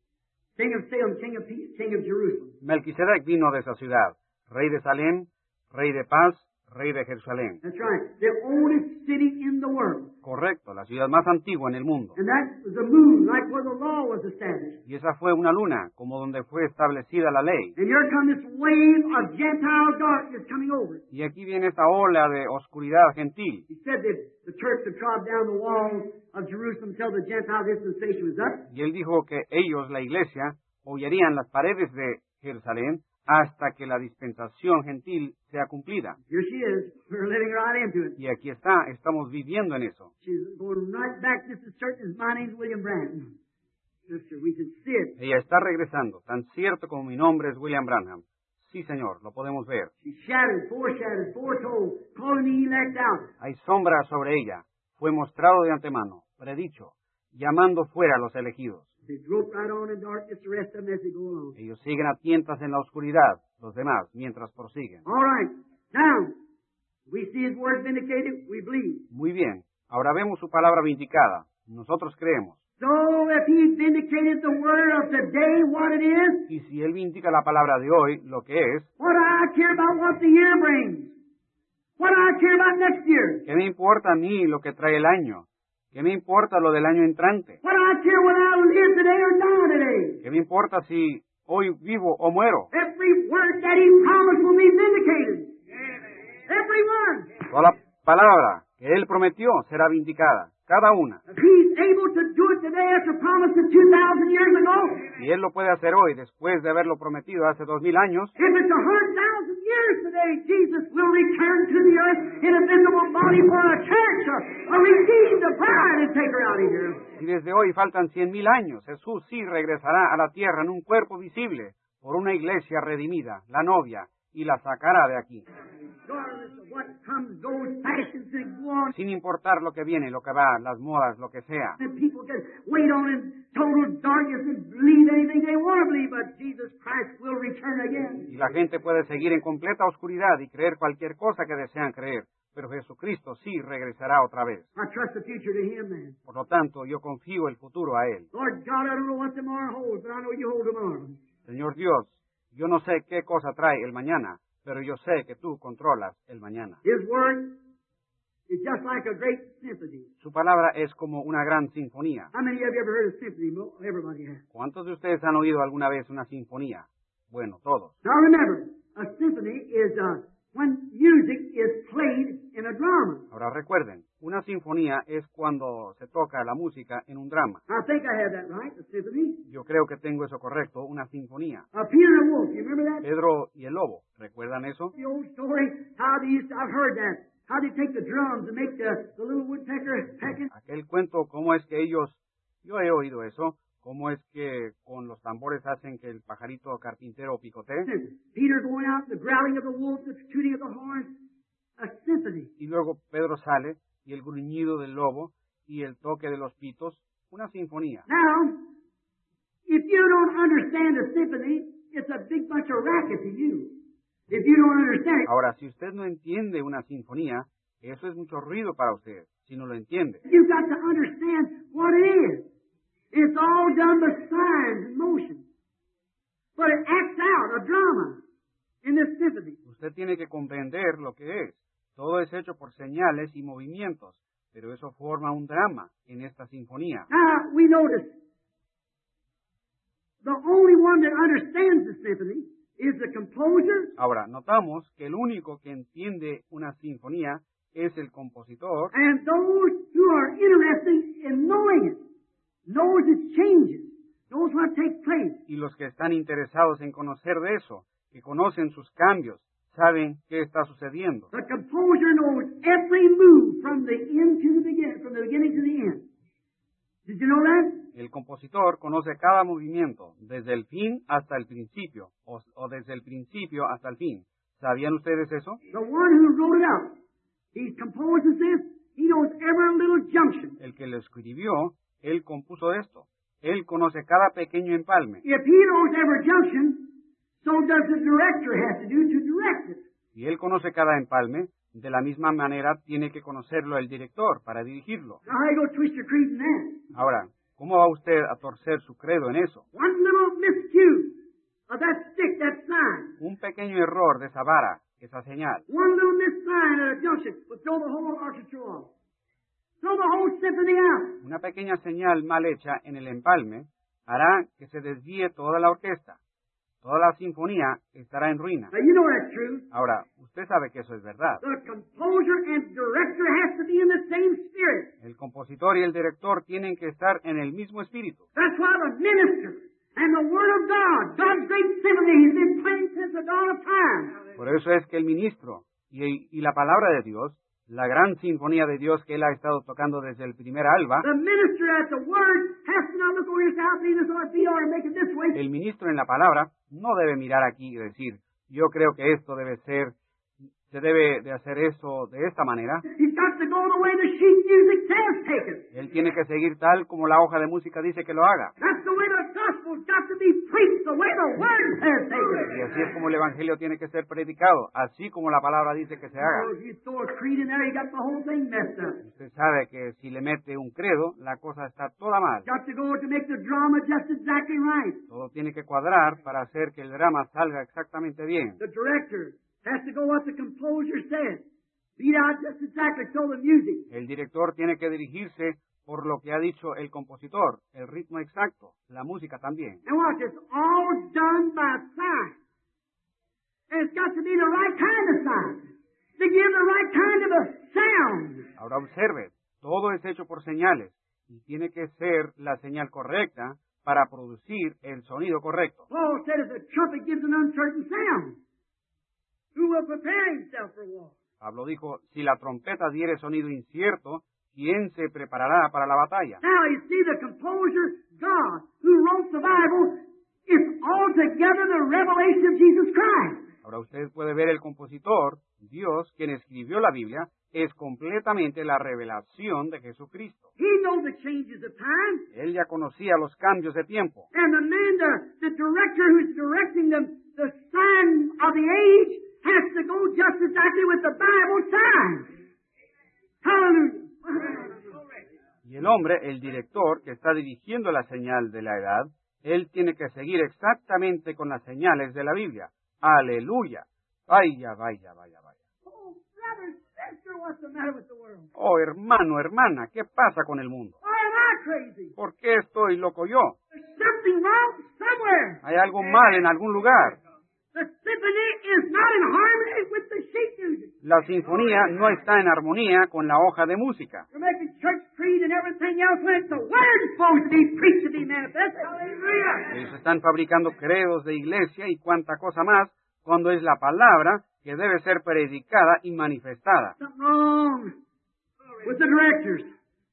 King of Salem, King of Peace, King of Jerusalem. Melquisedec vino de esa ciudad. Rey de Salem, rey de paz, rey de Jerusalén. That's right. The oldest city in the world. Correcto, la ciudad más antigua en el mundo. And that was the moon, like where the law was established. Y esa fue una luna, como donde fue establecida la ley. And here comes this wave of Gentile darkness coming over. Y aquí viene esta ola de oscuridad gentil. He said that the church had trod down the walls of Jerusalem until the Gentile dispensation was up. Y él dijo que ellos, la iglesia, hollarían las paredes de Jerusalén hasta que la dispensación gentil sea cumplida. Here she is. We're living right into it. Y aquí está, estamos viviendo en eso. She's going right back just as certain as my name's William Branham. Sister, we can see it. Ella está regresando, tan cierto como mi nombre es William Branham. Sí, señor, lo podemos ver. She's shadowed, foretold, calling the elect out. Hay sombra sobre ella. Fue mostrado de antemano, predicho, llamando fuera a los elegidos. They grope right on in darkness, the rest of them as they go along. Ellos siguen a tientas en la oscuridad, los demás, mientras prosiguen. All right. Now, we see his word vindicated, we believe. Muy bien. Ahora vemos su palabra vindicada. Nosotros creemos. So, if he vindicated the word of today, what it is, Y si Él vindica la palabra de hoy, lo que es, what do I care about what the year brings? What do I care about next year? ¿qué me importa a mí lo que trae el año? ¿Qué me importa lo del año entrante? What do I care whether I live today or die today? ¿Qué me importa si hoy vivo o muero? Every word that he promised will be vindicated. Every one. Toda la palabra que Él prometió será vindicada, cada una. If he's able to do it today after promising 2,000 years ago, Y Él lo puede hacer hoy, después de haberlo prometido hace 2000 años, if it's 100,000 years today, Jesus will return to the earth in a visible body for a church, a redeemed, a bride, and take her out of here. y desde hoy faltan 100,000 años, Jesús sí regresará a la tierra en un cuerpo visible por una iglesia redimida, la novia, y la sacará de aquí. Regardless of what comes, goes, fashions, and go on. Sin importar lo que viene, lo que va, las modas, lo que sea. And people can wait on and total darkness and believe anything they want to believe, but Jesus Christ will return again. Y la gente puede seguir en completa oscuridad y creer cualquier cosa que desean creer, pero Jesucristo sí regresará otra vez. I trust the future to Him, man. Por lo tanto, yo confío el futuro a Él. Lord God, I don't know what tomorrow holds, but I know You hold tomorrow. Señor Dios, yo no sé qué cosa trae el mañana, pero yo sé que tú controlas el mañana. His Word is just like a great symphony. Su palabra es como una gran sinfonía. How many of you ever heard a symphony? Everybody has. ¿Cuántos de ustedes han oído alguna vez una sinfonía? Bueno, todos. Now remember, a symphony is when music is played in a drama. Ahora recuerden, una sinfonía es cuando se toca la música en un drama. I think I have that right, a symphony. Yo creo que tengo eso correcto, una sinfonía. Peter and the Wolf, you remember that? Pedro y el lobo, ¿recuerdan eso? The old story, how they used to, I've heard that. How they take the drums and make the little woodpecker pecking. Aquel cuento, cómo es que ellos, yo he oído eso, cómo es que con los tambores hacen que el pajarito carpintero picotee. Peter going out, the growling of the wolf, the tooting of the horns, a symphony. Y luego Pedro sale y el gruñido del lobo y el toque de los pitos, una sinfonía. Now, if you don't understand a symphony, it's a big bunch of racket to you. If you don't understand it, Ahora, si usted no entiende una sinfonía, eso es mucho ruido para usted, si no lo entiende. you've got to understand what it is. It's all done by signs and motions. But it acts out a drama in this symphony. Usted tiene que comprender lo que es. Todo es hecho por señales y movimientos, pero eso forma un drama en esta sinfonía. Now, we notice the only one that understands the symphony is the composer Ahora, notamos que el único que entiende una sinfonía es el compositor and those who are interested in knowing it, knows its changes, knows what takes place. y los que están interesados en conocer de eso, que conocen sus cambios, saben qué está sucediendo. The composer knows every move from the end to the beginning, from the beginning to the end. Did you know that? El compositor conoce cada movimiento, desde el fin hasta el principio, o desde el principio hasta el fin. ¿Sabían ustedes eso? The one who wrote it out, he composes this, he knows every little junction. El que lo escribió, él compuso esto. Él conoce cada pequeño empalme. If he knows every junction, so does the director have to do to direct it. Si él conoce cada empalme, de la misma manera tiene que conocerlo el director para dirigirlo. Now how you go twist your creed in that? Ahora, ¿cómo va usted a torcer su credo en eso? One little miscue of that stick, that sign, Un pequeño error de esa vara, esa señal. one little miss sign at a junction will throw the whole orchestra off. Throw the whole symphony out. Una pequeña señal mal hecha en el empalme hará que se desvíe toda la orquesta. Toda la sinfonía estará en ruina. Now you know that's true. Ahora, usted sabe que eso es verdad. The composer and director has to be in the same spirit. El compositor y el director tienen que estar en el mismo espíritu. That's why the minister and the Word of God, God's great symphony, has been playing since the dawn of time. Por eso es que el ministro y la palabra de Dios, la gran sinfonía de Dios que él ha estado tocando desde el primer alba, The minister at the Word has to not look over here south, leave this or be or make it this way. el ministro en la palabra no debe mirar aquí y decir, yo creo que esto debe ser, se debe de hacer eso de esta manera. He's got to go the way the sheet music says take it. Él tiene que seguir tal como la hoja de música dice que lo haga. That's the way the gospel's got to be preached, the way the Word says take Y it. así es como el evangelio tiene que ser predicado, así como la palabra dice que se haga. Well, if you throw a creed in there, you got the whole thing messed up. Usted sabe que si le mete un credo, la cosa está toda mal. Got to go to make the drama just exactly right. Todo tiene que cuadrar para hacer que el drama salga exactamente bien. The director has to go what the composer says. Beat out just exactly so the music. El director tiene que dirigirse por lo que ha dicho el compositor, el ritmo exacto, la música también. And watch, it's all done by sign. And it's got to be the right kind of sign to give the right kind of a sound. Ahora observe, todo es hecho por señales y tiene que ser la señal correcta para producir el sonido correcto. Paul said if the trumpet gives an uncertain sound, who will prepare himself for war? Pablo dijo, si la trompeta diere sonido incierto, ¿quién se preparará para la batalla? Now you see the composer, God, who wrote the Bible, is altogether the revelation of Jesus Christ. Ahora usted puede ver el compositor, Dios, quien escribió la Biblia, es completamente la revelación de Jesucristo. He knows the changes of time. Él ya conocía los cambios de tiempo. And the man, the director who's directing the sign of the age has to go just exactly with the Bible sign. Hallelujah. Y el hombre, el director que está dirigiendo la señal de la edad, él tiene que seguir exactamente con las señales de la Biblia. Aleluya. Vaya, vaya, vaya, vaya. Oh, brother, sister, what's the matter with the world? Oh, hermano, hermana, ¿qué pasa con el mundo? Why am I crazy? ¿Por qué estoy loco yo? There's something wrong somewhere. Hay algo mal en algún lugar. The symphony is not in harmony with the sheet music. La sinfonía no está en armonía con la hoja de música. You're making church creed and everything else when it's the word supposed to be preached to be manifested. Hallelujah. Ellos están fabricando credos de iglesia y cuanta cosa más, cuando es la palabra que debe ser predicada y manifestada. Something wrong with the directors.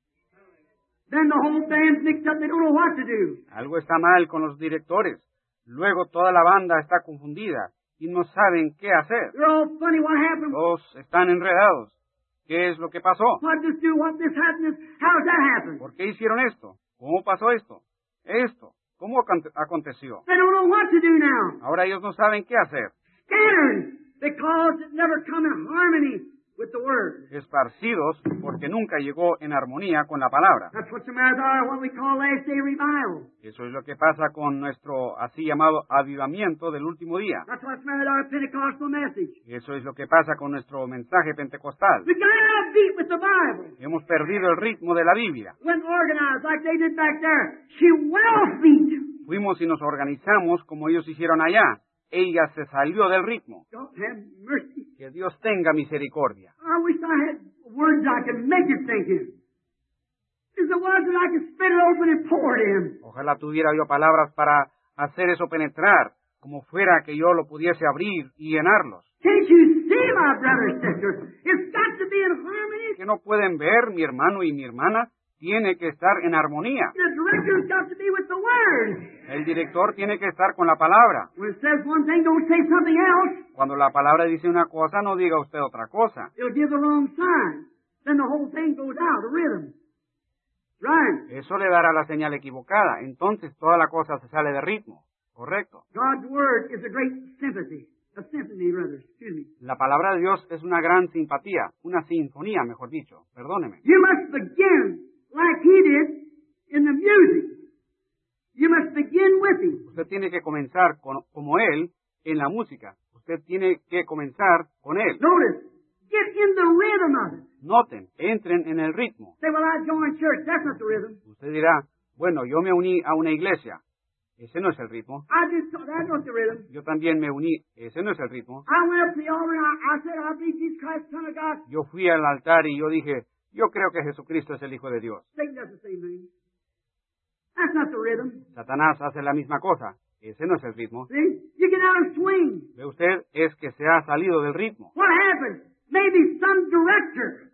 Then the whole band's mixed up. They don't know what to do. Algo está mal con los directores. Luego toda la banda está confundida y no saben qué hacer. They're all funny. What happened? Todos están enredados. ¿Qué es lo que pasó? What this do? What this happened? How's that happen? ¿Por qué hicieron esto? ¿Cómo pasó esto? Esto. ¿Cómo aconteció? They don't know what to do now. Ahora ellos no saben qué hacer. Scattered because it never come in harmony with the word. Esparcidos porque nunca llegó en armonía con la palabra. That's what's the matter with our what we call last day revival. Eso es lo que pasa con nuestro así llamado avivamiento del último día. That's what's the matter with our Pentecostal message. Eso es lo que pasa con nuestro mensaje pentecostal. We got out of beat with the Bible. Hemos perdido el ritmo de la Biblia. Went organized like they did back there. She went off beat. Fuimos y nos organizamos como ellos hicieron allá. Ella se salió del ritmo. God have mercy. Que Dios tenga misericordia. I wish I had words I could make it think in. If there was that I could spit it open and pour it in. Ojalá tuviera yo palabras para hacer eso penetrar, como fuera que yo lo pudiese abrir y llenarlos. Can't you see, my brother and sister? It's got to be in harmony. ¿Que no pueden ver, mi hermano y mi hermana? Tiene que estar en armonía. The director's got to be with the word. El director tiene que estar con la palabra. When it says one thing, don't say something else. Cuando la palabra dice una cosa, no diga usted otra cosa. It'll give the wrong sign. Then the whole thing goes out, the rhythm. Right. Eso le dará la señal equivocada. Entonces toda la cosa se sale de ritmo. Correcto. God's word is a great sympathy. A symphony, rather. Excuse me. La palabra de Dios es una gran simpatía. Una sinfonía, mejor dicho. Perdóneme. You must begin like he did in the music. You must begin with him. Usted tiene que comenzar como él en la música. Usted tiene que comenzar con él. Notice, get in the rhythm of it. Noten, entren en el ritmo. Say, well, I joined church. That's not the rhythm. Usted dirá, bueno, yo me uní a una iglesia. Ese no es el ritmo. That's not the rhythm. Yo también me uní. Ese no es el ritmo. I went up to the altar and I said, I believe Jesus Christ, Son of God. Yo fui al altar y yo dije, yo creo que Jesucristo es el Hijo de Dios. Satan does the same thing. That's not the rhythm. Satanás hace la misma cosa. Ese no es el ritmo. See? You get out of swing. ¿Ve usted? Es que se ha salido del ritmo. What happened? Maybe some director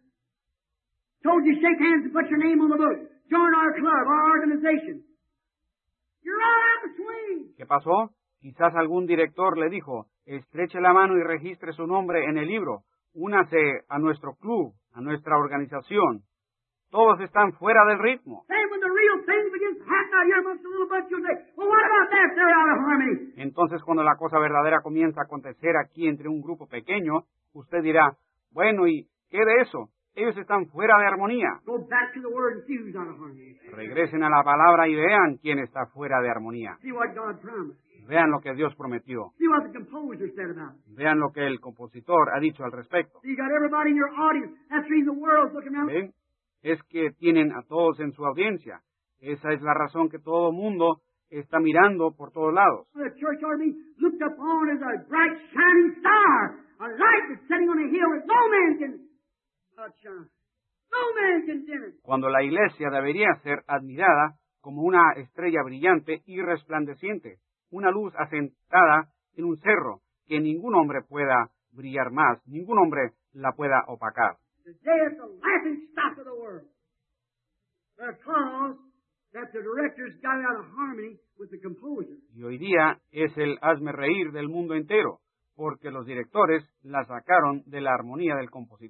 told you shake hands and put your name on the book. Join our club, our organization. You're all out of swing. ¿Qué pasó? Quizás algún director le dijo, estreche la mano y registre su nombre en el libro. Únase a nuestro club, a nuestra organización. Todos están fuera del ritmo. Then when the real thing begins to happen out here amongst the little bunch, you'll say, well, what about that? They're out of harmony. Entonces, cuando la cosa verdadera comienza a acontecer aquí entre un grupo pequeño, usted dirá, bueno, ¿y qué de eso? Ellos están fuera de armonía. Go back to the word and see who's out of harmony. Regresen a la palabra y vean quién está fuera de armonía. See what God promised. Vean lo que Dios prometió. See what the composer said about it. Vean lo que el compositor ha dicho al respecto. See, you got everybody in your audience. That's the reason the world's looking around. ¿Ven? Es que tienen a todos en su audiencia. Esa es la razón que todo el mundo está mirando por todos lados. The church ought to be looked upon as a bright, shining star, a light that's setting on a hill that no man can outshine. No man can dim it. Cuando la iglesia debería ser admirada como una estrella brillante y resplandeciente, una luz asentada en un cerro que ningún hombre pueda brillar más, ningún hombre la pueda opacar. Today it's the laughing stock of the world. Because that the directors got out of harmony with the composer. Y hoy día es el hazme reír del mundo entero, porque los directores la sacaron de la armonía del compositor.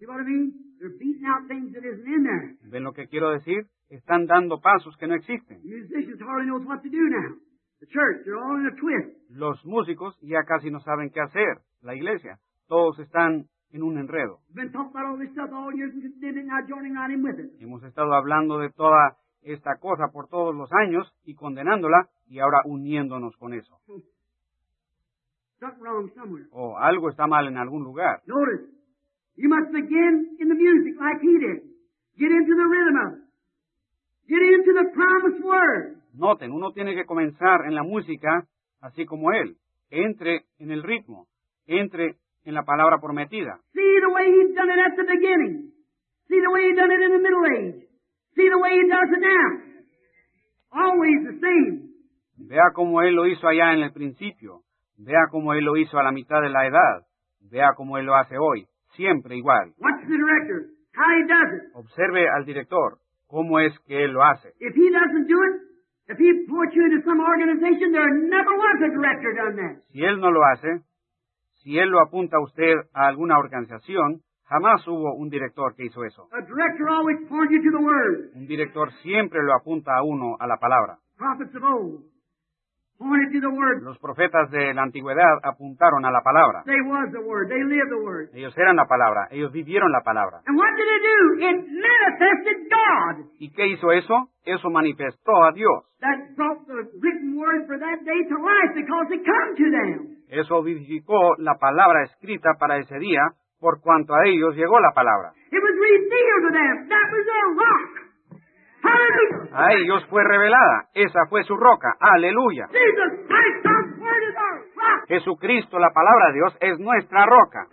See what I mean? They're beating out things that isn't in there. ¿Ven lo que quiero decir? Están dando pasos que no existen. Musicians hardly knows what to do now. The church, they're all in a twist. Los músicos ya casi no saben qué hacer. La iglesia, todos están en un enredo. We've been talking about all this stuff all years and condemning, now joining right in with it. Hemos estado hablando de toda esta cosa por todos los años y condenándola y ahora uniéndonos con eso. Something wrong somewhere. O algo está mal en algún lugar. Notice, you must begin in the music like he did. Get into the rhythm of it. Get into the promised word. Noten, uno tiene que comenzar en la música así como él. Entre en el ritmo. Entre en la palabra prometida. See the way he done it at the beginning. See the way he done it in the middle age. See the way he does it now. Always the same. Vea cómo él lo hizo allá en el principio. Vea cómo él lo hizo a la mitad de la edad. Vea cómo él lo hace hoy. Siempre igual. Watch the director, how he does it. Observe al director, cómo es que él lo hace. If he doesn't do it, if he puts you into some organization, there never was a director done that. Si él no lo hace, si él lo apunta a usted a alguna organización, jamás hubo un director que hizo eso. A director always points you to the word. Un director siempre lo apunta a uno a la palabra. Prophets of old pointed to the word. Los profetas de la antigüedad apuntaron a la palabra. They was the word. They lived the word. Ellos eran la palabra, ellos vivieron la palabra. And what did it do? It manifested God. ¿Y qué hizo eso? Eso manifestó a Dios. That brought the written word for that day to life because it come to them. Eso vivificó la palabra escrita para ese día, por cuanto a ellos llegó la palabra. It was revealed to them. That was their rock. Hallelujah. A ellos fue revelada. Esa fue su roca. Aleluya. Jesus Christ, God's word is our rock. Jesucristo, la palabra de Dios, es nuestra roca.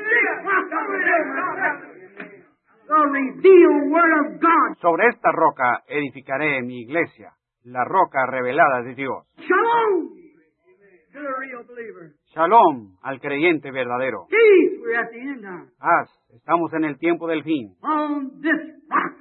The revealed word of God. Sobre esta roca edificaré mi iglesia, la roca revelada de Dios. Shalom to the real believer. Shalom al creyente verdadero. Peace, we're at the end now. Paz, estamos en el tiempo del fin. On this rock,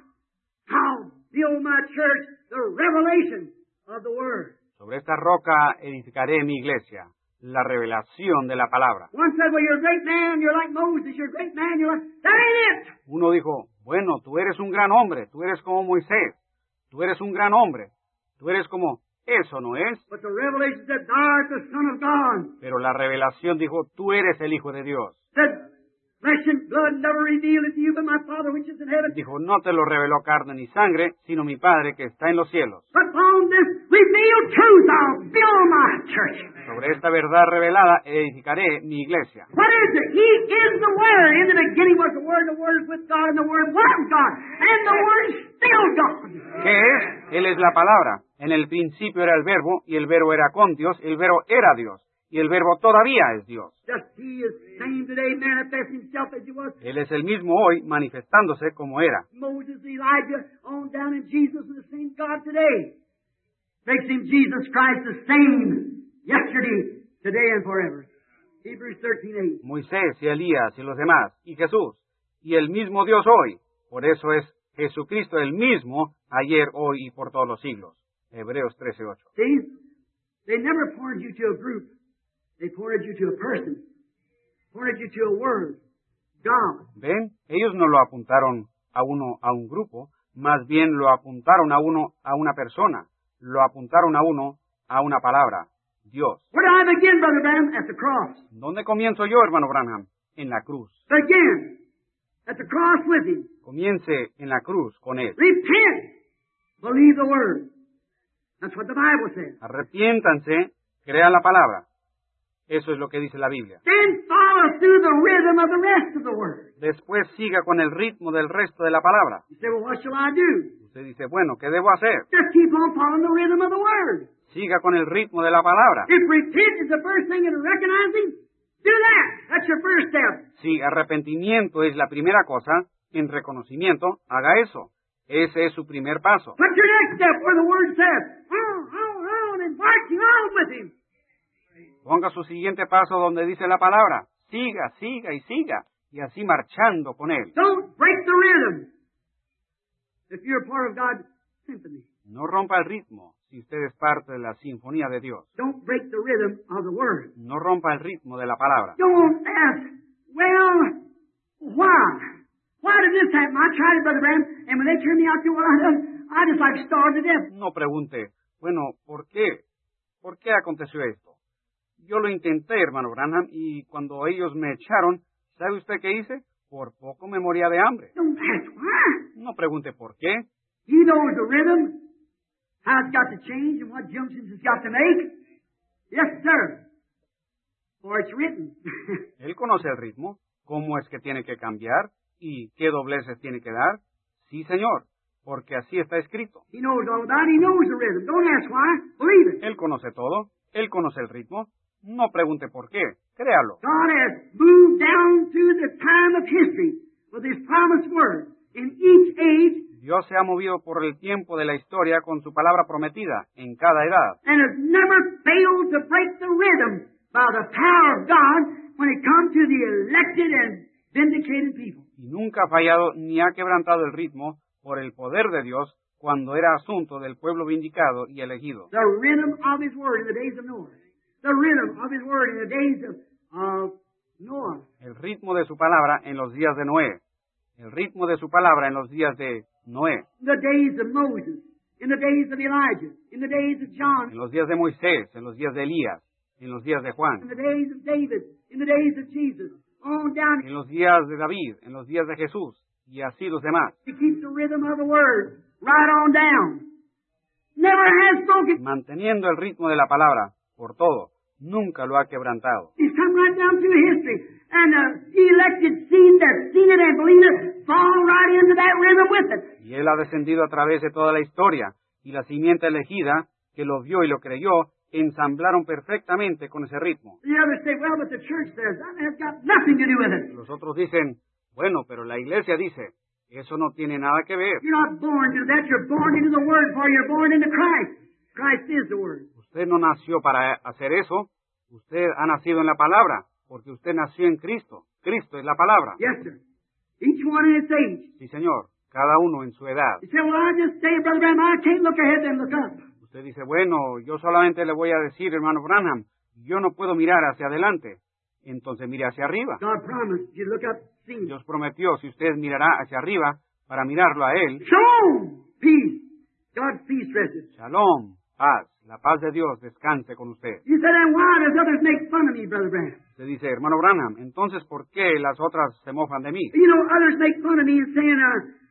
I'll build my church, the revelation of the word. Sobre esta roca edificaré mi iglesia, la revelación de la palabra. One said, well, you're a great man, you're like Moses, you're a great man, you're like... That ain't it! Uno dijo, bueno, tú eres un gran hombre, tú eres como Moisés, tú eres un gran hombre, tú eres como... Eso no es. But the revelation said, thou art the Son of God. Pero la revelación dijo, tú eres el Hijo de Dios. Said, flesh and blood never revealed it to you, but my Father which is in heaven. Dijo, no te lo reveló carne ni sangre, sino mi Padre que está en los cielos. But on this revealed truth, I'll build my church. Sobre esta verdad revelada edificaré mi iglesia. What is it? He is the Word. In the beginning was the Word is with God, and the Word was God, and the Word is still God. ¿Qué es? Él es la palabra. En el principio era el verbo, y el verbo era con Dios, y el verbo era Dios, y el verbo todavía es Dios. Just He is same today, manifest Himself as He was. Él es el mismo hoy, manifestándose como era. Moses, Elijah, on down in Jesus, and the same God today. Makes Him Jesus Christ the same yesterday, today, and forever. Hebrews 13:8. Moisés y Elías y los demás, y Jesús, y el mismo Dios hoy. Por eso es Jesucristo el mismo, ayer, hoy y por todos los siglos. Hebreos 13:8. See, they never pointed you to a group. They pointed you to a person. Pointed you to a word. God. ¿Ven? Ellos no lo apuntaron a uno a un grupo, más bien lo apuntaron a uno a una persona. Lo apuntaron a uno a una palabra. Dios. Where do I begin, Brother Branham? At the cross. ¿Dónde comienzo yo, hermano Branham? En la cruz. Begin at the cross with Him. Comience en la cruz con Él. Repent. Believe the word. That's what the Bible says. Arrepiéntanse, crean la palabra. Eso es lo que dice la Biblia. Then follow through the rhythm of the rest of the word. Después siga con el ritmo del resto de la palabra. You say, well, what shall I do? Usted dice, bueno, ¿qué debo hacer? Just keep on following the rhythm of the word. Siga con el ritmo de la palabra. If repent is the first thing in recognizing, do that. That's your first step. Si arrepentimiento es la primera cosa, en reconocimiento, haga eso. Ese es su primer paso. Put your next step where the word says, on, and marching on with Him. Ponga su siguiente paso donde dice la palabra. Siga, siga y siga. Y así marchando con Él. Don't break the rhythm. If you're a part of God's symphony. No rompa el ritmo si usted es parte de la sinfonía de Dios. Don't break the rhythm of the word. No rompa el ritmo de la palabra. Don't ask, well, why? Why did this happen? I tried it, Brother Branham, and when they turned me out to what I done, I just like starved to death. No pregunte, bueno, ¿por qué? ¿Por qué aconteció esto? Yo lo intenté, hermano Branham, y cuando ellos me echaron, ¿sabe usted qué hice? Por poco me moría de hambre. Don't ask why. No pregunte por qué. He knows the rhythm, how it's got to change, and what junctions it's got to make. Yes, sir. For it's written. Él conoce el ritmo, cómo es que tiene que cambiar y qué dobleces tiene que dar. Sí, señor, porque así está escrito. He knows all about it. He knows the rhythm. Don't ask why. Believe it. Él conoce todo, él conoce el ritmo. No pregunte por qué, créalo. God has moved down through the time of history with His promised word. In each age, Dios se ha movido por el tiempo de la historia con su palabra prometida en cada edad. and has never failed to break the rhythm by the power of God when it comes to the elected and vindicated people. Y nunca ha fallado ni ha quebrantado el ritmo por el poder de Dios cuando era asunto del pueblo vindicado y elegido. The rhythm of His word in the days of Noah. The rhythm of His word in the days of Noah. El ritmo de su palabra en los días de Noé. El ritmo de su palabra en los días de Noé. In the days of Moses. In the days of Elijah. In the days of John. En los días de Moisés, en los días de Elías, en los días de Juan. In the days of David. In the days of Jesus. On down. En los días de David, en los días de Jesús, y así los demás. To keep the rhythm of the word right on down. Never has broken. Manteniendo el ritmo de la palabra por todo, nunca lo ha quebrantado. He's come right down through history. And the elected seen it and believed it, fall right into that rhythm with it. Y él ha descendido a través de toda la historia, y la simiente elegida, que lo vio y lo creyó, ensamblaron perfectamente con ese ritmo. The others say, well, but the church says that has got nothing to do with it. Los otros dicen, bueno, pero la iglesia dice, eso no tiene nada que ver. You're not born to that. You're born into the Word, for you're born into Christ. Christ is the Word. Usted no nació para hacer eso, usted ha nacido en la palabra, porque usted nació en Cristo. Cristo es la palabra. Yes, sir. Each one in its age. Sí, señor, cada uno en su edad. You say, well, I just say, Brother Branham, I can't look ahead and look up. Usted dice, bueno, yo solamente le voy a decir, hermano Branham, yo no puedo mirar hacia adelante. Entonces mire hacia arriba. God promised you look up, see Him. Dios prometió, si usted mirará hacia arriba para mirarlo a Él, Shalom, peace. God's peace rests. Shalom, paz, la paz de Dios descanse con usted. You said, and why does others make fun of me, Brother Branham? Usted dice, hermano Branham, entonces ¿por qué las otras se mofan de mí? You know, others make fun of me and saying,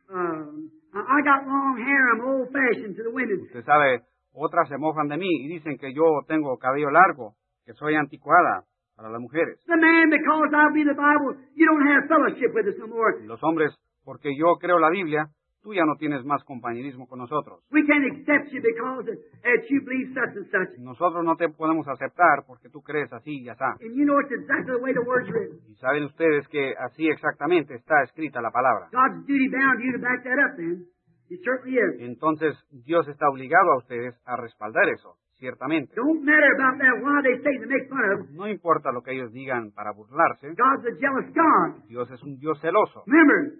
I got long hair, I'm old-fashioned to the women. Usted sabe, otras se mofan de mí y dicen que yo tengo cabello largo, que soy anticuada para las mujeres. The man, because I read the Bible, you don't have fellowship with us no more. Los hombres, porque yo creo la Biblia, tú ya no tienes más compañerismo con nosotros. We can't accept you because that you believe such and such. Nosotros no te podemos aceptar porque tú crees así y así. And you know it's exactly the way the word's written. Y saben ustedes que así exactamente está escrita la palabra. God's duty bound you to back that up then. It certainly is. Entonces Dios está obligado a ustedes a respaldar eso, ciertamente. Don't matter about that, why they say to make fun of. No importa lo que ellos digan para burlarse, God's a jealous God. Dios es un Dios celoso. Remember,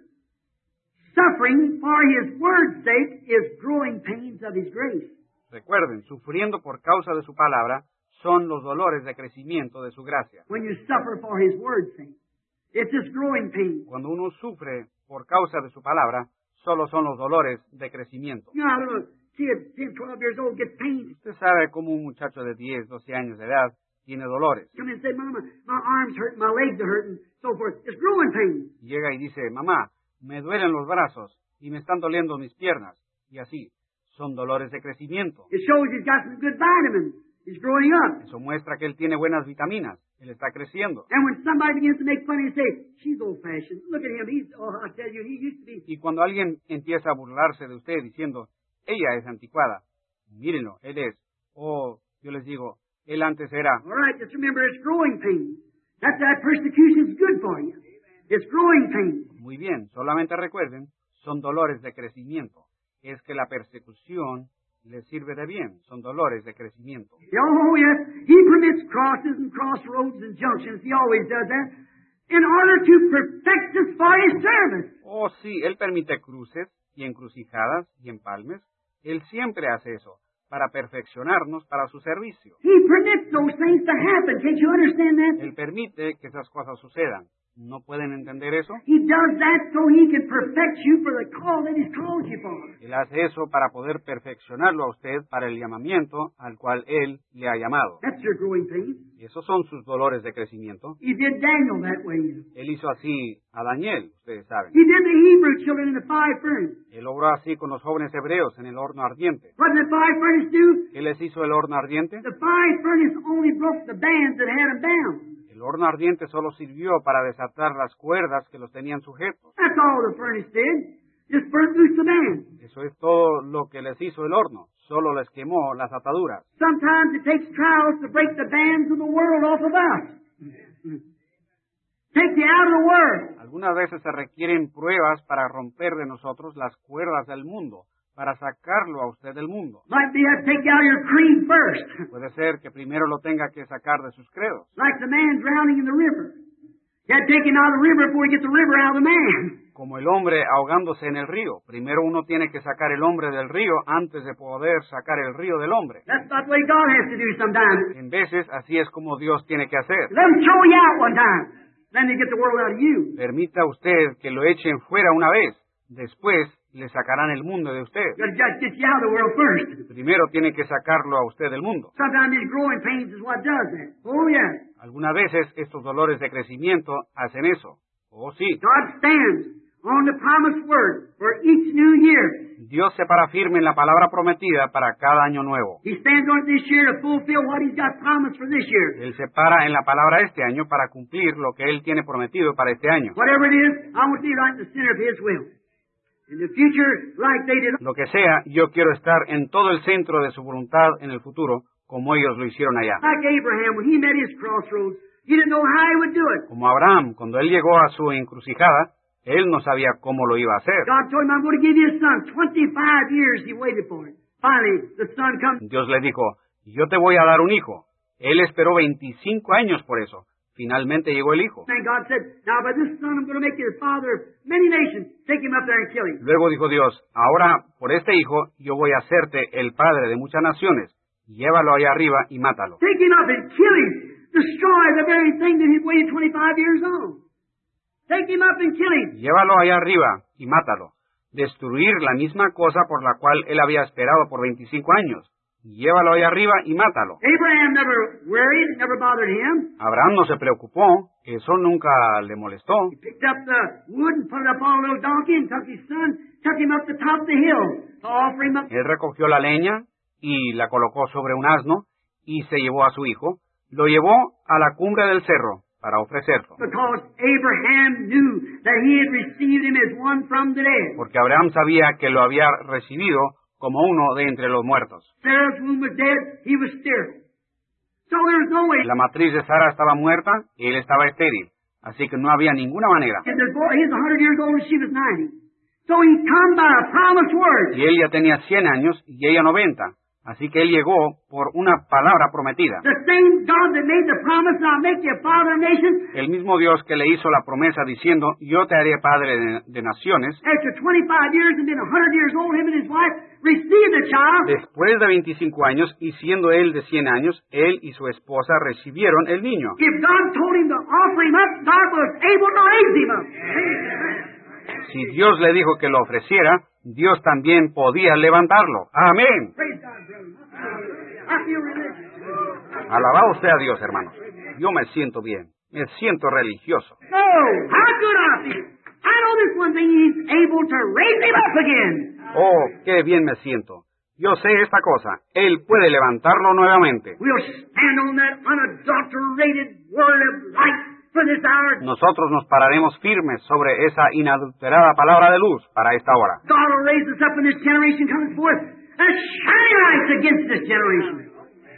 suffering for His word's sake is growing pains of His grace. Recuerden, sufriendo por causa de su palabra son los dolores de crecimiento de su gracia. When you suffer for His word's sake, it's just growing pains. Cuando uno sufre por causa de su palabra, solo son los dolores de crecimiento. You know, a little kid, 10, 12 years old, gets pains. Usted sabe cómo un muchacho de 10, 12 años de edad tiene dolores. Come in and say, Mama, my arms hurt, my legs are hurting, so forth. It's growing pains. Llega y dice, mamá, me duelen los brazos y me están doliendo mis piernas. Y así, son dolores de crecimiento. It shows he's got some good vitamins. He's growing up. Eso muestra que él tiene buenas vitaminas. Él está creciendo. And when somebody begins to make fun of him and say, she's old-fashioned. Look at him. I tell you, he used to be. Y cuando alguien empieza a burlarse de usted diciendo, ella es anticuada, mírenlo, él es. O yo les digo, él antes era. All right, just remember it's growing pains. That persecution's good for you. It's growing pains. Muy bien, solamente recuerden, son dolores de crecimiento. Es que la persecución les sirve de bien. Son dolores de crecimiento. Oh, yes. He permits crosses and crossroads and junctions. He always does that. In order to perfect us for His service. Oh, sí, Él permite cruces y encrucijadas y empalmes. Él siempre hace eso, para perfeccionarnos para su servicio. He permits those things to happen. Can't you understand that? Él permite que esas cosas sucedan. ¿No pueden entender eso? He does that so He can perfect you for the call that He's called you for. Él hace eso para poder perfeccionarlo a usted para el llamamiento al cual Él le ha llamado. That's your growing pains. Esos son sus dolores de crecimiento. He did Daniel that way. Él hizo así a Daniel, ustedes saben. He did the Hebrew children in the fire furnace. Él obró así con los jóvenes hebreos en el horno ardiente. What did the fire furnace do? ¿Qué les hizo el horno ardiente? The fire furnace only broke the bands that had them bound. El horno ardiente solo sirvió para desatar las cuerdas que los tenían sujetos. That's all the furnace did. Just burnt loose the bands. Eso es todo lo que les hizo el horno. Solo les quemó las ataduras. Sometimes it takes trials to break the bands of the world off of us. Take you out of the world. Algunas veces se requieren pruebas para romper de nosotros las cuerdas del mundo, para sacarlo a usted del mundo. Might be you have to take you out of your creed first. Puede ser que primero lo tenga que sacar de sus credos. Like the man drowning in the river. You had to take him out of the river before you get the river out of the man. Como el hombre ahogándose en el río. Primero uno tiene que sacar el hombre del río antes de poder sacar el río del hombre. That's not the way God has to do sometimes. En veces así es como Dios tiene que hacer. Let him throw you out one time. Then they get the world out of you. Permita usted que lo echen fuera una vez. Después le sacarán el mundo de usted. You gotta just get you out of the world first. Primero tiene que sacarlo a usted del mundo. Sometimes these growing pains is what does that. Oh yeah. Algunas veces estos dolores de crecimiento hacen eso. Oh sí. God stands on the promised word for each new year. Dios se para firme en la palabra prometida para cada año nuevo. He stands on it this year to fulfill what He's got promised for this year. Él se para en la palabra este año para cumplir lo que Él tiene prometido para este año. Whatever it is, I want to be right in the center of His will. In the future, like they did. Lo que sea, yo quiero estar en todo el centro de su voluntad en el futuro, como ellos lo hicieron allá. Like Abraham, when he met his crossroads, he didn't know how he would do it. Como Abraham, cuando él llegó a su encrucijada, él no sabía cómo lo iba a hacer. God told him, I'm going to give you a son. 25 years he waited for it. Finally, the son comes. Dios le dijo, yo te voy a dar un hijo. Él esperó 25 años por eso. Finalmente llegó el hijo. And God said, now by this son I'm going to make you the father of many nations. Take him up there and kill him. Luego dijo Dios, ahora por este hijo yo voy a hacerte el padre de muchas naciones. Llévalo allá arriba y mátalo. Take him up and kill him. Destroy the very thing that he'd waited 25 years on. Take him up and kill him. Llévalo allá arriba y mátalo. Destruir la misma cosa por la cual él había esperado por 25 años. Llévalo allá arriba y mátalo. Abraham never worried, never bothered him. Abraham no se preocupó, eso nunca le molestó. He picked up the wood and put it up on a little donkey and took his son, took him up the top of the hill to offer him up. Él recogió la leña y la colocó sobre un asno y se llevó a su hijo. Lo llevó a la cumbre del cerro para ofrecerlo. Because Abraham knew that he had received him as one from the dead. Porque Abraham sabía que lo había recibido como uno de entre los muertos. Sarah's womb was dead, he was sterile. So there was no way. La matriz de Sara estaba muerta y él estaba estéril. Así que no había ninguna manera. And the boy, he was 100 years old and she was 90. So he come by a promised word. Y él ya tenía 100 años y ella 90. Así que él llegó por una palabra prometida. The same God that made the promise, I'll make you a father of nations. El mismo Dios que le hizo la promesa diciendo, yo te haré padre de naciones. After 25 years and being 100 years old, him and his wife received the child. Después de 25 años y siendo él de 100 años, él y su esposa recibieron el niño. If God told him to offer him up, God was able to raise him up. Si Dios le dijo que lo ofreciera, Dios también podía levantarlo. Amén. Praise God, brother. I feel religious. Alabado sea Dios, hermanos. Yo me siento bien. Me siento religioso. No, how good I feel. I know this one thing, he's able to raise him up again. Oh, qué bien me siento. Yo sé esta cosa. Él puede levantarlo nuevamente. We'll stand on that unadulterated word of light for this hour. Nosotros nos pararemos firmes sobre esa inadulterada palabra de luz para esta hora. God will raise us up when this generation comes forth as shining lights against this generation.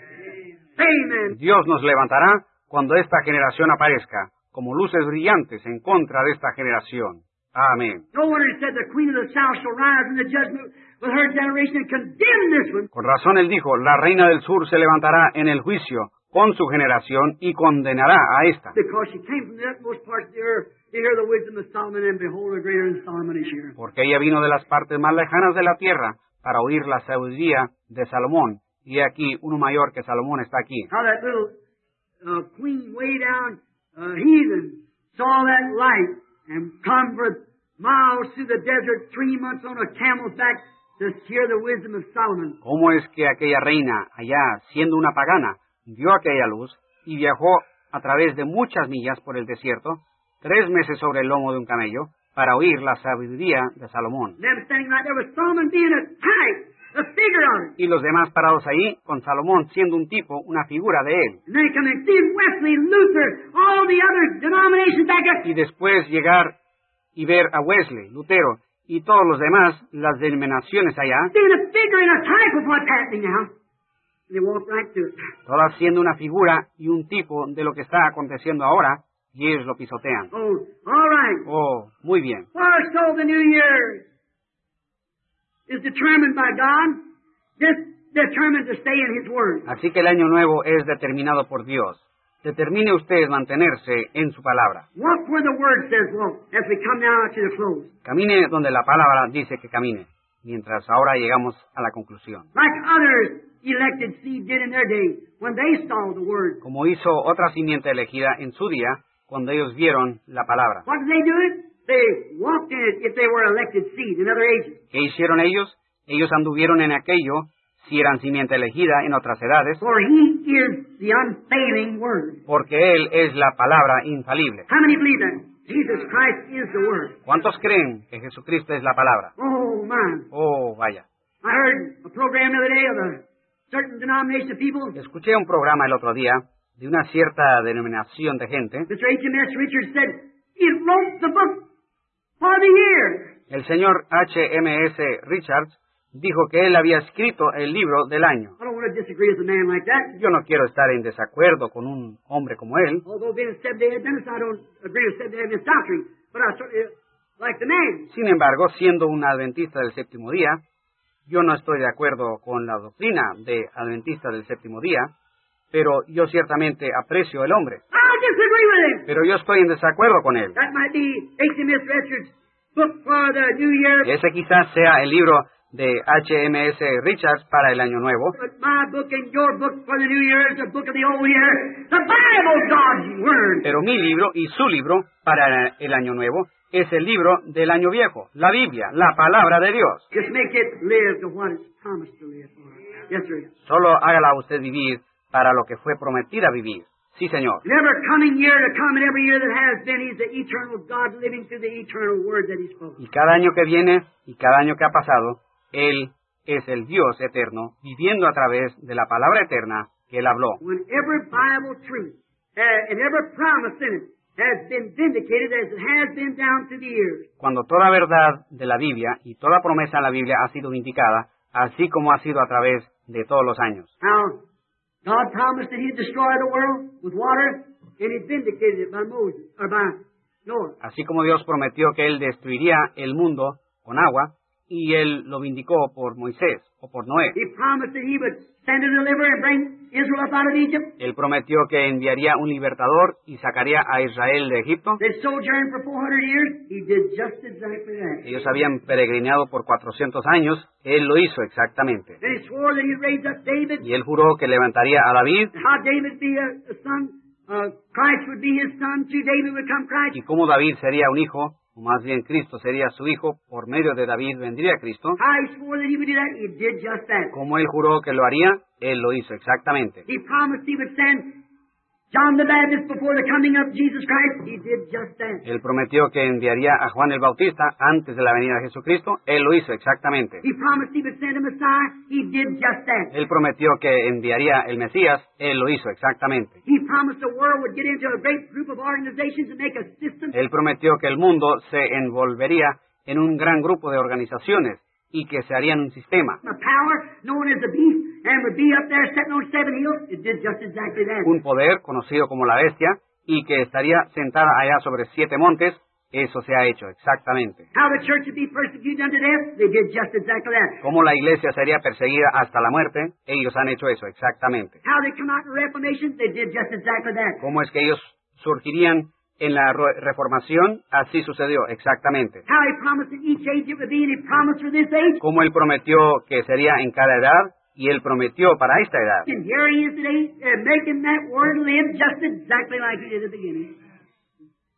Amen. Dios nos levantará cuando esta generación aparezca, como luces brillantes en contra de esta generación. Amén. No wonder it said the queen of the south shall rise in the judgment with her generation and condemn this one. Con razón él dijo, la reina del sur se levantará en el juicio con su generación y condenará a esta. Because she came from the utmost parts of the earth to hear the wisdom of Solomon, and behold, a greater than Solomon is here. Porque ella vino de las partes más lejanas de la tierra para oír la sabiduría de Salomón. Y aquí, uno mayor que Salomón está aquí. How that little queen way down, heathen, saw that light and come for miles through the desert 3 months on a camel's back to hear the wisdom of Solomon. ¿Cómo es que aquella reina, allá siendo una pagana, vio aquella luz y viajó a través de muchas millas por el desierto, 3 meses sobre el lomo de un camello, para oír la sabiduría de Salomón? Them standing right there with Solomon being a type, a figure of it. Y los demás parados ahí, con Salomón siendo un tipo, una figura de él. And then come and see Wesley, Luther, all the other denominations back up. Y después llegar y ver a Wesley, Lutero y todos los demás, las denominaciones allá, Being a figure and a type of what's happening now. And they walk right through it. todas siendo una figura y un tipo de lo que está aconteciendo ahora, y ellos lo pisotean. Oh, all right. Oh, muy bien. For so the new year is determined by God, just determined to stay in His Word. Así que el año nuevo es determinado por Dios. Determine usted mantenerse en su palabra. Walk where the Word says walk, as we come now to the close. Camine donde la palabra dice que camine, mientras ahora llegamos a la conclusión. Like others elected seed did in their day, when they saw the Word. Como hizo otra simiente elegida en su día, cuando ellos vieron la palabra. What did they do? They walked in it if they were elected seed in other ages. ¿Qué hicieron ellos? Ellos anduvieron en aquello si eran simiente elegida en otras edades, For He is the unfailing Word. porque Él es la palabra infalible. How many believe that? Jesus Christ is the Word. ¿Cuántos creen que Jesucristo es la palabra? Oh, man. Oh, vaya. I heard a program the other day of a certain denomination of people. Escuché un programa el otro día de una cierta denominación de gente. Mr. H.M.S. Richards said he wrote the book for the year. El señor H.M.S. Richards dijo que él había escrito el libro del año. I don't want to disagree with a man like that. Yo no quiero estar en desacuerdo con un hombre como él. Although being a Seventh-day Adventist, I don't agree with Seventh-day Adventist doctrine, but I certainly like the man. Sin embargo, siendo un adventista del séptimo día, yo no estoy de acuerdo con la doctrina de adventista del séptimo día, pero yo ciertamente aprecio el hombre. I disagree with him. Pero yo estoy en desacuerdo con él. That might be H.M.S. Richards' book for the New Year. Ese quizás sea el libro de H.M.S. Richards para el año nuevo, But my book and your book for the New Year is the book of the old year. The Bible, God's Word. pero mi libro y su libro para el año nuevo es el libro del año viejo, la Biblia, la palabra de Dios. Just make it live to what it's promised to live for. Yes, sir. Solo hágala usted vivir para lo que fue prometida vivir. Sí, Señor. And every coming year to come and every year that has been, He's the eternal God living through the eternal Word that He spoke. Y cada año que viene y cada año que ha pasado, Él es el Dios eterno, viviendo a través de la palabra eterna que Él habló. When every Bible truth and every promise in it has been vindicated as it has been down through the years. Cuando toda verdad de la Biblia y toda promesa en la Biblia ha sido vindicada, así como ha sido a través de todos los años. How God promised that He'd destroy the world with water, and He vindicated it by Moses, or by Noah. Así como Dios prometió que Él destruiría el mundo con agua, y Él lo vindicó por Moisés o por Noé. He promised that He would send a deliverer and bring Israel up out of Egypt. Él prometió que enviaría un libertador y sacaría a Israel de Egipto. They'd sojourned for 400 years. He did just exactly that. Ellos habían peregrinado por 400 años. Él lo hizo exactamente. And He swore that He'd raise up David. Y Él juró que levantaría a David, How David be a son, Christ would be his son. Through David would come Christ. y cómo David sería un hijo, o más bien Cristo sería su hijo. Por medio de David vendría Cristo. How He swore that He would do that. He did just that. Como Él juró que lo haría, Él lo hizo exactamente. He promised He would send John the Baptist before the coming of Jesus Christ. He did just that. Él prometió que enviaría a Juan el Bautista antes de la venida de Jesucristo. Él lo hizo exactamente. He promised He would send a Messiah. He did just that. Él prometió que enviaría el Mesías. Él lo hizo exactamente. He promised the world would get into a great group of organizations and make a system. Él prometió que el mundo se envolvería en un gran grupo de organizaciones y que se harían un sistema, A power known as the beast and would be up there sitting on 7 hills. It did just exactly that. un poder conocido como la bestia y que estaría sentada allá sobre 7 montes. Eso se ha hecho exactamente. How the church would be persecuted unto death. They did just exactly that. Como la iglesia sería perseguida hasta la muerte. Ellos han hecho eso exactamente. How they come out in Reformation. They did just exactly that. Cómo es que ellos surgirían en la reformación. Así sucedió exactamente. How He promised in each age it would be, and He promised for this age. Cómo Él prometió que sería en cada edad y Él prometió para esta edad. And here He is today, making that word live just exactly like He did at the beginning.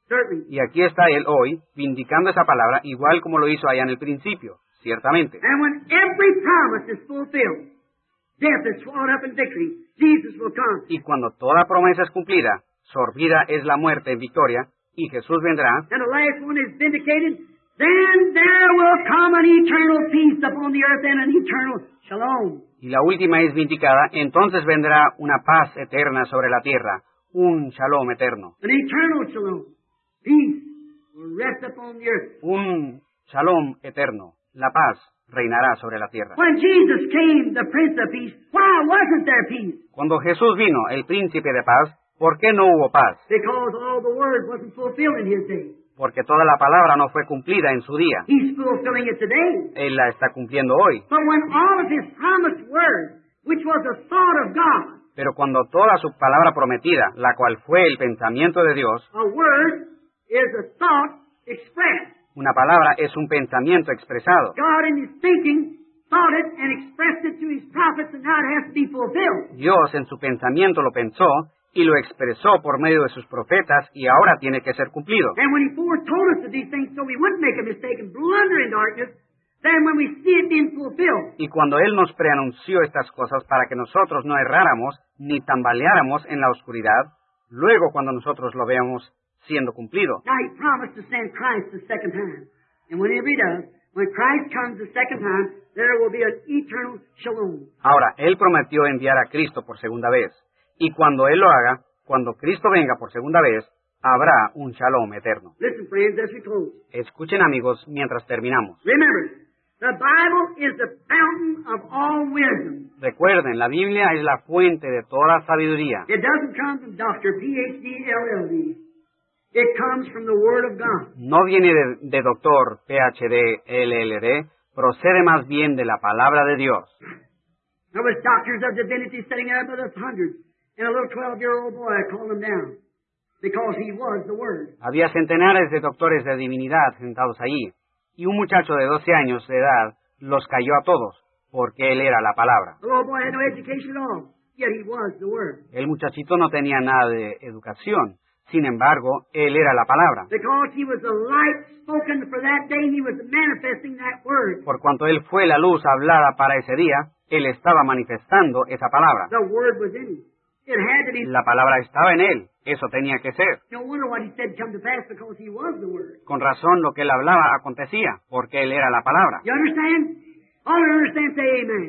Certainly. Y aquí está Él hoy, vindicando esa palabra, igual como lo hizo allá en el principio, ciertamente. And when every promise is fulfilled, death is swallowed up in victory, Jesus will come. Y cuando toda promesa es cumplida, sorbida es la muerte en victoria, y Jesús vendrá, And the last one is vindicated, then there will come an eternal peace upon the earth and an eternal shalom. y la última es vindicada, entonces vendrá una paz eterna sobre la tierra, un shalom eterno. An eternal shalom. Peace will rest upon the earth. Un shalom eterno. La paz reinará sobre la tierra. When Jesus came, the Prince of Peace, why wasn't there peace? Cuando Jesús vino, el príncipe de paz, ¿por qué no hubo paz? Because all the word wasn't fulfilled in His day. Porque toda la palabra no fue cumplida en su día. He's fulfilling it today. Él la está cumpliendo hoy. But when all of His promised word, which was the thought of God, Pero cuando toda su palabra prometida, la cual fue el pensamiento de Dios, a word is a thought expressed. una palabra es un pensamiento expresado. God in His thinking thought it and expressed it to His prophets, and now it has to be fulfilled. Dios en su pensamiento lo pensó y lo expresó por medio de sus profetas y ahora tiene que ser cumplido. And when He foretold us of these things so we wouldn't make a mistake and blunder in darkness, then when we see it being fulfilled, Y cuando Él nos preanunció estas cosas para que nosotros no erráramos ni tambaleáramos en la oscuridad, luego cuando nosotros lo veamos siendo cumplido. now He promised to send Christ the second time. And whenever He does, when Christ comes the second time, there will be an eternal shalom. Ahora, Él prometió enviar a Cristo por segunda vez. Y cuando Él lo haga, cuando Cristo venga por segunda vez, habrá un shalom eterno. Listen, friends, as we close. Escuchen, amigos, mientras terminamos. Remember, the Bible is the fountain of all wisdom. Recuerden, la Biblia es la fuente de toda sabiduría. It doesn't come from Dr. Ph.D., LLD. It comes from the Word of God. No viene de doctor, PhD, LLD, procede más bien de la palabra de Dios. There was doctors of divinity sitting there by the hundreds, and a little 12-year-old boy called them down because he was the Word. Había centenares de doctores de divinidad sentados allí, y un muchacho de 12 años de edad los cayó a todos, porque él era la palabra. The little boy had no education at all, yet he was the Word. El muchachito no tenía nada de educación, sin embargo, él era la palabra. Because he was the light spoken for that day, he was manifesting that Word. Por cuanto él fue la luz hablada para ese día, él estaba manifestando esa palabra. The Word was in him. It had to be. La palabra estaba en él, eso tenía que ser. No wonder what he said come to pass because he was the Word. Con razón lo que él hablaba acontecía, porque él era la palabra. You understand? All who understand say amen.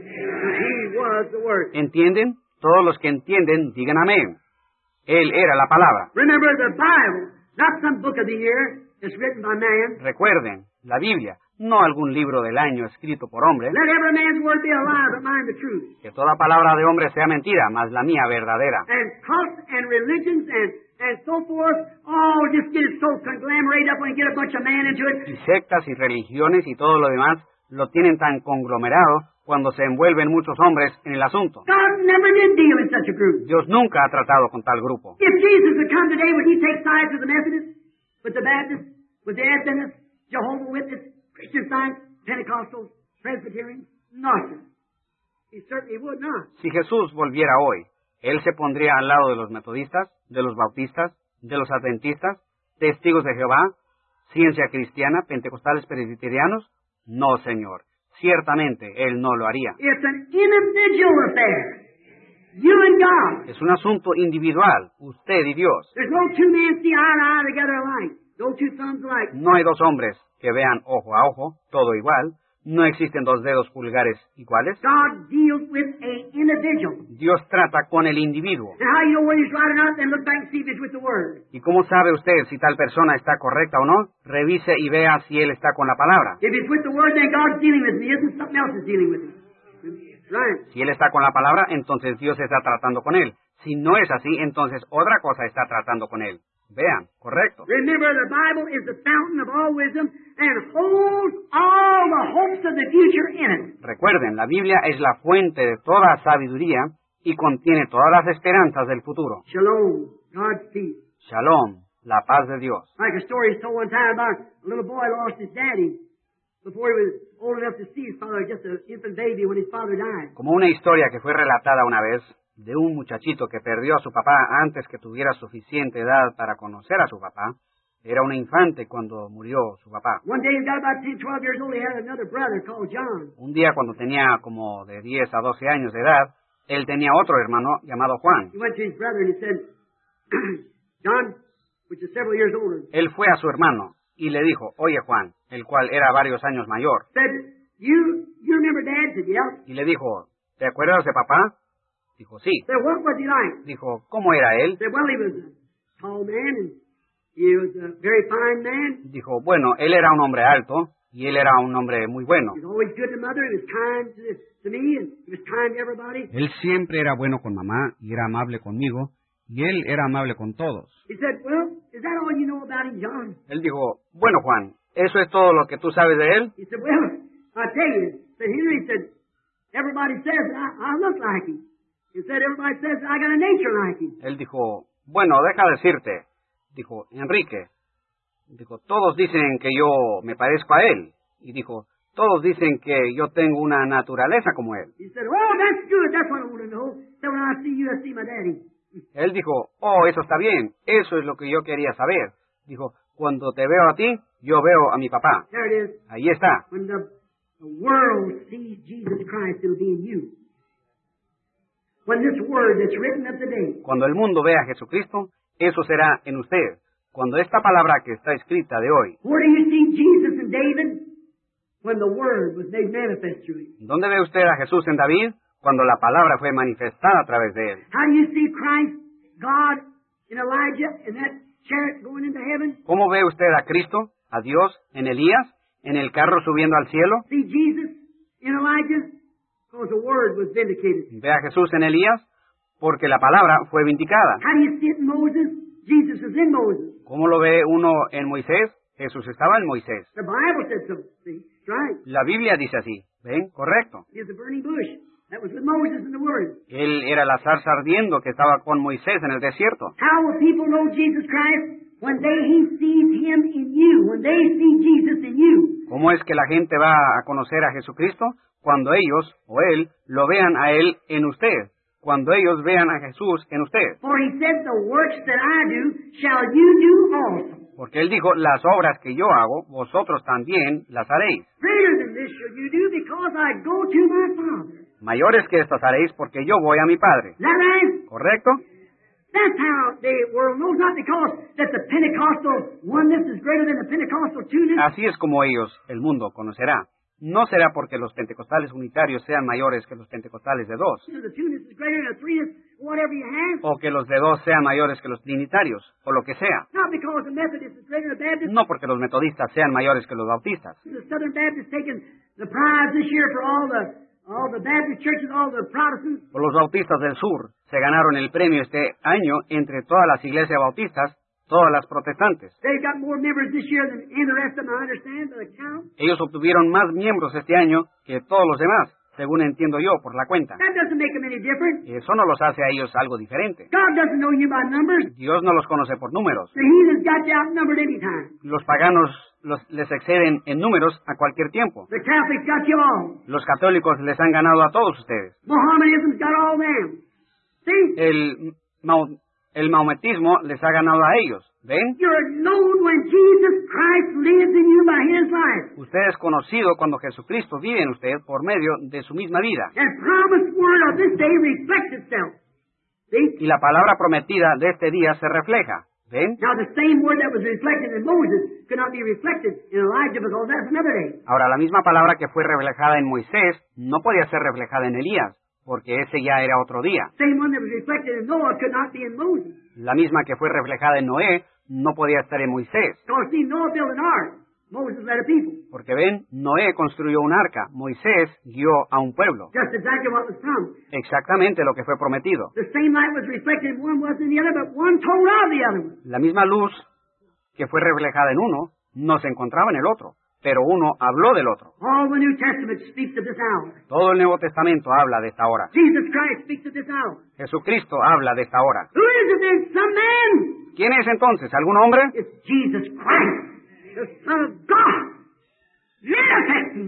He was the Word. ¿Entienden? Todos los que entienden, digan amén. Él era la palabra. Remember the Bible, not some book of the year that's written by man. Recuerden, la Biblia, no algún libro del año escrito por hombre. Let every man's word be a lie, but mine the truth. Que toda palabra de hombre sea mentira, mas la mía verdadera. And cults and religions and so forth, all just get it so conglomerated up when you get a bunch of man into it. Y sectas y religiones y todo lo demás lo tienen tan conglomerado cuando se envuelven muchos hombres en el asunto. God never did deal in such a group. Dios nunca ha tratado con tal grupo. If Jesus had come today, would he take sides with the Methodists, with the Baptists, with the Adventists, Jehovah's Witnesses, Christian Science, Pentecostals, Presbyterians? No, sir. He certainly would not. Si Jesús volviera hoy, ¿Él se pondría al lado de los metodistas, de los bautistas, de los adventistas, testigos de Jehová, ciencia cristiana, pentecostales presbiterianos? No, Señor. Ciertamente Él no lo haría. It's an individual affair. You and God. Es un asunto individual, usted y Dios. There's no two men see eye to eye together alike. No two thumbs alike. No hay dos hombres que vean ojo a ojo, todo igual. No existen dos dedos pulgares iguales. God deals with an individual. Dios trata con el individuo. And how you know whether he's right or not, then look back and see if it's with the Word. ¿Y cómo sabe usted si tal persona está correcta o no? Revise y vea si él está con la palabra. If it's with the Word, then God's dealing with me. Isn't something else is dealing with me? Right. Si él está con la palabra, entonces Dios está tratando con él. Si no es así, entonces otra cosa está tratando con él. Vean, correcto. Remember, the Bible is the fountain of all wisdom and holds all the hopes of the future in it. Recuerden, la Biblia es la fuente de toda sabiduría y contiene todas las esperanzas del futuro. Shalom, God's peace. Shalom, la paz de Dios. Like a story is told one time about a little boy lost his daddy before he was old enough to see his father, just an infant baby when his father died. Como una historia que fue relatada una vez de un muchachito que perdió a su papá antes que tuviera suficiente edad para conocer a su papá. Era una infante cuando murió su papá. One day he got about 10, 12 years old. He had another brother called John. Un día, cuando tenía como de 10 a 12 años de edad, él tenía otro hermano llamado Juan. He went to his brother and he said, John, which is several years older, Él fue a su hermano y le dijo, oye Juan, el cual era varios años mayor, said, you remember Dad? Said, yeah. y le dijo, ¿te acuerdas de papá? Dijo, sí. Said, what was he like? Dijo, ¿cómo era él? Said, well, he was a tall man and he was a very fine man. Dijo, bueno, él era un hombre alto y él era un hombre muy bueno. He was always good to mother. He was kind to me and he was kind to everybody. Él siempre era bueno con mamá y era amable conmigo y él era amable con todos. He said, well, is that all you know about him, John? Él dijo, bueno Juan, ¿eso es todo lo que tú sabes de él? He said, well, I tell you, said Henry, said, everybody says I look like him. He said, everybody says I got a nature like him. Él dijo, bueno, deja decirte. Dijo, Enrique. Dijo, todos dicen que yo me parezco a él. Y dijo, todos dicen que yo tengo una naturaleza como él. He said, oh, that's good. That's what I want to know. So when I see you, I see my daddy. Él dijo, oh, eso está bien. Eso es lo que yo quería saber. Dijo, cuando te veo a ti, yo veo a mi papá. There it is. Ahí está. When the world sees Jesus Christ, it'll be in you. When this word that's written up today, Cuando el mundo vea a Jesucristo, eso será en usted. Cuando esta palabra que está escrita de hoy, where do you see Jesus and David? When the word was made manifest through him. ¿dónde ve usted a Jesús en David? Cuando la palabra fue manifestada a través de él. How do you see Christ, God, in Elijah, in that chariot going into heaven? ¿Cómo ve usted a Cristo, a Dios, en Elías, en el carro subiendo al cielo? See Jesus in Elijah? Because the word was vindicated. ¿Ve a Jesús en Elías? Porque la palabra fue vindicada. How do you see it in Moses? Jesus is in Moses. ¿Cómo lo ve uno en Moisés? Jesús estaba en Moisés. The Bible said so. See, that's right. La Biblia dice así. ¿Ven? Correcto. He was a burning bush. That was with Moses in the Word. Él era la zarza ardiendo que estaba con Moisés en el desierto. How will people know Jesus Christ? When he sees Him in you. When they see Jesus in you. ¿Cómo es que la gente va a conocer a Jesucristo? Cuando ellos, o él, lo vean a él en usted. Cuando ellos vean a Jesús en usted. For he said, the works that I do, shall you do also. Porque él dijo, las obras que yo hago, vosotros también las haréis. Greater than this shall you do, because I go to my Father. Mayores que estas haréis, porque yo voy a mi Padre. Is that right? ¿Correcto? That's how the world knows, not because that the Pentecostal oneness is greater than the Pentecostal two-ness. Así es como ellos, el mundo, conocerá. No será porque los pentecostales unitarios sean mayores que los pentecostales de dos, The two-ness is greater than the three-ness, whatever you have. o que los de dos sean mayores que los trinitarios, o lo que sea. Not because the Methodist is greater than the Baptist. No porque los metodistas sean mayores que los bautistas. The Southern Baptist taking the prize this year for all the Baptist churches, all the Protestants. O los bautistas del sur se ganaron el premio este año entre todas las iglesias bautistas, todas las protestantes. They've got more members this year than any of the rest of them, I understand, by the count. Ellos obtuvieron más miembros este año que todos los demás, según entiendo yo por la cuenta. That doesn't make them any different. Eso no los hace a ellos algo diferente. God doesn't know you by numbers. Dios no los conoce por números. The heathens got you outnumbered any time. Los paganos les exceden en números a cualquier tiempo. The Catholics got you all. Los católicos les han ganado a todos ustedes. Mohammedanism's got all them. See? El maometismo les ha ganado a ellos. ¿Ven? You're known when Jesus Christ lives in you by His life. Usted es conocido cuando Jesucristo vive en usted por medio de su misma vida. And promised word of this day reflects itself. See? Y la palabra prometida de este día se refleja. ¿Ven? Now the same word that was reflected in Moses could not be reflected in Elijah because that's another day. Ahora, la misma palabra que fue reflejada en Moisés no podía ser reflejada en Elías, porque ese ya era otro día. Same one that was reflected in Noah could not be in Moses. La misma que fue reflejada en Noé no podía estar en Moisés. Because see, Noah built an ark. Moses led a people. Porque ven, Noé construyó un arca, Moisés guió a un pueblo. Just exactly what was promised. Exactamente lo que fue prometido. The same light was reflected in one, wasn't in the other, but one told of the other one. La misma luz que fue reflejada en uno no se encontraba en el otro, pero uno habló del otro. All the New Testament speaks of this hour. Todo el Nuevo Testamento habla de esta hora. Jesus Christ speaks of this hour. Jesucristo habla de esta hora. Who is it then? Some man. ¿Quién es entonces? ¿Algún hombre? It's Jesus Christ, the Son of God, manifesting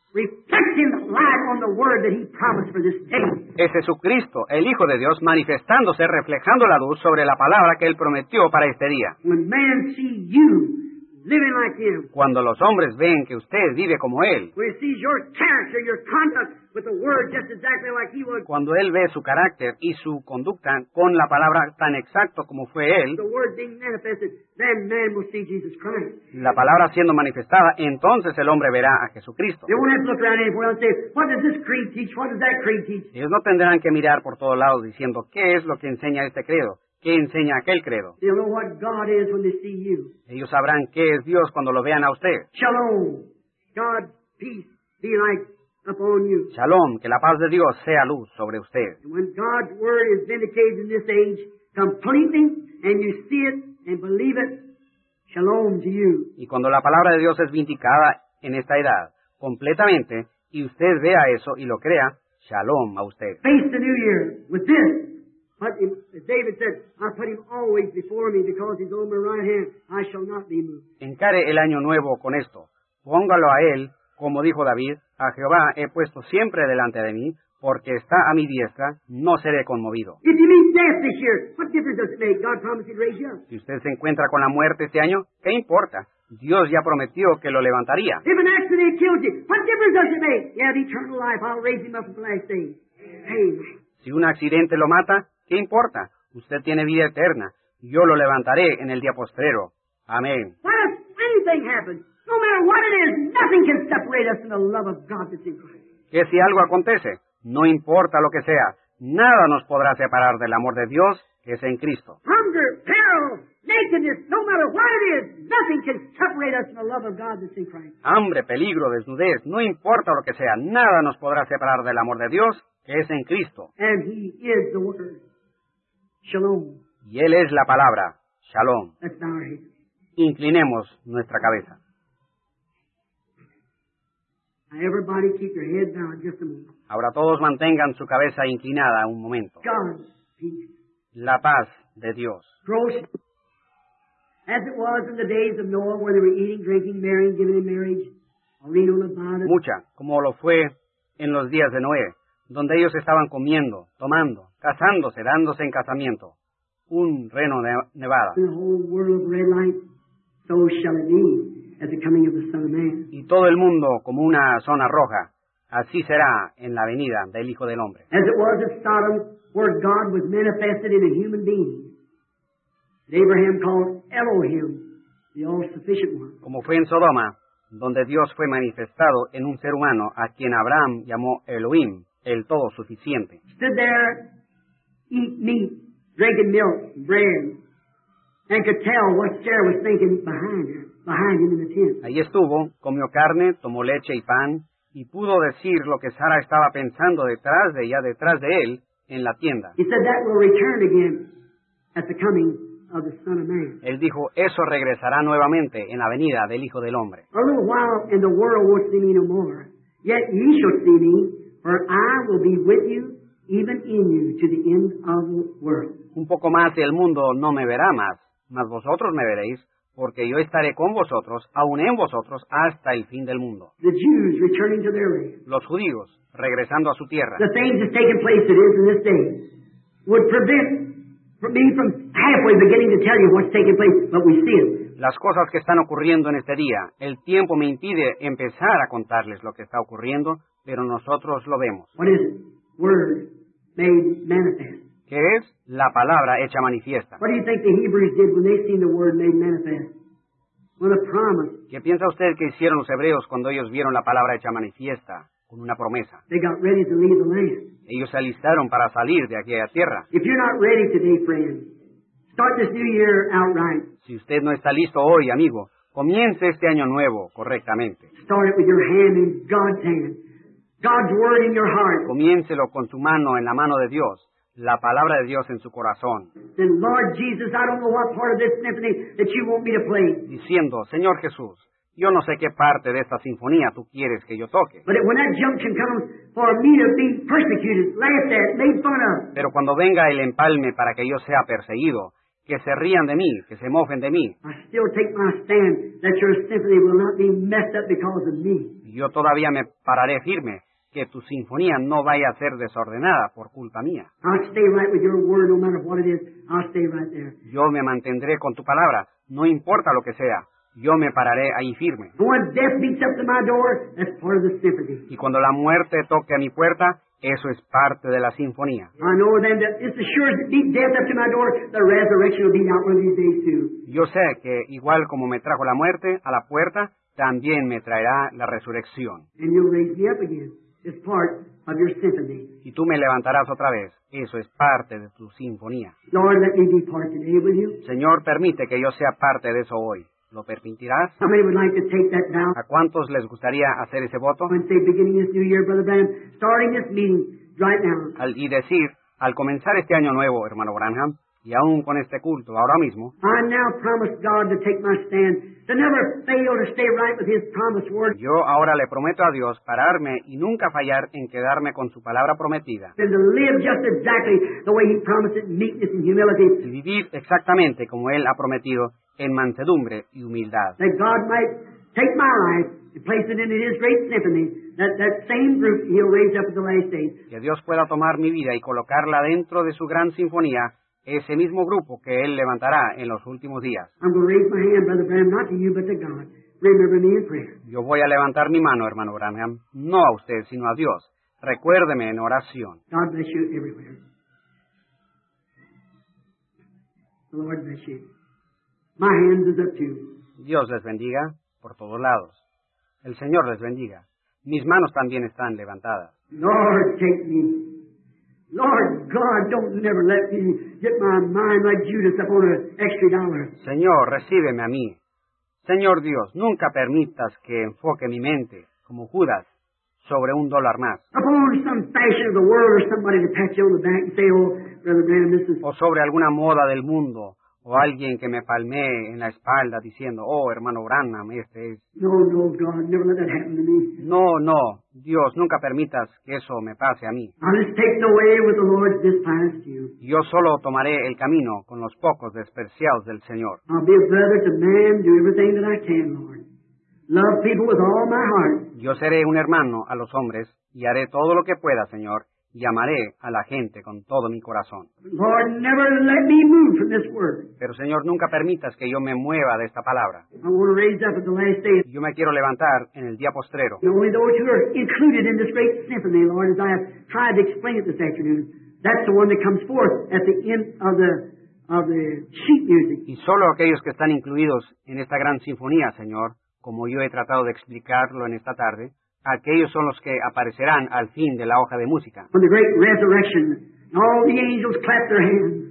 reflecting the light on the Word that He promised for this day. Es Jesucristo, el Hijo de Dios, manifestándose, reflejando la luz sobre la palabra que Él prometió para este día. When man see you living like Him, Cuando los hombres ven que usted vive como Él, when He sees your character, your conduct with the Word just exactly like He was, cuando Él ve su carácter y su conducta con la palabra tan exacto como fue Él, the Word being manifested, then man will see Jesus Christ. la palabra siendo manifestada, entonces el hombre verá a Jesucristo. They won't have to look around anywhere else and say, what does this creed teach? What does that creed teach? Ellos no tendrán que mirar por todos lados diciendo, ¿qué es lo que enseña este credo? ¿Qué enseña aquel credo? They'll know what God is when they see you. Ellos sabrán qué es Dios cuando lo vean a usted. Shalom. God's peace be light upon you. Shalom, que la paz de Dios sea luz sobre usted. And when God's Word is vindicated in this age completely, and you see it and believe it, shalom to you. Y cuando la palabra de Dios es vindicada en esta edad completamente, y usted vea eso y lo crea, shalom a usted. Face the new year with this. But as David said, I put him always before me because he's on my right hand. I shall not be moved. Encare el año nuevo con esto. Póngalo a Él, como dijo David, a Jehová he puesto siempre delante de mí, porque está a mi diestra, no seré conmovido. If you meet death this year, what difference does it make? God promised He'd raise you up. Si usted se encuentra con la muerte este año, ¿qué importa? Dios ya prometió que lo levantaría. If an accident kills you, what difference does it make? You have eternal life. I'll raise him up at the last day. Amen. Si un accidente lo mata, ¿qué importa? Usted tiene vida eterna. Yo lo levantaré en el día postrero. Amén. What if anything happens? No matter what it is, nothing can separate us from the love of God that's in Christ. Que si algo acontece, no importa lo que sea, nada nos podrá separar del amor de Dios que es en Cristo. Hunger, peril, nakedness, no matter what it is, nothing can separate us from the love of God that's in Christ. Hambre, peligro, desnudez, no importa lo que sea, nada nos podrá separar del amor de Dios que es en Cristo. And He is the Word. Shalom. Y Él es la palabra. Shalom. Let's bow our heads. Inclinemos nuestra cabeza. Now everybody keep your head down just a moment. Ahora todos mantengan su cabeza inclinada un momento. God's peace. La paz de Dios. Gross. As it was in the days of Noah, where they were eating, drinking, marrying, giving in marriage, Arena Nevada. Mucha, como lo fue en los días de Noé, donde ellos estaban comiendo, tomando, casándose, dándose en casamiento. Un Reno Nevada. The whole world of red light, so shall it be at the coming of the Son of Man. Y todo el mundo como una zona roja. Así será en la venida del Hijo del Hombre. As it was at Sodom, where God was manifested in a human being. That Abraham called Elohim, the all-sufficient one. Como fue en Sodoma, donde Dios fue manifestado en un ser humano a quien Abraham llamó Elohim, el todo suficiente. Stood there, eat meat, drinking milk, and bread, and could tell what Sarah was thinking behind him in the tent. Ahí estuvo, comió carne, tomó leche y pan, y pudo decir lo que Sara estaba pensando detrás de ella, detrás de él, en la tienda. He said that will return again at the coming of the Son of Man. Él dijo, eso regresará nuevamente en la venida del Hijo del Hombre. A little while, and the world won't see me no more. Yet ye shall see me, for I will be with you, even in you, to the end of the world. Un poco más y el mundo no me verá más, mas vosotros me veréis, porque yo estaré con vosotros, aun en vosotros, hasta el fin del mundo. The Jews returning to their land. Los judíos, regresando a su tierra. The things that's taking place that is in this day would prevent me from halfway beginning to tell you what's taking place, but we see it. Las cosas que están ocurriendo en este día, el tiempo me impide empezar a contarles lo que está ocurriendo, pero nosotros lo vemos. What is it? Word made manifest. ¿Qué es? La palabra hecha manifiesta. What do you think the Hebrews did when they seen the Word made manifest? Well, a promise. ¿Qué piensa usted que hicieron los hebreos cuando ellos vieron la palabra hecha manifiesta con una promesa? They got ready to leave the land. Ellos se alistaron para salir de aquella tierra. If you're not ready today, friend, start this new year outright. Si usted no está listo hoy, amigo, comience este año nuevo correctamente. Start it with your hand in God's hand. God's Word in your heart. Comiéncelo con su mano en la mano de Dios, la palabra de Dios en su corazón, Then, Lord Jesus, I don't know what part of this symphony that you want me to play. diciendo, Señor Jesús, yo no sé qué parte de esta sinfonía tú quieres que yo toque. But when that junction comes for me to be persecuted, laughed at, made fun of, Pero cuando venga el empalme para que yo sea perseguido, que se rían de mí, que se mofen de mí. I still take my stand that your symphony will not be messed up because of me. Yo todavía me pararé firme, que tu sinfonía no vaya a ser desordenada por culpa mía. I'll stay right with your word no matter what it is. I'll stay right there. Yo me mantendré con tu palabra, no importa lo que sea. Yo me pararé ahí firme. And when death beats up to my door, that's part of the symphony. Y cuando la muerte toque a mi puerta, eso es parte de la sinfonía. I know then that it's as sure as it beat death up to my door, the resurrection will beat out one of these days too. Yo sé que igual como me trajo la muerte a la puerta, también me traerá la resurrección. And you'll raise me up again. It's part of your symphony. Y tú me levantarás otra vez. Eso es parte de tu sinfonía. Lord, let me be part today, will you? Señor, permite que yo sea parte de eso hoy. ¿Lo permitirás? How many would like to take that vow ¿A cuántos les gustaría hacer ese voto? and say, beginning this new year, Brother Branham, starting this meeting right now, Y decir, al comenzar este año nuevo, hermano Branham, y aún con este culto ahora mismo, I now promise God to take my stand, to never fail to stay right with His promised word, yo ahora le prometo a Dios pararme y nunca fallar en quedarme con su palabra prometida, and to live just exactly the way He promised it in meekness and humility, y vivir exactamente como Él ha prometido, en mansedumbre y humildad. that God might take my life and place it into His great symphony, that same group He'll raise up at the last days. Que Dios pueda tomar mi vida y colocarla dentro de su gran sinfonía, ese mismo grupo que Él levantará en los últimos días. I'm going to raise my hand, Brother Branham, not to you, but to God. Remember me in prayer. Yo voy a levantar mi mano, hermano Branham, no a usted, sino a Dios. Recuérdeme en oración. God bless you everywhere. The Lord bless you. My hand is up too. Dios les bendiga por todos lados. El Señor les bendiga. Mis manos también están levantadas. Lord, take me. Lord God, don't never let me get my mind like Judas up on an extra dollar. Señor, recíbeme a mí. Señor Dios, nunca permitas que enfoque mi mente, como Judas, sobre $1 más. Upon some fashion of the world or somebody to pat you on the back and say, oh, Brother Branham, this is... O sobre alguna moda del mundo, o alguien que me palmee en la espalda diciendo, oh, hermano Branham, este es... No, God, never let that happen to me. No, Dios, nunca permitas que eso me pase a mí. I'll just take the way with the Lord's despised few. Yo solo tomaré el camino con los pocos despreciados del Señor. I'll be a brother to man, do everything that I can, Lord. Love people with all my heart. Yo seré un hermano a los hombres y haré todo lo que pueda, Señor, y amaré a la gente con todo mi corazón. Lord, never let me move from this word. Pero, Señor, nunca permitas que yo me mueva de esta palabra. I want to raise up at the last day. Yo me quiero levantar en el día postrero. Only those who are included in this great symphony, Lord, as I have tried to explain it this afternoon. That's the one that comes forth at the end of the sheet music. Y solo aquellos que están incluidos en esta gran sinfonía, Señor, como yo he tratado de explicarlo en esta tarde, aquellos son los que aparecerán al fin de la hoja de música. When the great resurrection, and all the angels clap their hands,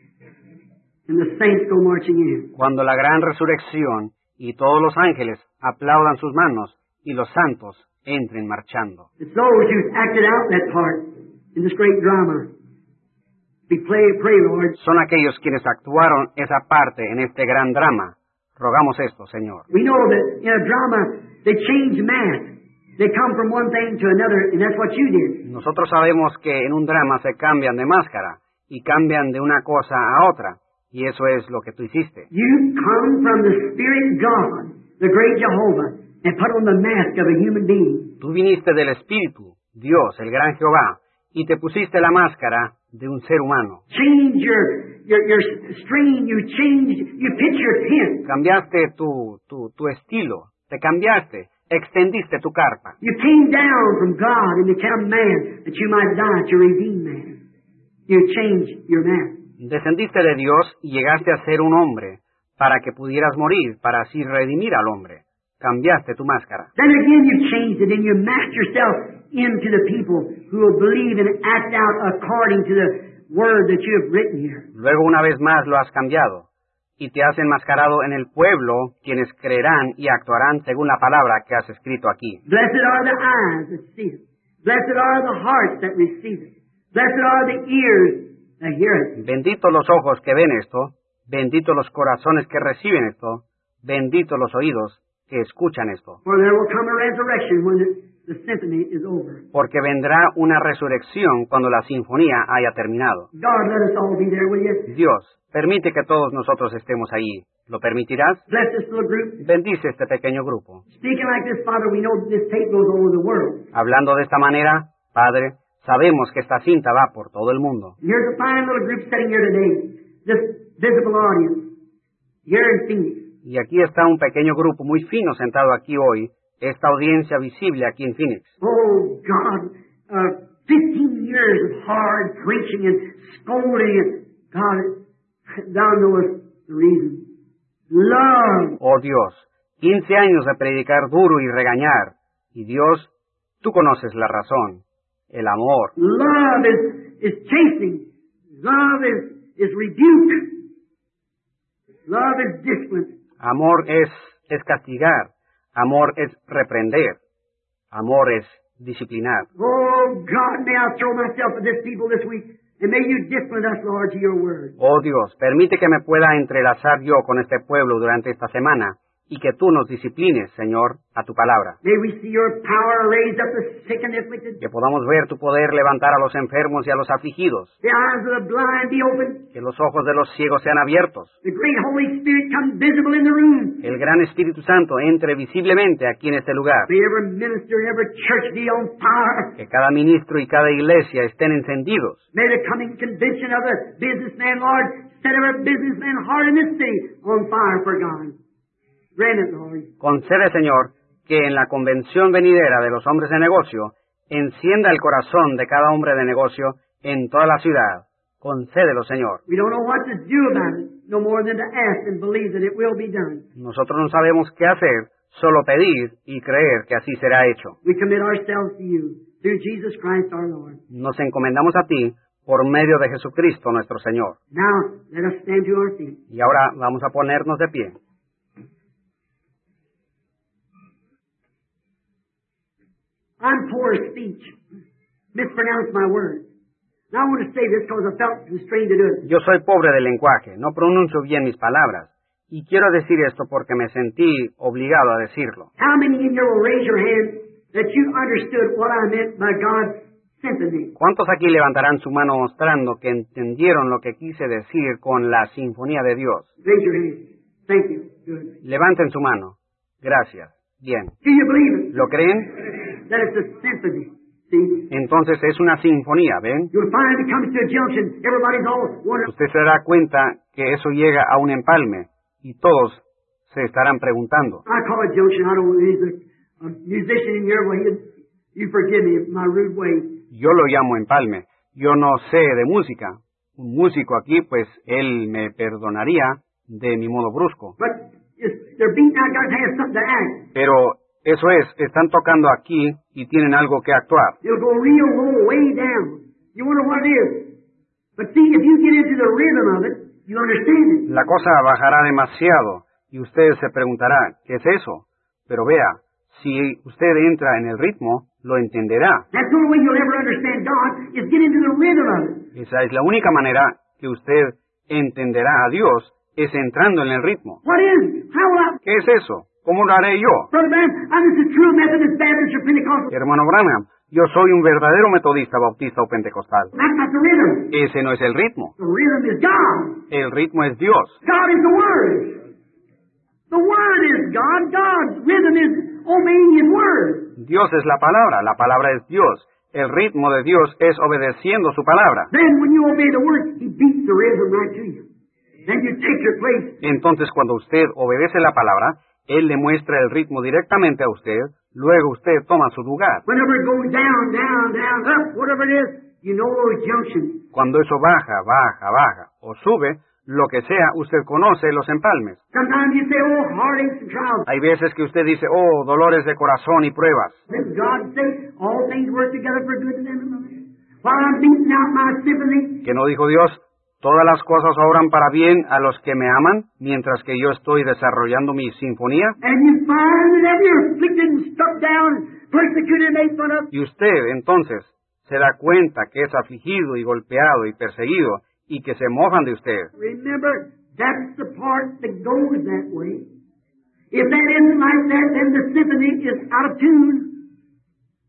and the saints go marching in. Cuando la gran resurrección y todos los ángeles aplaudan sus manos y los santos entren marchando. It's those who've acted out that part in this great drama. We pray, Lord. Son aquellos quienes actuaron esa parte en este gran drama. Rogamos esto, Señor. We know that in a drama, they change mask. They come from one thing to another, and that's what you did. Nosotros sabemos que en un drama se cambian de máscara y cambian de una cosa a otra, y eso es lo que tú hiciste. You come from the Spirit God, the great Jehovah, and put on the mask of a human being. Tú viniste del Espíritu, Dios, el gran Jehová, y te pusiste la máscara de un ser humano. Change your string, you pitch your tent. Cambiaste tu estilo, te cambiaste, extendiste tu carpa. You came down from God and became man that you might die to redeem man. You changed your mask. Descendiste de Dios y llegaste a ser un hombre para que pudieras morir, para así redimir al hombre. Cambiaste tu máscara. Then again you changed it and you masked yourself into the people who will believe and act out according to the word that you have written here. Luego una vez más lo has cambiado y te has enmascarado en el pueblo, quienes creerán y actuarán según la palabra que has escrito aquí. Blessed are the eyes that see it. Blessed are the hearts that receive it. Blessed are the ears that hear it. Benditos los ojos que ven esto, benditos los corazones que reciben esto, benditos los oídos que escuchan esto. For there will come a resurrection when the symphony is over. porque vendrá una resurrección cuando la sinfonía haya terminado. God, let us all be there, will you? Dios, permite que todos nosotros estemos allí. ¿Lo permitirás? Bless this little group. Bendice este pequeño grupo. Speaking like this, Father, we know that this tape goes all over the world. Hablando de esta manera, Padre, sabemos que esta cinta va por todo el mundo. And here's a fine little group sitting here today, this visible audience, here in Phoenix. Y aquí está un pequeño grupo muy fino sentado aquí hoy, esta audiencia visible aquí en Phoenix. Oh, God, 15 years of hard preaching and scolding, and God, thou knowest the reason. Love. Oh Dios, 15 años de predicar duro y regañar. Y Dios, tú conoces la razón. El amor. Love is chasing. Love is rebuke. Love is discipline. Amor es castigar. Amor es reprender. Amor es disciplinar. Oh, God, may I throw myself at this people this week, and may you discipline us, Lord, to your word. Oh Dios, permite que me pueda entrelazar yo con este pueblo durante esta semana y que tú nos disciplines, Señor, a tu palabra. May we see your power raise up the sick and afflicted. Que podamos ver tu poder levantar a los enfermos y a los afligidos. The eyes of the blind be opened. Que los ojos de los ciegos sean abiertos. The great Holy Spirit come visible in the room. El gran Espíritu Santo entre visiblemente aquí en este lugar. May every minister and every church be on fire. Que cada ministro y cada iglesia estén encendidos. May the coming convention of the businessman, Lord, set every businessman heart in this city on fire for God. Grant it, Lord. Concede, Señor, que en la convención venidera de los hombres de negocio encienda el corazón de cada hombre de negocio en toda la ciudad. Concédelo, Señor. We don't know what to do about it, no more than to ask and believe that it will be done. Nosotros no sabemos qué hacer, solo pedir y creer que así será hecho. We commit ourselves to you through Jesus Christ our Lord. Nos encomendamos a ti por medio de Jesucristo nuestro Señor. Now, let us stand to our feet. Y ahora vamos a ponernos de pie. I'm poor of speech. Mispronounce my words. Now I want to say this because I felt constrained to do it. Yo soy pobre de lenguaje, no pronuncio bien mis palabras. Y quiero decir esto porque me sentí obligado a decirlo. How many in here will raise your hand that you understood what I meant by God's symphony? ¿Cuántos aquí levantarán su mano mostrando que entendieron lo que quise decir con la sinfonía de Dios? Raise your hand. Thank you. Good. Levanten su mano. Gracias. Bien. Do you believe it? ¿Lo creen? That it's a symphony. See? Entonces es una sinfonía, ¿ven? You'll find it comes to a junction. Everybody's all wondering. Usted se dará cuenta que eso llega a un empalme y todos se estarán preguntando. I call it junction. I don't know. He's a musician in here. Well, you forgive me my rude way. Yo lo llamo empalme. Yo no sé de música. Un músico aquí, pues, él me perdonaría de mi modo brusco. But they're beating out. Got to have something to act. Pero eso es, están tocando aquí y tienen algo que actuar. It'll go real low, way down. You wonder what it is. But see, if you get into the rhythm of it, you understand it. La cosa bajará demasiado y usted se preguntará, ¿qué es eso? Pero vea, si usted entra en el ritmo, lo entenderá. That's the only way you'll ever understand God is get into the rhythm of it. Esa es la única manera que usted entenderá a Dios, es entrando en el ritmo. What is it? How will I? ¿Qué es eso? ¿Cómo lo haré yo? Brother Branham, I'm just a true Methodist, Baptist, or Pentecostal. Hermano Branham, yo soy un verdadero metodista, bautista o pentecostal. That's not the rhythm. Ese no es el ritmo. The rhythm is God. El ritmo es Dios. God is the Word. The Word is God. God's rhythm is obeying His Word. Dios es la palabra es Dios. El ritmo de Dios es obedeciendo su palabra. Then when you obey the Word, He beats the rhythm right to you. Then you take your place. Entonces cuando usted obedece la palabra, Él le muestra el ritmo directamente a usted, luego usted toma su lugar. Whenever it goes down, down, down, up, whatever it is, you know those junctions. Cuando eso baja, baja, baja, o sube, lo que sea, usted conoce los empalmes. Sometimes you say, oh, heartaches and trials. Hay veces que usted dice, oh, dolores de corazón y pruebas. Then God say, all things work together for good to them that love Him. While I'm beating out my sympathy, ¿Que no dijo Dios? Todas las cosas obran para bien a los que me aman, mientras que yo estoy desarrollando mi sinfonía. and you find that you're afflicted and struck down, persecuted and made fun of. Y usted, entonces, se da cuenta que es afligido y golpeado y perseguido, y que se mofan de usted. Remember, that's the part that goes that way. If that isn't like that, then the symphony is out of tune.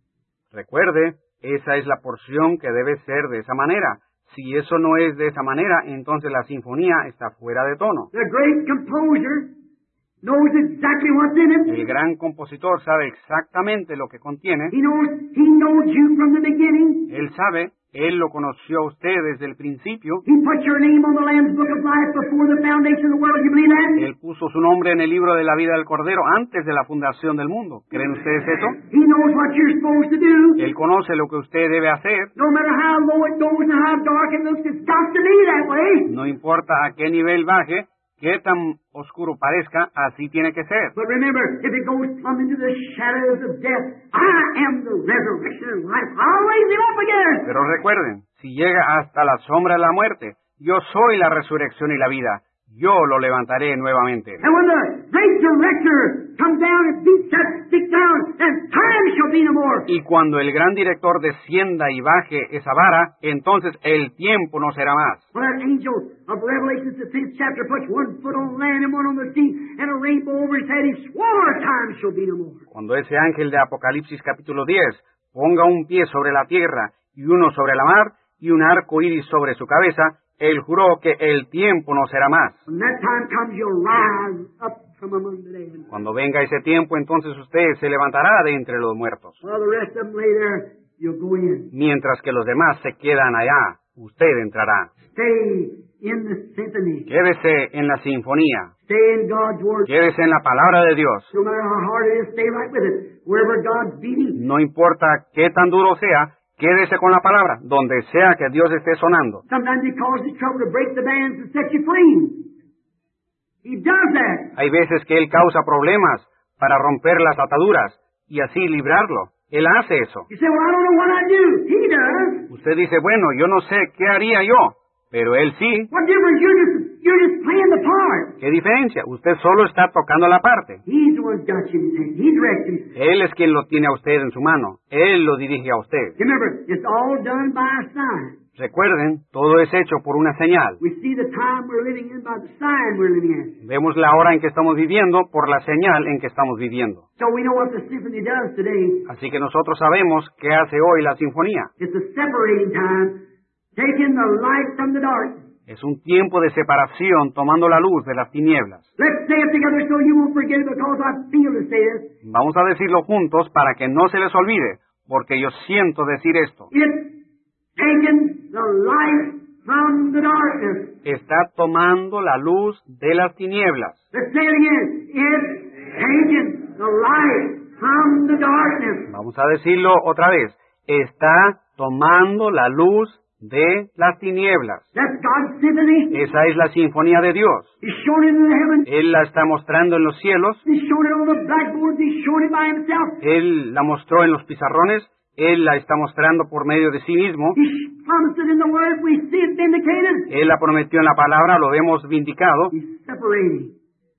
Recuerde, esa es la porción que debe ser de esa manera. Si eso no es de esa manera, entonces la sinfonía está fuera de tono. The great composer knows exactly what's in it. El gran compositor sabe exactamente lo que contiene. He knows you from the beginning. Él sabe, Él lo conoció a usted desde el principio. He put your name on the Lamb's Book of Life before the foundation of the world. You believe that? Él puso su nombre en el libro de la vida del Cordero antes de la fundación del mundo. ¿Creen ustedes eso? He knows what you're supposed to do. Él conoce lo que usted debe hacer. No matter how low it goes and how dark it looks, it's got to be that way. No importa a qué nivel baje, qué tan oscuro parezca, así tiene que ser. But remember, if it goes plumb into the shadows of death, I am the resurrection and life. I'll raise him up again. Pero recuerden, si llega hasta la sombra de la muerte, yo soy la resurrección y la vida. Yo lo levantaré nuevamente. And when the great director comes down and beats that stick down, then time shall be no more. Y cuando el gran director descienda y baje esa vara, entonces el tiempo no será más. When that angel of Revelation, the 10th chapter, puts one foot on land and one on the sea, and a rainbow over his head, he swore time shall be no more. Cuando ese ángel de Apocalipsis capítulo 10 ponga un pie sobre la tierra y uno sobre la mar y un arco iris sobre su cabeza, él juró que el tiempo no será más. When that time comes, you'll rise up from among the dead. Cuando venga ese tiempo, entonces usted se levantará de entre los muertos. While the rest of them lay there, you'll go in. Mientras que los demás se quedan allá, usted entrará. Stay in the symphony. Quédese en la sinfonía. Stay in God's Word. Quédese en la palabra de Dios. No matter how hard it is, stay right with it. Wherever God's beating. No importa qué tan duro sea, quédese con la palabra, donde sea que Dios esté sonando. Sometimes He causes trouble to break the bands and set you free. He does that. Hay veces que Él causa problemas para romper las ataduras y así librarlo. Él hace eso. You say, well, I don't know what I'd do. He does. Usted dice, bueno, yo no sé qué haría yo, pero Él sí. What difference? You're just playing the part. ¿Qué diferencia? Usted solo está tocando la parte. He's the one got you in his hand. He directs you. Él es quien lo tiene a usted en su mano. Él lo dirige a usted. Remember, it's all done by a sign. Recuerden, todo es hecho por una señal. We see the time we're living in by the sign we're living in. Vemos la hora en que estamos viviendo por la señal en que estamos viviendo. So we know what the symphony does today. Así que nosotros sabemos qué hace hoy la sinfonía. It's a separating time, taking the light from the dark. Es un tiempo de separación tomando la luz de las tinieblas. Let's say it together so you won't forget it, because I feel to say it. Vamos a decirlo juntos para que no se les olvide, porque yo siento decir esto. It's taking the light from the darkness. Está tomando la luz de las tinieblas. Let's say it again. It's taking the light from the darkness. Vamos a decirlo otra vez. Está tomando la luz de las tinieblas. That's God's symphony. Esa es la sinfonía de Dios. He's shown it in the heavens. Él la está mostrando en los cielos. He's shown it on the blackboards. He's shown it by himself. Él la mostró en los pizarrones. Él la está mostrando por medio de sí mismo. He's promised it in the Word. We see it vindicated. Él la prometió en la palabra, lo vemos vindicado. He's separating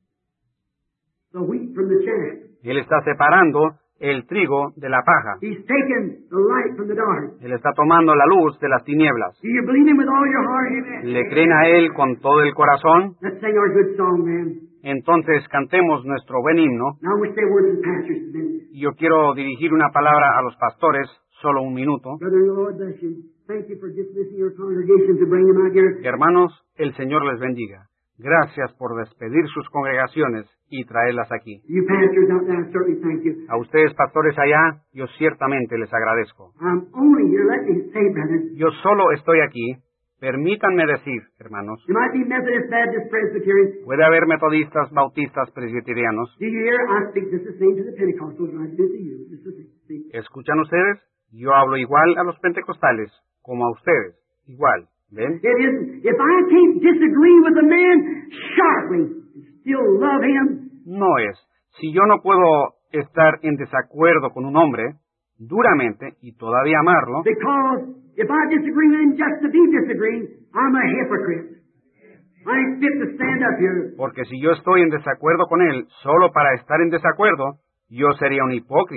the wheat from the chaff. Él está separando el trigo de la paja. He's taken the light from the dark. Él está tomando la luz de las tinieblas. Do you believe Him with all your heart? Amen. ¿Le creen a Él con todo el corazón? Let's sing our good song, man. Entonces cantemos nuestro buen himno. Now we say words and pastors a minute. Y yo quiero dirigir una palabra a los pastores, solo un minuto. Brother, the Lord bless you. Thank you for dismissing your congregation to bring them out here. Hermanos, el Señor les bendiga. Gracias por despedir sus congregaciones y traerlas aquí. You pastors out there, I certainly thank you. A ustedes, pastores allá, yo ciertamente les agradezco. I'm only here, let me say, brother. Yo solo estoy aquí. Permítanme decir, hermanos, You might be Methodist, Baptist, Presbyterian. puede haber metodistas, bautistas, presbiterianos. Do you hear? I speak just the same to the Pentecostals as I do to you. Just the same. See? ¿Escuchan ustedes? Yo hablo igual a los pentecostales, como a ustedes. Igual. ¿Ven? It isn't. If I can't disagree with a man sharply and still love him, No es. Si yo no puedo estar en desacuerdo con un hombre, duramente, y todavía amarlo, because if I disagree with him just to be disagreeing, I'm a hypocrite. I ain't fit to stand up here. porque si yo estoy en desacuerdo con él solo para estar en desacuerdo, yo sería un hipócrita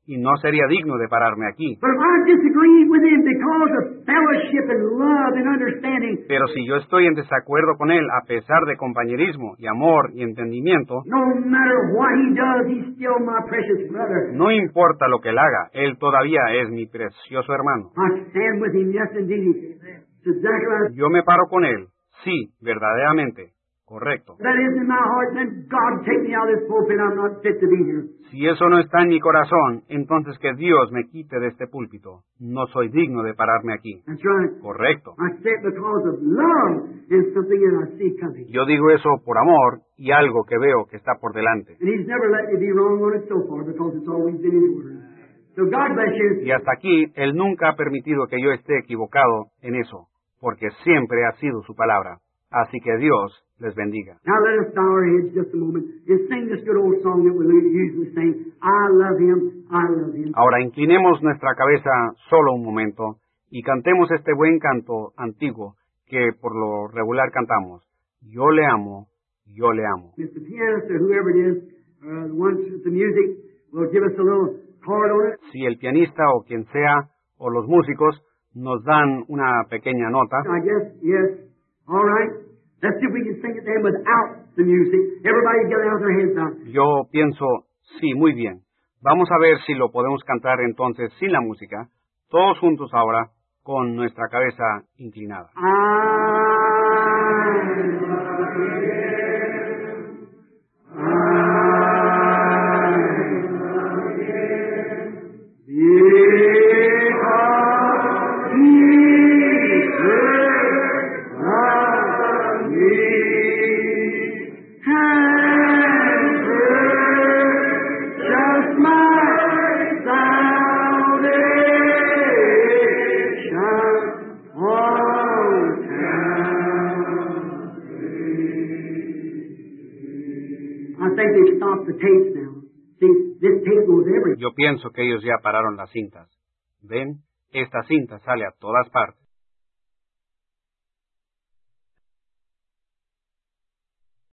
y no sería digno de pararme aquí. But if I disagree with him because of fellowship and love and understanding, Pero si yo estoy en desacuerdo con él, a pesar de compañerismo y amor y entendimiento, no matter what he does, he's still my precious brother. no importa lo que él haga, él todavía es mi precioso hermano. I stand with him, yes indeed. It's exactly right. Yo me paro con él, sí, verdaderamente, correcto. That isn't in my heart, then God take me out of this pulpit. I'm not fit to be here. Si eso no está en mi corazón, entonces que Dios me quite de este púlpito. No soy digno de pararme aquí. That's right. Correcto. I say it because of love and something that I see coming. Yo digo eso por amor y algo que veo que está por delante. And he's never let me be wrong on it so far because it's always been his word. So God bless you. Y hasta aquí, Él nunca ha permitido que yo esté equivocado en eso, porque siempre ha sido su palabra. Así que Dios les bendiga. Now let us bow our heads just a moment and sing this good old song that we usually sing. I love him, I love him. Ahora inclinemos nuestra cabeza solo un momento y cantemos este buen canto antiguo que por lo regular cantamos. Yo le amo, yo le amo. Mr. Pianist or whoever it is, the ones with the music, will give us a little chord on it. Si el pianista o quien sea o los músicos nos dan una pequeña nota, I guess, yes. All right. Let's see if we can sing it then without the music. Everybody get out their heads down. yo pienso, sí, muy bien. Vamos a ver si lo podemos cantar entonces sin la música, todos juntos ahora, con nuestra cabeza inclinada. Yo pienso que ellos ya pararon las cintas. ¿Ven? Esta cinta sale a todas partes.